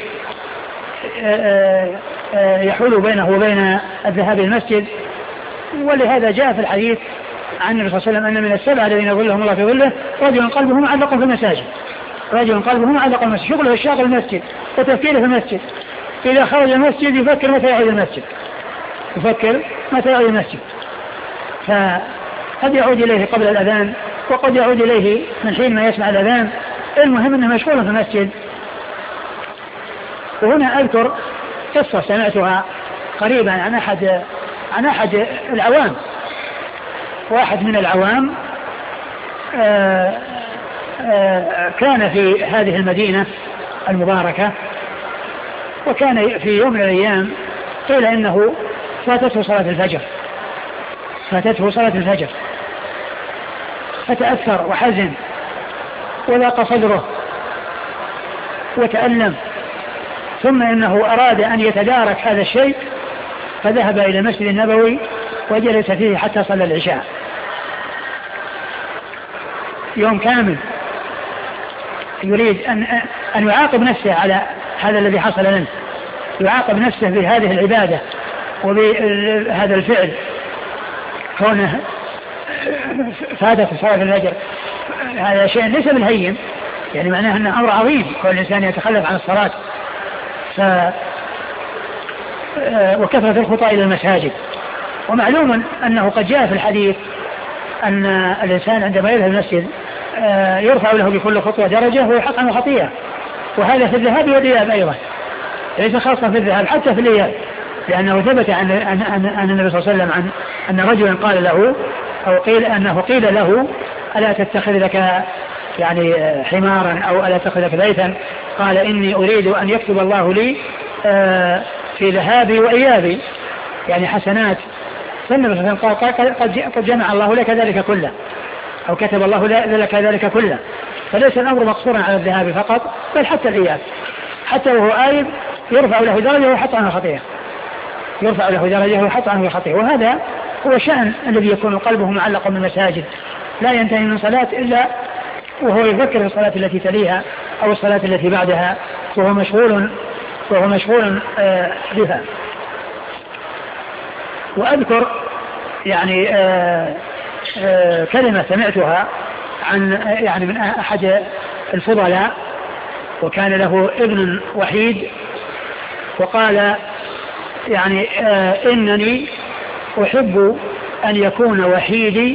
يحول بينه وبين الذهاب إلى المسجد. ولهذا جاء في الحديث عن النبي صلى الله عليه وسلم أن من السبعة الذين يظلهم الله في ظله رجل قلبه معلق في المساجد، رجل قلبه معلق في المسجد، شغله الشاغل المسجد وتفكيره في المسجد، إذا خرج المسجد يفكر متى يعود المسجد، يفكر متى يعود المسجد، فقد يعود إليه قبل الأذان وقد يعود إليه من حين ما يسمع الأذان، المهم أنه مشغول في المسجد. وهنا أذكر قصة سمعتها قريبا عن أحد عن أحد العوام، واحد من العوام آآ آآ كان في هذه المدينة المباركة، وكان في يوم من الأيام قيل إنه فاتته صلاة الفجر فاتته صلاة الفجر فتأثر وحزن وضاق صدره وتألم، ثم إنه أراد أن يتدارك هذا الشيء فذهب إلى المسجد النبوي وجلس فيه حتى صلى العشاء، يوم كامل يريد أن أن يعاقب نفسه على هذا الذي حصل له، يعاقب نفسه بهذه العبادة وبهذا الفعل كونه فاتت صلاة الفجر. هذا شيء ليس بالهين، يعني معناه أنه أمر عظيم كل إنسان يتخلف عن الصلاة. ف وكثرة الخطى إلى المساجد، ومعلوم أنه قد جاء في الحديث أن الإنسان عندما يذهب المسجد يرفع له بكل خطوة درجة ويحق عنه خطيئة، وهذا في الذهاب والإياب أيضا، ليس خاصة في الذهاب حتى في الإياب، لأنه ثبت عن أن النبي صلى الله عليه وسلم عن أن رجلا قال له أو قيل أنه قيل له ألا تتخذ لك يعني حمارا أو ألا تتخذ لك بيتا، قال إني أريد أن يكتب الله لي في ذهابي وإيابي يعني حسنات. فالنبي صلى الله عليه وسلم قال قد جمع الله لك ذلك كله أو كتب الله لك ذلك كله، فليس الأمر مقصورا على الذهاب فقط بل حتى الإياب، حتى وهو آيب يرفع له درجة ويحط عنه خطيئة، يرفع له درجة ويحط عنه خطيئة. وهذا هو شأن الذي يكون قلبه معلق بالمساجد، لا ينتهي من صلاة إلا وهو يفكر في الصلاة التي تليها أو الصلاة التي بعدها، وهو مشغول وهو مشغول بها. وأذكر يعني آآ آآ كلمة سمعتها عن يعني من أحد الفضلاء، وكان له ابن وحيد، وقال يعني إنني أحب أن يكون وحيدي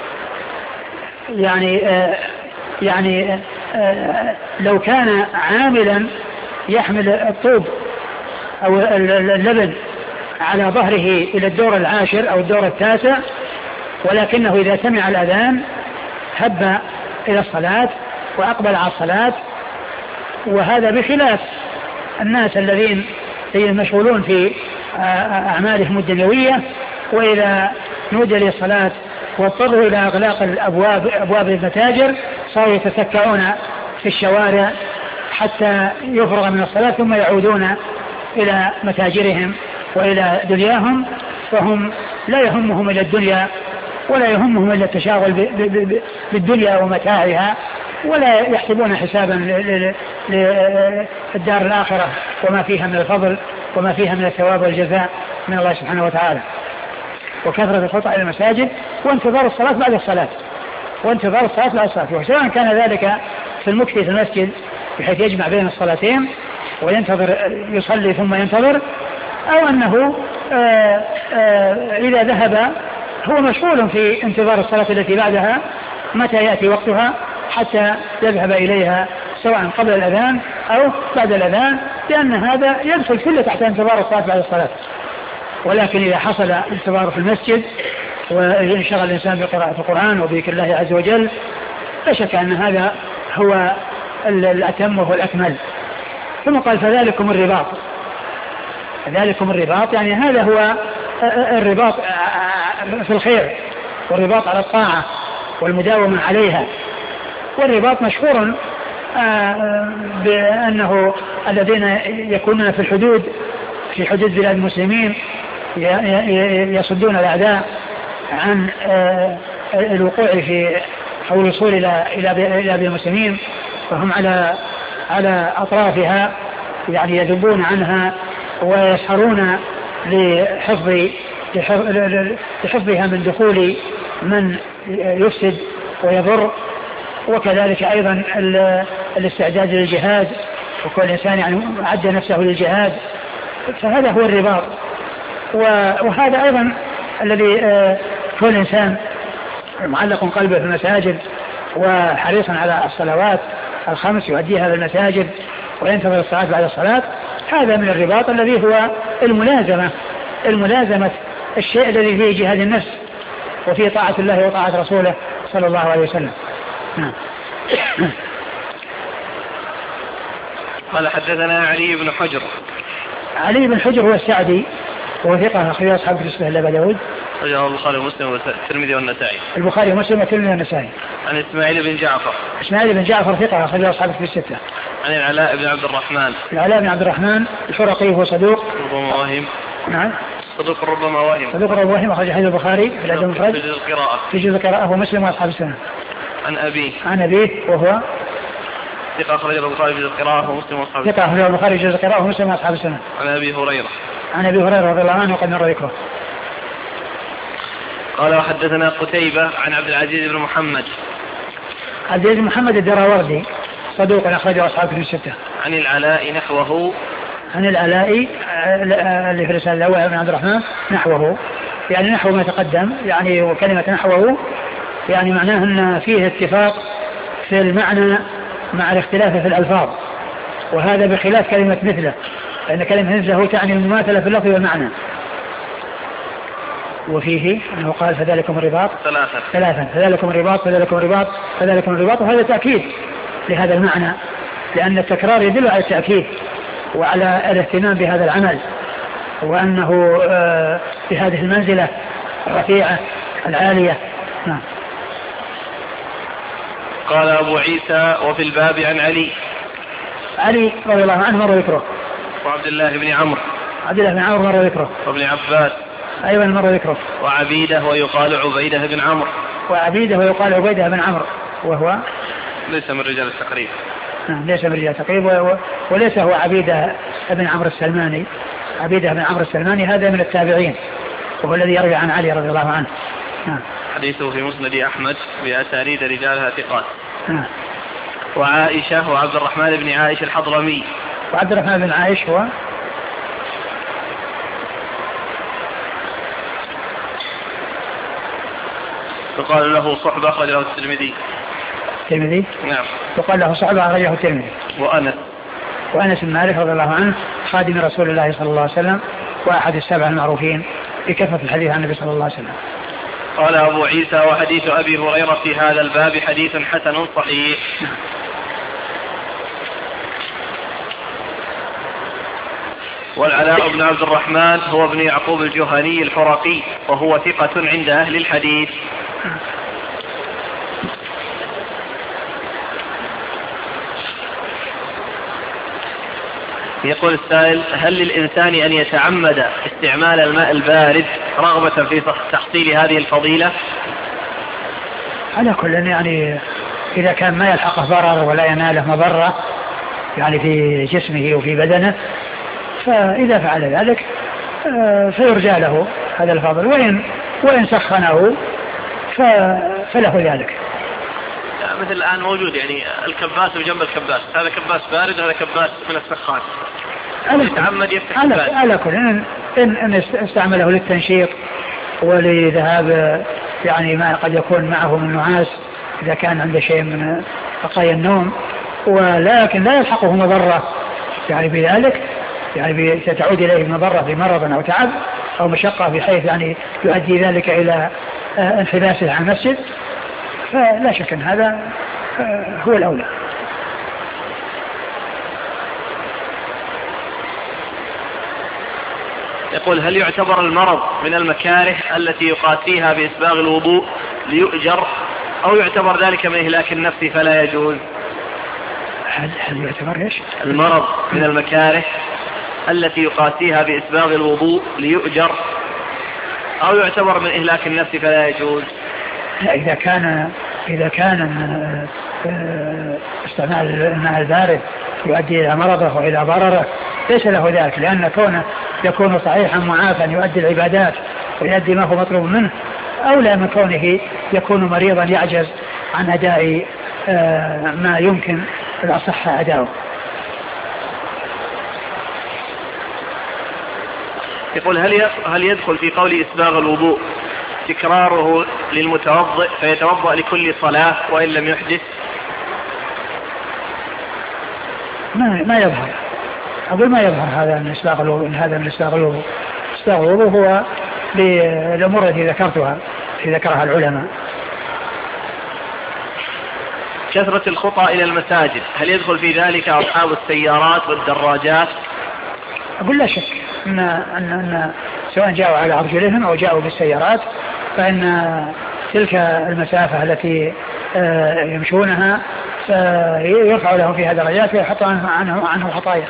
يعني يعني لو كان عاملا يحمل الطوب أو اللبن على ظهره إلى الدور العاشر أو الدور التاسع، ولكنه إذا سمع الأذان هب إلى الصلاة وأقبل على الصلاة. وهذا بخلاف الناس الذين مشغولون في أعمالهم الدنيوية، وإذا نودي للصلاة واضطروا إلى إغلاق الأبواب أبواب المتاجر صاروا يتسكعون في الشوارع حتى يفرغ من الصلاة ثم يعودون إلى متاجرهم وإلى دنياهم، فهم لا يهمهم إلا الدنيا ولا يهمهم إلا التشاغل بالدنيا ومتاعها، ولا يحسبون حسابا للدار الآخرة وما فيها من الفضل وما فيها من الثواب والجزاء من الله سبحانه وتعالى. وكثرة الخطأ إلى المساجد وانتظار الصلاة بعد الصلاة وانتظار الصلاة بعد الصلاة، وسواء كان ذلك في المكث في المسجد بحيث يجمع بين الصلاتين وينتظر يصلي ثم ينتظر، أو أنه آآ آآ إذا ذهب هو مشغول في انتظار الصلاة التي بعدها متى يأتي وقتها حتى يذهب إليها سواء قبل الأذان أو بعد الأذان، لأن هذا يدخل كله تحت انتظار الصلاة بعد الصلاة. ولكن إذا حصل انتظار في المسجد وانشغل الإنسان بقراءة القرآن وبذكر الله عز وجل لا شك أن هذا هو الأتم وهو الأكمل. ثم قال فذلكم الرباط، ذلكم الرباط يعني هذا هو الرباط في الخير والرباط على الطاعة والمداومة عليها. والرباط مشهور بأنه الذين يكونون في الحدود في حدود بلاد المسلمين يصدون الأعداء عن الوقوع في أو الوصول إلى إلى بلاد المسلمين، فهم على على أطرافها يعني يذبون عنها ويسحرون لحفظ لحفظها من دخول من يفسد ويضر. وكذلك أيضا الاستعداد للجهاد، وكل إنسان يعني أعد نفسه للجهاد، فهذا هو الرباط. وهذا أيضا الذي كل إنسان معلق قلبه في المساجد وحريصا على الصلوات الخمس يؤديها في المساجد وينتظر الصلاة بعد الصلاة، هذا من الرباط الذي هو الملازمة الملازمة الشيء الذي فيه جهاد النفس وفيه طاعة الله وطاعة رسوله صلى الله عليه وسلم. نعم. قال حدثنا علي بن حجر. علي بن حجر هو السعدي وهو ثقة أخرج أصحاب الكتب إلا أبي داود، أخرجه البخاري ومسلم والترمذي والنسائي. البخاري ومسلم والترمذي والنسائي. عن إسماعيل بن جعفر. إسماعيل بن جعفر ثقة أخرج أصحاب الكتب الستة. عن العلاء بن عبد الرحمن. العلاء بن عبد الرحمن الحرقي هو صدوق. ربما واهم. نعم. صدوق ربما واهم. صدوق ربما واهم أخرج حديث البخاري في الأدب المفرد. في جزء القراءة. في جزء القراءة ومسلم وأصحاب السنة. عن أبيه. عن أبيه وهو ثقة أخرج البخاري في جزء القراءة ومسلم وأصحاب السنة. ثقة أخرج البخاري في جزء القراءة ومسلم وأصحاب السنة. عن أبي هريرة. عن أبي هريرة رضي الله عنه وقد مر ذكره. قال وحدثنا قتيبة عن عبد العزيز بن محمد. عبد العزيز بن محمد الدراوردي صدوق أخرجه أصحاب الكتب الستة. عن العلاء نحوه. عن العلاء اللي في الرسالة الأول بن عبد الرحمن نحوه. يعني نحو ما تقدم، يعني وكلمة نحوه يعني معناه أن فيه اتفاق في المعنى مع الاختلاف في الألفاظ، وهذا بخلاف كلمة مثله، لأن كلمة مثله تعني المماثلة في اللفظ والمعنى. وفيه أنه قال فذلكم الرباط ثلاثا ثلاثا فذلكم الرباط فذلكم الرباط فذلكم الرباط، وهذا تأكيد لهذا المعنى، لأن التكرار يدل على التأكيد وعلى الاهتمام بهذا العمل، وأنه بهذه المنزلة الرفيعة العالية. نعم. قال أبو عيسى وفي الباب عن علي علي رضي الله عنه مر ذكره، وعبد الله بن عمرو عبد الله بن عمرو مر ذكره، وابن عباس أيضا مر ذكره، وعبيدة ويقال عبيدة بن عمرو وعبيدة ويقال عبيدة بن عمرو وهو ليس من رجال التقريب. نعم ليس من رجال التقريب، وليس هو عبيدة بن عمرو السلماني. عبيدة بن عمرو السلماني هذا من التابعين، وهو الذي يروي عن علي رضي الله عنه. نعم. حديثه في مسند أحمد بأسانيد رجالها ثقات. نعم. وعائشة وعبد الرحمن بن عائش الحضرمي. وعبد الرحمن بن عائش هو يقال له صحبة أخرجه الترمذي. الترمذي؟ نعم. يقال له صحبة أخرجه الترمذي. وأنس وأنس بن مالك رضي الله عنه خادم رسول الله صلى الله عليه وسلم، وأحد السبع المعروفين بكثرة الحديث عن النبي صلى الله عليه وسلم. قال أبو عيسى وحديث أبي هريرة في هذا الباب حديث حسن صحيح. والعلاء بن عبد الرحمن هو ابن يعقوب الجهني الحرقي، وهو ثقة عند أهل الحديث. يقول السائل: هل للإنسان أن يتعمد استعمال الماء البارد رغبة في تحصيل هذه الفضيلة؟ على كل يعني إذا كان ما يلحقه ضرر ولا يناله مضرة يعني في جسمه وفي بدنه، فإذا فعل ذلك فيرجى له هذا الفضل، وإن, وإن سخنه فله ذلك. مثل الآن موجود يعني الكباس وجنب الكباس، هذا كباس بارد وهذا كباس من السخان، يتعمد يفتح على, على كل إن, إن, إن استعمله للتنشيط ولذهاب يعني ما قد يكون معه من نعاس إذا كان عنده شيء من بقايا النوم، ولكن لا يلحقه مضرة يعني بذلك، يعني ستعود إليه مضرة بمرض أو تعب أو مشقة بحيث يعني يؤدي ذلك إلى انحباسه عن المسجد، فلا شك أن هذا هو الأولى. يقول: هل يعتبر المرض من المكاره التي يقاسيها بإسباغ الوضوء ليؤجر، أو يعتبر ذلك من إهلاك النفس فلا يجوز؟ هل, هل يعتبر إيش؟ المرض من المكاره التي يقاسيها بإسباغ الوضوء ليؤجر، أو يعتبر من إهلاك النفس فلا يجوز؟ لا، إذا كان إذا كان استعمال الماء البارد يؤدي إلى مرضه وإلى ضرره ليس له ذلك، لأن كونه يكون صحيحا معافا يؤدي العبادات ويؤدي ما هو مطلوب منه، أولى من كونه يكون مريضا يعجز عن أداء ما يمكن الأصح أداؤه. يقول: هل هل يدخل في قول إسباغ الوضوء تكراره للمتوضئ فيتوضأ لكل صلاة وإن لم يحدث؟ ما ما يظهر، أقول ما يظهر هذا من إسباغ الوضوء، هذا من إسباغ الوضوء. إسباغ الوضوء هو للأمور التي ذكرتها التي ذكرها العلماء. كثرة الخطى إلى المساجد، هل يدخل في ذلك أصحاب السيارات والدراجات؟ أقول لا شك أن, أن, أن سواء جاءوا على أرجلهم أو جاءوا بالسيارات فإن تلك المسافة التي يمشونها يرفع لهم فيها درجات ويحط عنه, عنه خطايا.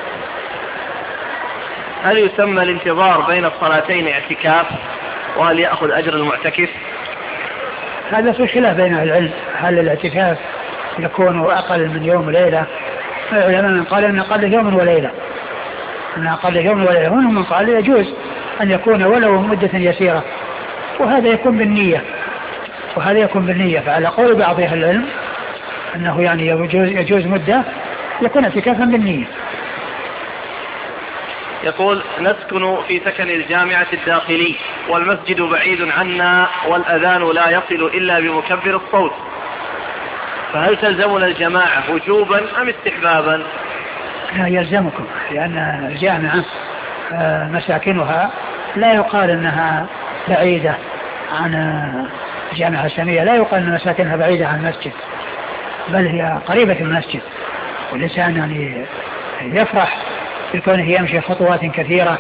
هل يسمى الانتظار بين الصلاتين اعتكاف، وهل يأخذ أجر المعتكف؟ هذا في خلاف بين العلم، هل الاعتكاف يكون أقل من يوم وليلة؟ العلماء من قال أن أقل يوم وليلة أن أقل يوم وليلة، ومنهم من قال يجوز أن يكون ولو مدة يسيرة، وهذا يكون بالنية وهذا يكون بالنية فعلى قول بعض أهل العلم أنه يعني يجوز, يجوز مدة يكون اعتكافا بالنية. يقول: نسكن في سكن الجامعة الداخلي والمسجد بعيد عنا والأذان لا يصل إلا بمكبر الصوت، فهل تلزمنا الجماعة وجوبا أم استحبابا؟ لا يلزمكم، لأن الجامعة مساكنها لا يقال أنها بعيدة عن الجامعة الإسلامية، لا يقال أن مساكنها بعيدة عن المسجد، بل هي قريبة من المسجد، والإنسان يعني يفرح بكونه يمشي خطوات كثيرة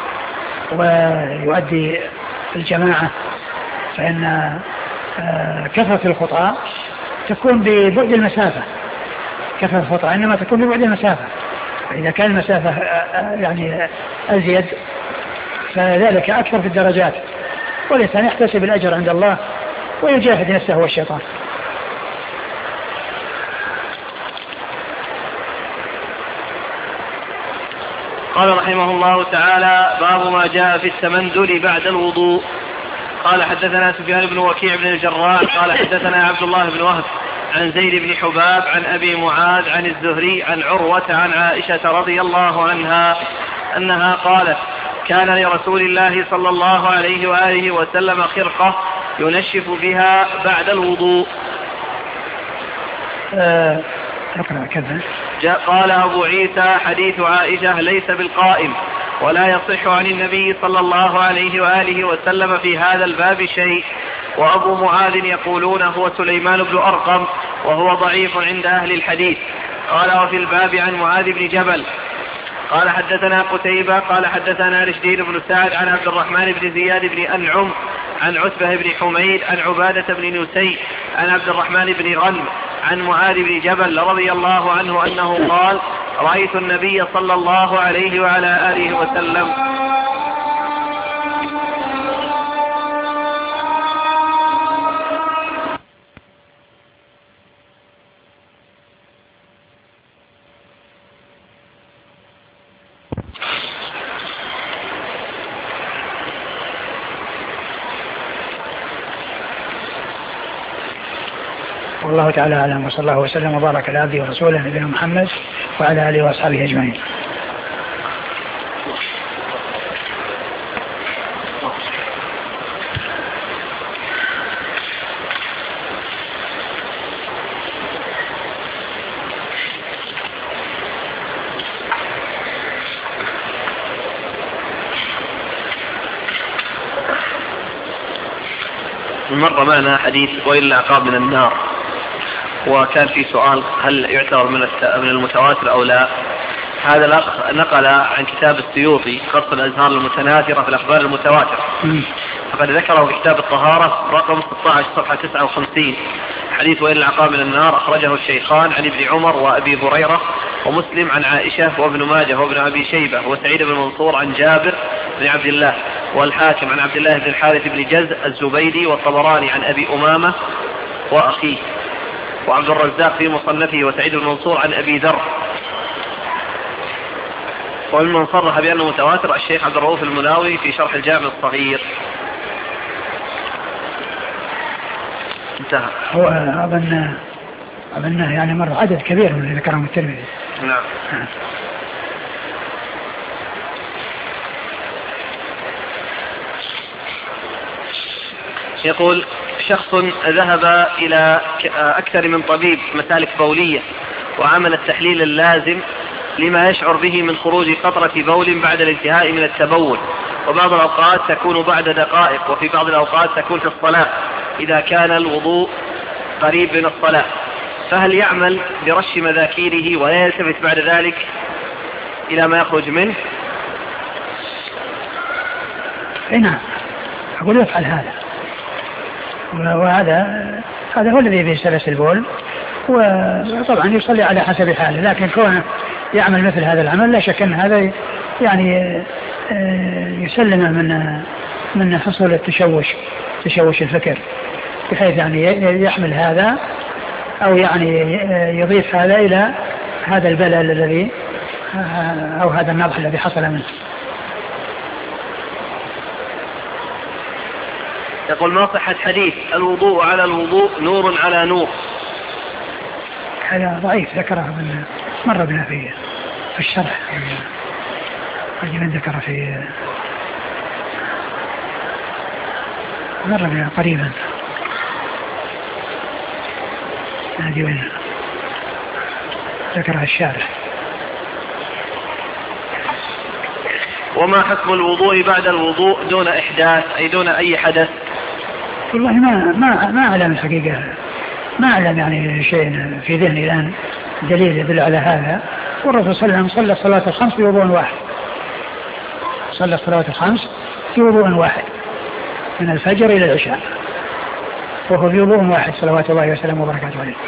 ويؤدي الجماعة، فإن كثرة الخطأ تكون ببعد المسافة، كثرة الخطأ إنما تكون ببعد المسافة، فإذا كان المسافة يعني أزيد فذلك أكثر في الدرجات، والإنسان يحتسب الأجر عند الله ويجاهد نفسه والشيطان. قال رحمه الله تعالى: باب ما جاء في التمندل بعد الوضوء. قال حدثنا سفيان بن وكيع بن الجراح قال حدثنا عبد الله بن وهب عن زيد بن حباب عن أبي معاذ عن الزهري عن عروة عن عائشة رضي الله عنها أنها قالت: كان لرسول الله صلى الله عليه وآله وسلم خرقة ينشف بها بعد الوضوء. أه قال أبو عيسى: حديث عائشة ليس بالقائم، ولا يصح عن النبي صلى الله عليه وآله وسلم في هذا الباب شيء. وأبو معاذ يقولون هو سليمان بن أرقم وهو ضعيف عند أهل الحديث. قال: وفي الباب عن معاذ بن جبل. قال حدثنا قتيبة قال حدثنا رشدين بن سعد عن عبد الرحمن بن زياد بن أنعم عن عتبة بن حميد عن عبادة بن نسي عن عبد الرحمن بن غنم عن معاذ بن جبل رضي الله عنه أنه قال: رأيت النبي صلى الله عليه وعلى آله وسلم والله تعالى أعلم، وصلى الله وسلم وبارك على عبده ورسوله نبينا محمد وعلى آله وأصحابه أجمعين. مر معنا حديث وإلا عقاب من النار، وكان في سؤال هل يعتبر من المتواتر أو لا. هذا الأخ نقل عن كتاب السيوطي خط الأزهار المتناثرة في الأخبار المتواترة، فقد ذكره في كتاب الطهارة رقم ستة عشر صفحة تسعة وخمسين حديث وإن العقاب من النار، أخرجه الشيخان عن ابن عمر وأبي هريرة ومسلم عن عائشة وابن ماجه وابن أبي شيبة وسعيد بن منصور عن جابر بن عبد الله، والحاكم عن عبد الله بن الحارث بن جز الزبيدي، والطبراني عن أبي أمامة وأخيه، وعبد الرزاق في مصنفه، وسعيد بن منصور عن أبي ذر. ومن صرح بأنه متواتر الشيخ عبد الرؤوف المناوي في شرح الجامع الصغير. انتهى. هو أظن أظنه يعني مر عدد كبير من اللي ذكرهم الترمذي. نعم. آه. يقول: شخص ذهب إلى أكثر من طبيب مسالك بولية وعمل التحليل اللازم لما يشعر به من خروج قطرة بول بعد الانتهاء من التبول، وبعض الأوقات تكون بعد دقائق، وفي بعض الأوقات تكون في الصلاة إذا كان الوضوء قريب من الصلاة، فهل يعمل برش مذاكيره ولا يلتفت بعد ذلك إلى ما يخرج منه؟ نعم، أقول يفعل هذا، وهذا هذا هو الذي بيسلس البول، وطبعا يصلي على حسب حاله، لكن كونه يعمل مثل هذا العمل لا شك أن هذا يعني يسلم من من حصول التشوش تشوش الفكر، بحيث يعني يحمل هذا أو يعني يضيف هذا إلى هذا البلل الذي أو هذا النضح الذي حصل منه. يقول: ما صحة حديث الوضوء على الوضوء نور على نور؟ هذا ضعيف، ذكره من مر بنا في في الشرح، من ذكر في مر قريبا هذه وين ذكرها الشارح. وما حكم الوضوء بعد الوضوء دون إحداث أي دون أي حدث؟ والله ما ما ما أعلم الحقيقة، ما أعلم يعني شيء في ذهني الآن دليل يدل على هذا. والرسول صلى الله عليه وسلم صلى الصلاة الخمس في وضوء واحد، صلى الصلاة الخمس في وضوء واحد من الفجر إلى العشاء، وهو في وضوء واحد صلوات الله وسلامه وبركاته عليه.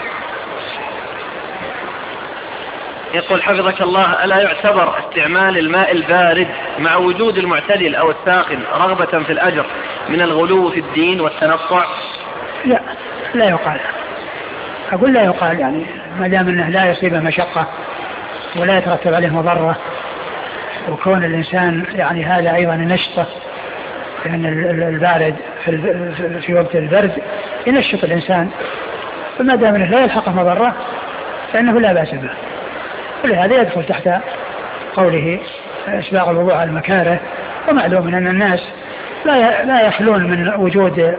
يقول حفظك الله: ألا يعتبر استعمال الماء البارد مع وجود المعتدل أو الساخن رغبة في الأجر من الغلو في الدين والتنطع؟ لا لا يقال، أقول لا يقال، يعني ما دام أنه لا يصيب مشقة ولا يترتب عليه مضرة، وكون الإنسان يعني هذا أيضا نشطه، لأن البارد في, في وقت البرد ينشط الإنسان، فما دام أنه لا يلحقه مضرة فإنه لا بأس به. ولهذا يدخل تحت قوله إسباغ الوضوء على المكاره. ومعلوم أن الناس لا لا يخلون من وجود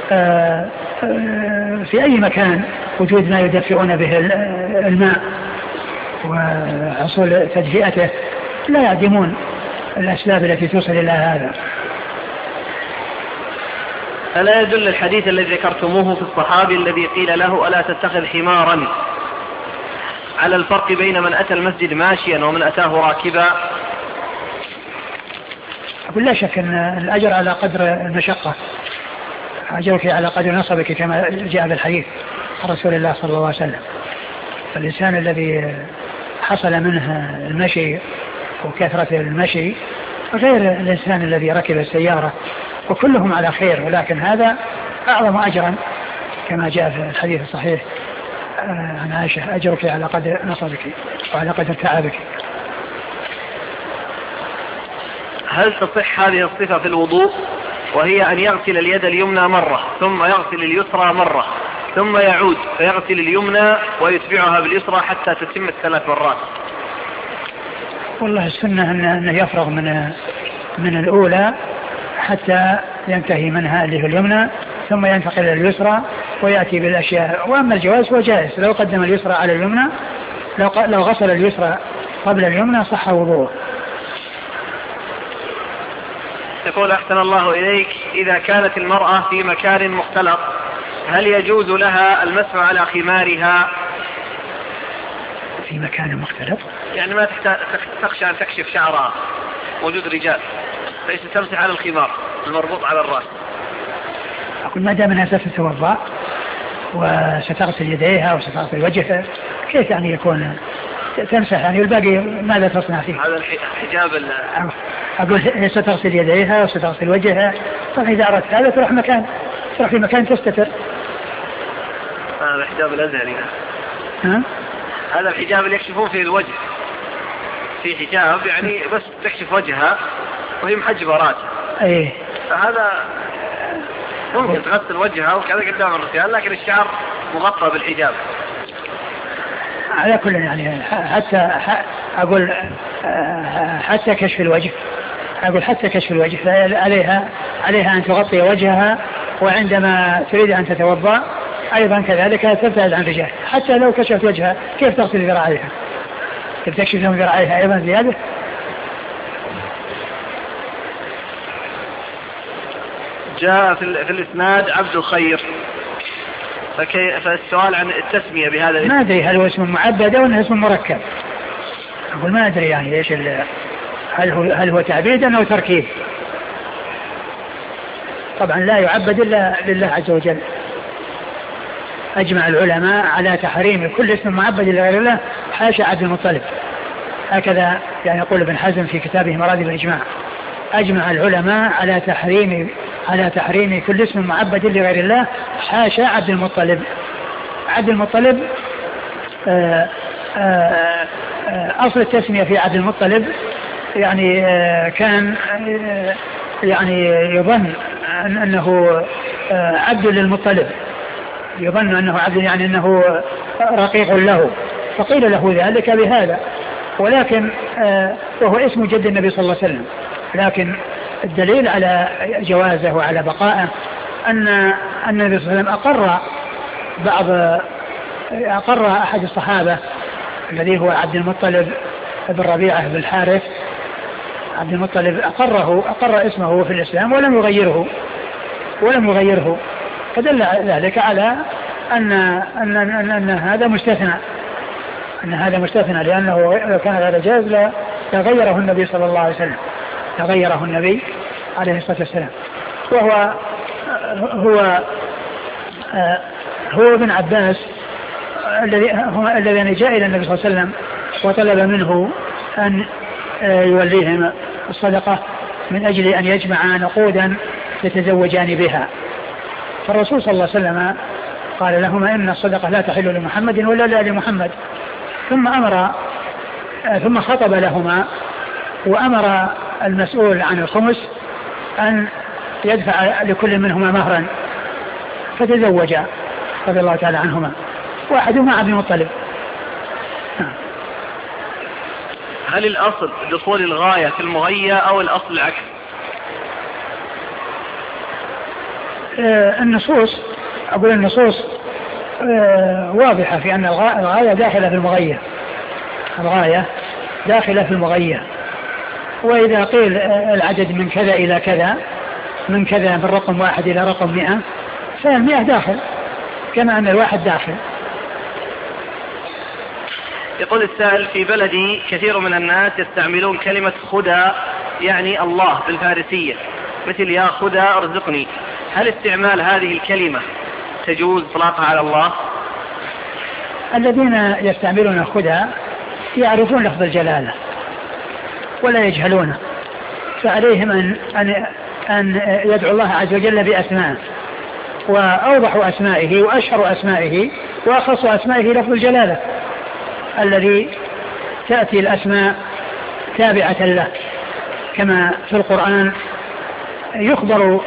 في أي مكان وجود ما يدفعون به الماء وحصول تدفئته، لا يعدمون الأسباب التي توصل إلى هذا. ألا يدل الحديث الذي ذكرتموه في الصحابي الذي قيل له ألا تتخذ حمارا على الفرق بين من أتى المسجد ماشيا ومن أتاه راكبا؟ أقول لا شك أن الأجر على قدر المشقة، أجرك على قدر نصبك كما جاء بالحديث عن رسول الله صلى الله عليه وسلم. فالإنسان الذي حصل منه المشي وكثرة المشي غير الإنسان الذي ركب السيارة، وكلهم على خير، ولكن هذا أعظم أجرا كما جاء في الحديث الصحيح عن عائشة: أجرك على قدر نصبك وعلى قدر تعبك. هل تصح هذه الصفة في الوضوء، وهي أن يغسل اليد اليمنى مرة ثم يغسل اليسرى مرة ثم يعود فيغسل اليمنى ويتبعها باليسرى حتى تتم الثلاث مرات؟ والله السنة أنه يفرغ من من الأولى حتى ينتهي منها اللي في اليمنى، ثم ينتقل إلى اليسرى ويأتي بالأشياء. وأما الجواز هو جائز، لو قدم اليسرى على اليمنى، لو لو غسل اليسرى قبل اليمنى صح وضوءه. يقول: أحسن الله إليك، إذا كانت المرأة في مكان مختلط هل يجوز لها المسح على خمارها؟ في مكان مختلط يعني ما تخشى أن تكشف شعرها، وجود رجال، فإيش تمسح على الخمار المربوط على الرأس؟ أقول ما دام أنها ستتوضأ وستغسل يديها وستغسل وجهها، كيف يعني يكون تمسح يعني والباقي ماذا تصنع فيه؟ هذا الحجاب. أقول ستغسل يديها وستغسل وجهها، فإذا أردت هذا تروح مكان تروح في مكان تستتر. هذا الحجاب الأزهري. ها؟ هذا الحجاب اللي يكشفون فيه الوجه، في حجاب يعني بس تكشف وجهها وهي محجبة راسها. أيه. فهذا ممكن تغسل وجهها وكذا قدام الرجال، لكن الشعر مغطى بالحجاب. على كل يعني حتى أقول حتى كشف الوجه، أقول حتى كشف الوجه عليها عليها أن تغطي وجهها، وعندما تريد أن تتوضأ أيضا كذلك تبتعد عن الرجال. حتى لو كشفت وجهها كيف تغسل ذراعيها؟ كيف تكشف لهم ذراعيها أيضا زيادة؟ جاء في الإسناد عبد الخير، فالسؤال عن التسمية بهذا الاسم. ما أدري هل هو اسم معبد أو أنه اسم مركب. أقول ما أدري يعني إيش هل هو هل هو تعبيد أو تركيب. طبعا لا يعبد إلا لله عز وجل. أجمع العلماء على تحريم كل اسم معبد لغير الله حاشا عبد المطلب، هكذا يعني يقول ابن حزم في كتابه مراتب الإجماع. أجمع العلماء على تحريم على تحريم كل اسم معبد لغير الله حاشا عبد المطلب. عبد المطلب آآ آآ أصل التسمية في عبد المطلب يعني كان يعني يظن أنه عبد للمطلب، يظن أنه عبد يعني أنه رقيق له، فقيل له ذلك بهذا، ولكن وهو اسم جد النبي صلى الله عليه وسلم. لكن الدليل على جوازه وعلى بقائه أن أن النبي صلى الله عليه وسلم أقر بعض أقر أحد الصحابة الذي هو عبد المطلب بن ربيعة بن الحارث. عبد المطلب أقره أقر اسمه في الإسلام ولم يغيره ولم يغيره فدل ذلك على أن أن أن, أن هذا مستثنى أن هذا مستثنى لأنه لو كان هذا جائز لغيره النبي صلى الله عليه وسلم لغيره النبي عليه الصلاة والسلام. وهو هو هو ابن عباس الذي هو الذي جاء إلى النبي صلى الله عليه وسلم وطلب منه أن يوليهم الصدقة من أجل أن يجمع نقودا يتزوجان بها. فالرسول صلى الله عليه وسلم قال لهما إن الصدقة لا تحل لمحمد ولا لآل محمد. ثم أمر ثم خطب لهما وأمر المسؤول عن الخمس أن يدفع لكل منهما مهرا فتزوجا رضي الله تعالى عنهما واحدهما عبد المطلب. هل الأصل دخول الغاية في المغية أو الأصل العكس؟ آه النصوص أقول النصوص آه واضحة في أن الغاية داخلة في المغية الغاية داخلة في المغية. وإذا قيل العدد من كذا إلى كذا من كذا من رقم واحد إلى رقم مئة فالمئة داخل كما أن الواحد داخل. يقول السائل في بلدي كثير من الناس يستعملون كلمة خدى يعني الله بالفارسية مثل يا خدى ارزقني. هل استعمال هذه الكلمة تجوز إطلاقها على الله؟ الذين يستعملون خدى يعرفون لفظ الجلالة ولا يجهلونه فعليهم أن, أن, أن يدعو الله عز وجل بأسماء وأوضح أسمائه وأشهر أسمائه وأخص أسمائه لفظ الجلالة الذي تأتي الأسماء تابعة له كما في القرآن يخبر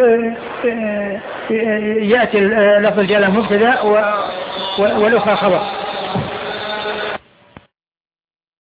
يأتي لفظ الجلالة مبتدأ والأخرى خبر